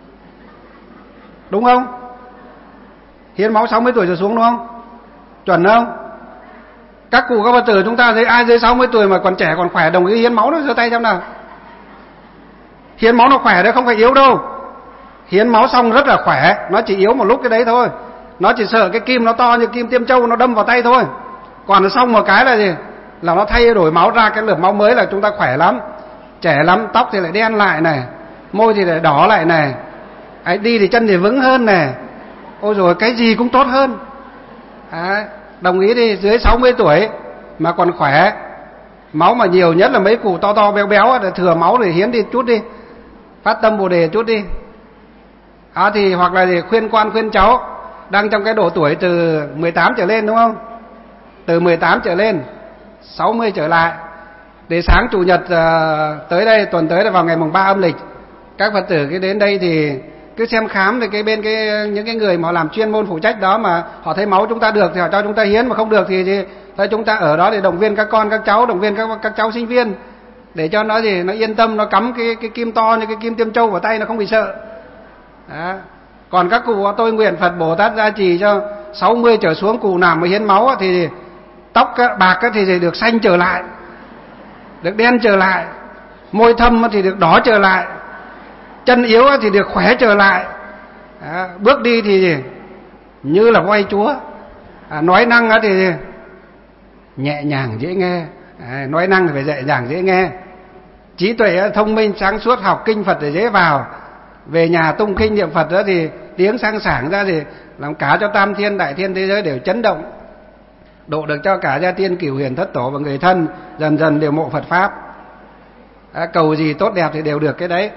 Đúng không? Hiến máu sáu mươi tuổi trở xuống đúng không? Chuẩn không? Các cụ các Phật tử chúng ta thấy ai dưới sáu mươi tuổi mà còn trẻ còn khỏe đồng ý hiến máu đó, giơ tay xem nào. Hiến máu nó khỏe đấy, không phải yếu đâu. Hiến máu xong rất là khỏe, nó chỉ yếu một lúc cái đấy thôi. Nó chỉ sợ cái kim nó to như kim tiêm châu nó đâm vào tay thôi. Còn nó xong một cái là gì? Là nó thay đổi máu ra cái lượng máu mới là chúng ta khỏe lắm, trẻ lắm, tóc thì lại đen lại này, môi thì lại đỏ lại này, ấy, đi thì chân thì vững hơn này. Ôi rồi cái gì cũng tốt hơn. À, đồng ý đi, dưới sáu mươi tuổi mà còn khỏe, máu mà nhiều nhất là mấy cụ to to béo béo để thừa máu thì hiến đi chút đi, phát tâm Bồ đề chút đi. À, thì hoặc là thì khuyên con khuyên cháu đang trong cái độ tuổi từ mười tám trở lên đúng không? Từ mười tám trở lên, sáu mươi trở lại. Để sáng chủ nhật uh, tới đây, tuần tới là vào ngày mùng ba âm lịch, các Phật tử cái đến đây thì cứ xem khám thì cái bên cái những cái người mà làm chuyên môn phụ trách đó mà họ thấy máu chúng ta được thì họ cho chúng ta hiến, mà không được thì, thì thôi chúng ta ở đó để động viên các con các cháu, động viên các các cháu sinh viên để cho nó gì nó yên tâm, nó cắm cái cái kim to như cái kim tiêm châu vào tay nó không bị sợ. Đó. Còn các cụ tôi nguyện Phật Bồ Tát gia trì cho sáu mươi trở xuống cụ nào mà hiến máu thì tóc bạc thì được xanh trở lại, được đen trở lại, môi thâm thì được đỏ trở lại, chân yếu thì được khỏe trở lại. Đó. Bước đi thì như là voi chúa. À, nói năng thì nhẹ nhàng dễ nghe. À, nói năng thì phải nhẹ nhàng dễ nghe. Trí tuệ thông minh sáng suốt, học kinh Phật để dễ vào. Về nhà tung kinh niệm Phật đó thì tiếng sang sảng ra thì làm cả cho tam thiên đại thiên thế giới đều chấn động, độ được cho cả gia tiên cửu huyền thất tổ và người thân dần dần đều mộ Phật pháp. À, cầu gì tốt đẹp thì đều được cái đấy.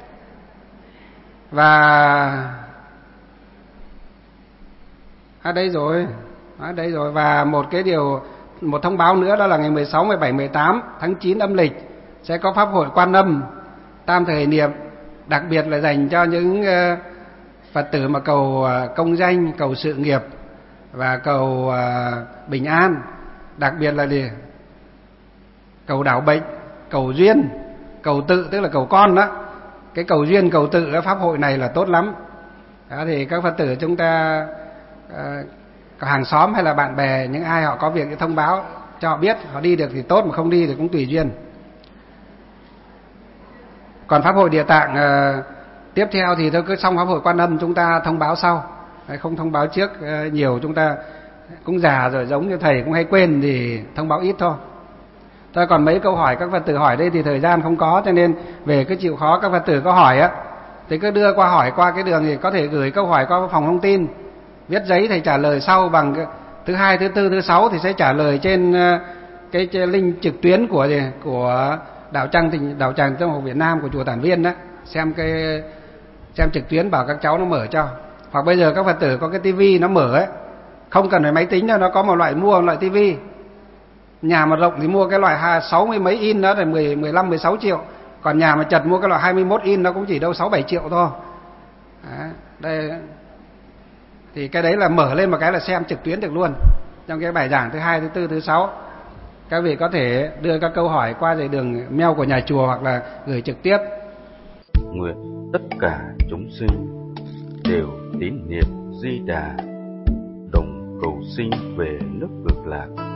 Và à đây rồi, à đây rồi và một cái điều, một thông báo nữa đó là ngày mười sáu, mười bảy, mười tám tháng chín âm lịch sẽ có pháp hội Quan Âm tam thời niệm, đặc biệt là dành cho những Phật tử mà cầu công danh, cầu sự nghiệp và cầu bình an, đặc biệt là gì? Cầu đảo bệnh, cầu duyên, cầu tự tức là cầu con đó. Cái cầu duyên, cầu tự cái pháp hội này là tốt lắm. Đó thì các Phật tử chúng ta uh, hàng xóm hay là bạn bè, những ai họ có việc thì thông báo cho họ biết, họ đi được thì tốt, mà không đi thì cũng tùy duyên. Còn pháp hội Địa Tạng uh, tiếp theo thì thôi cứ xong pháp hội Quan Âm chúng ta thông báo sau, không thông báo trước uh, nhiều, chúng ta cũng già rồi, giống như thầy cũng hay quên thì thông báo ít thôi. Thôi còn mấy câu hỏi các Phật tử hỏi đây thì thời gian không có, cho nên về cứ chịu khó các Phật tử có hỏi á thì cứ đưa qua hỏi qua cái đường, thì có thể gửi câu hỏi qua phòng thông tin, viết giấy thầy trả lời sau bằng cái, thứ hai, thứ tư, thứ sáu thì sẽ trả lời trên cái, cái link trực tuyến của của đạo tràng tỉnh đạo tràng Tông học Việt Nam của chùa Tản Viên đó, xem cái xem trực tuyến, bảo các cháu nó mở cho. Hoặc bây giờ các Phật tử có cái tivi nó mở ấy, không cần phải máy tính đâu, nó có một loại, mua một loại tivi. Nhà mà rộng thì mua cái loại sáu mươi mấy in đó là mười, mười lăm, mười sáu triệu. Còn nhà mà chật mua cái loại hai mươi mốt in nó cũng chỉ đâu sáu bảy triệu thôi. Đó, đây. Thì cái đấy là mở lên một cái là xem trực tuyến được luôn. Trong cái bài giảng thứ hai, thứ tư, thứ sáu, các vị có thể đưa các câu hỏi qua về đường mail của nhà chùa hoặc là gửi trực tiếp. Nguyện tất cả chúng sinh đều tín niệm Di Đà, đồng cầu sinh về nước Cực Lạc.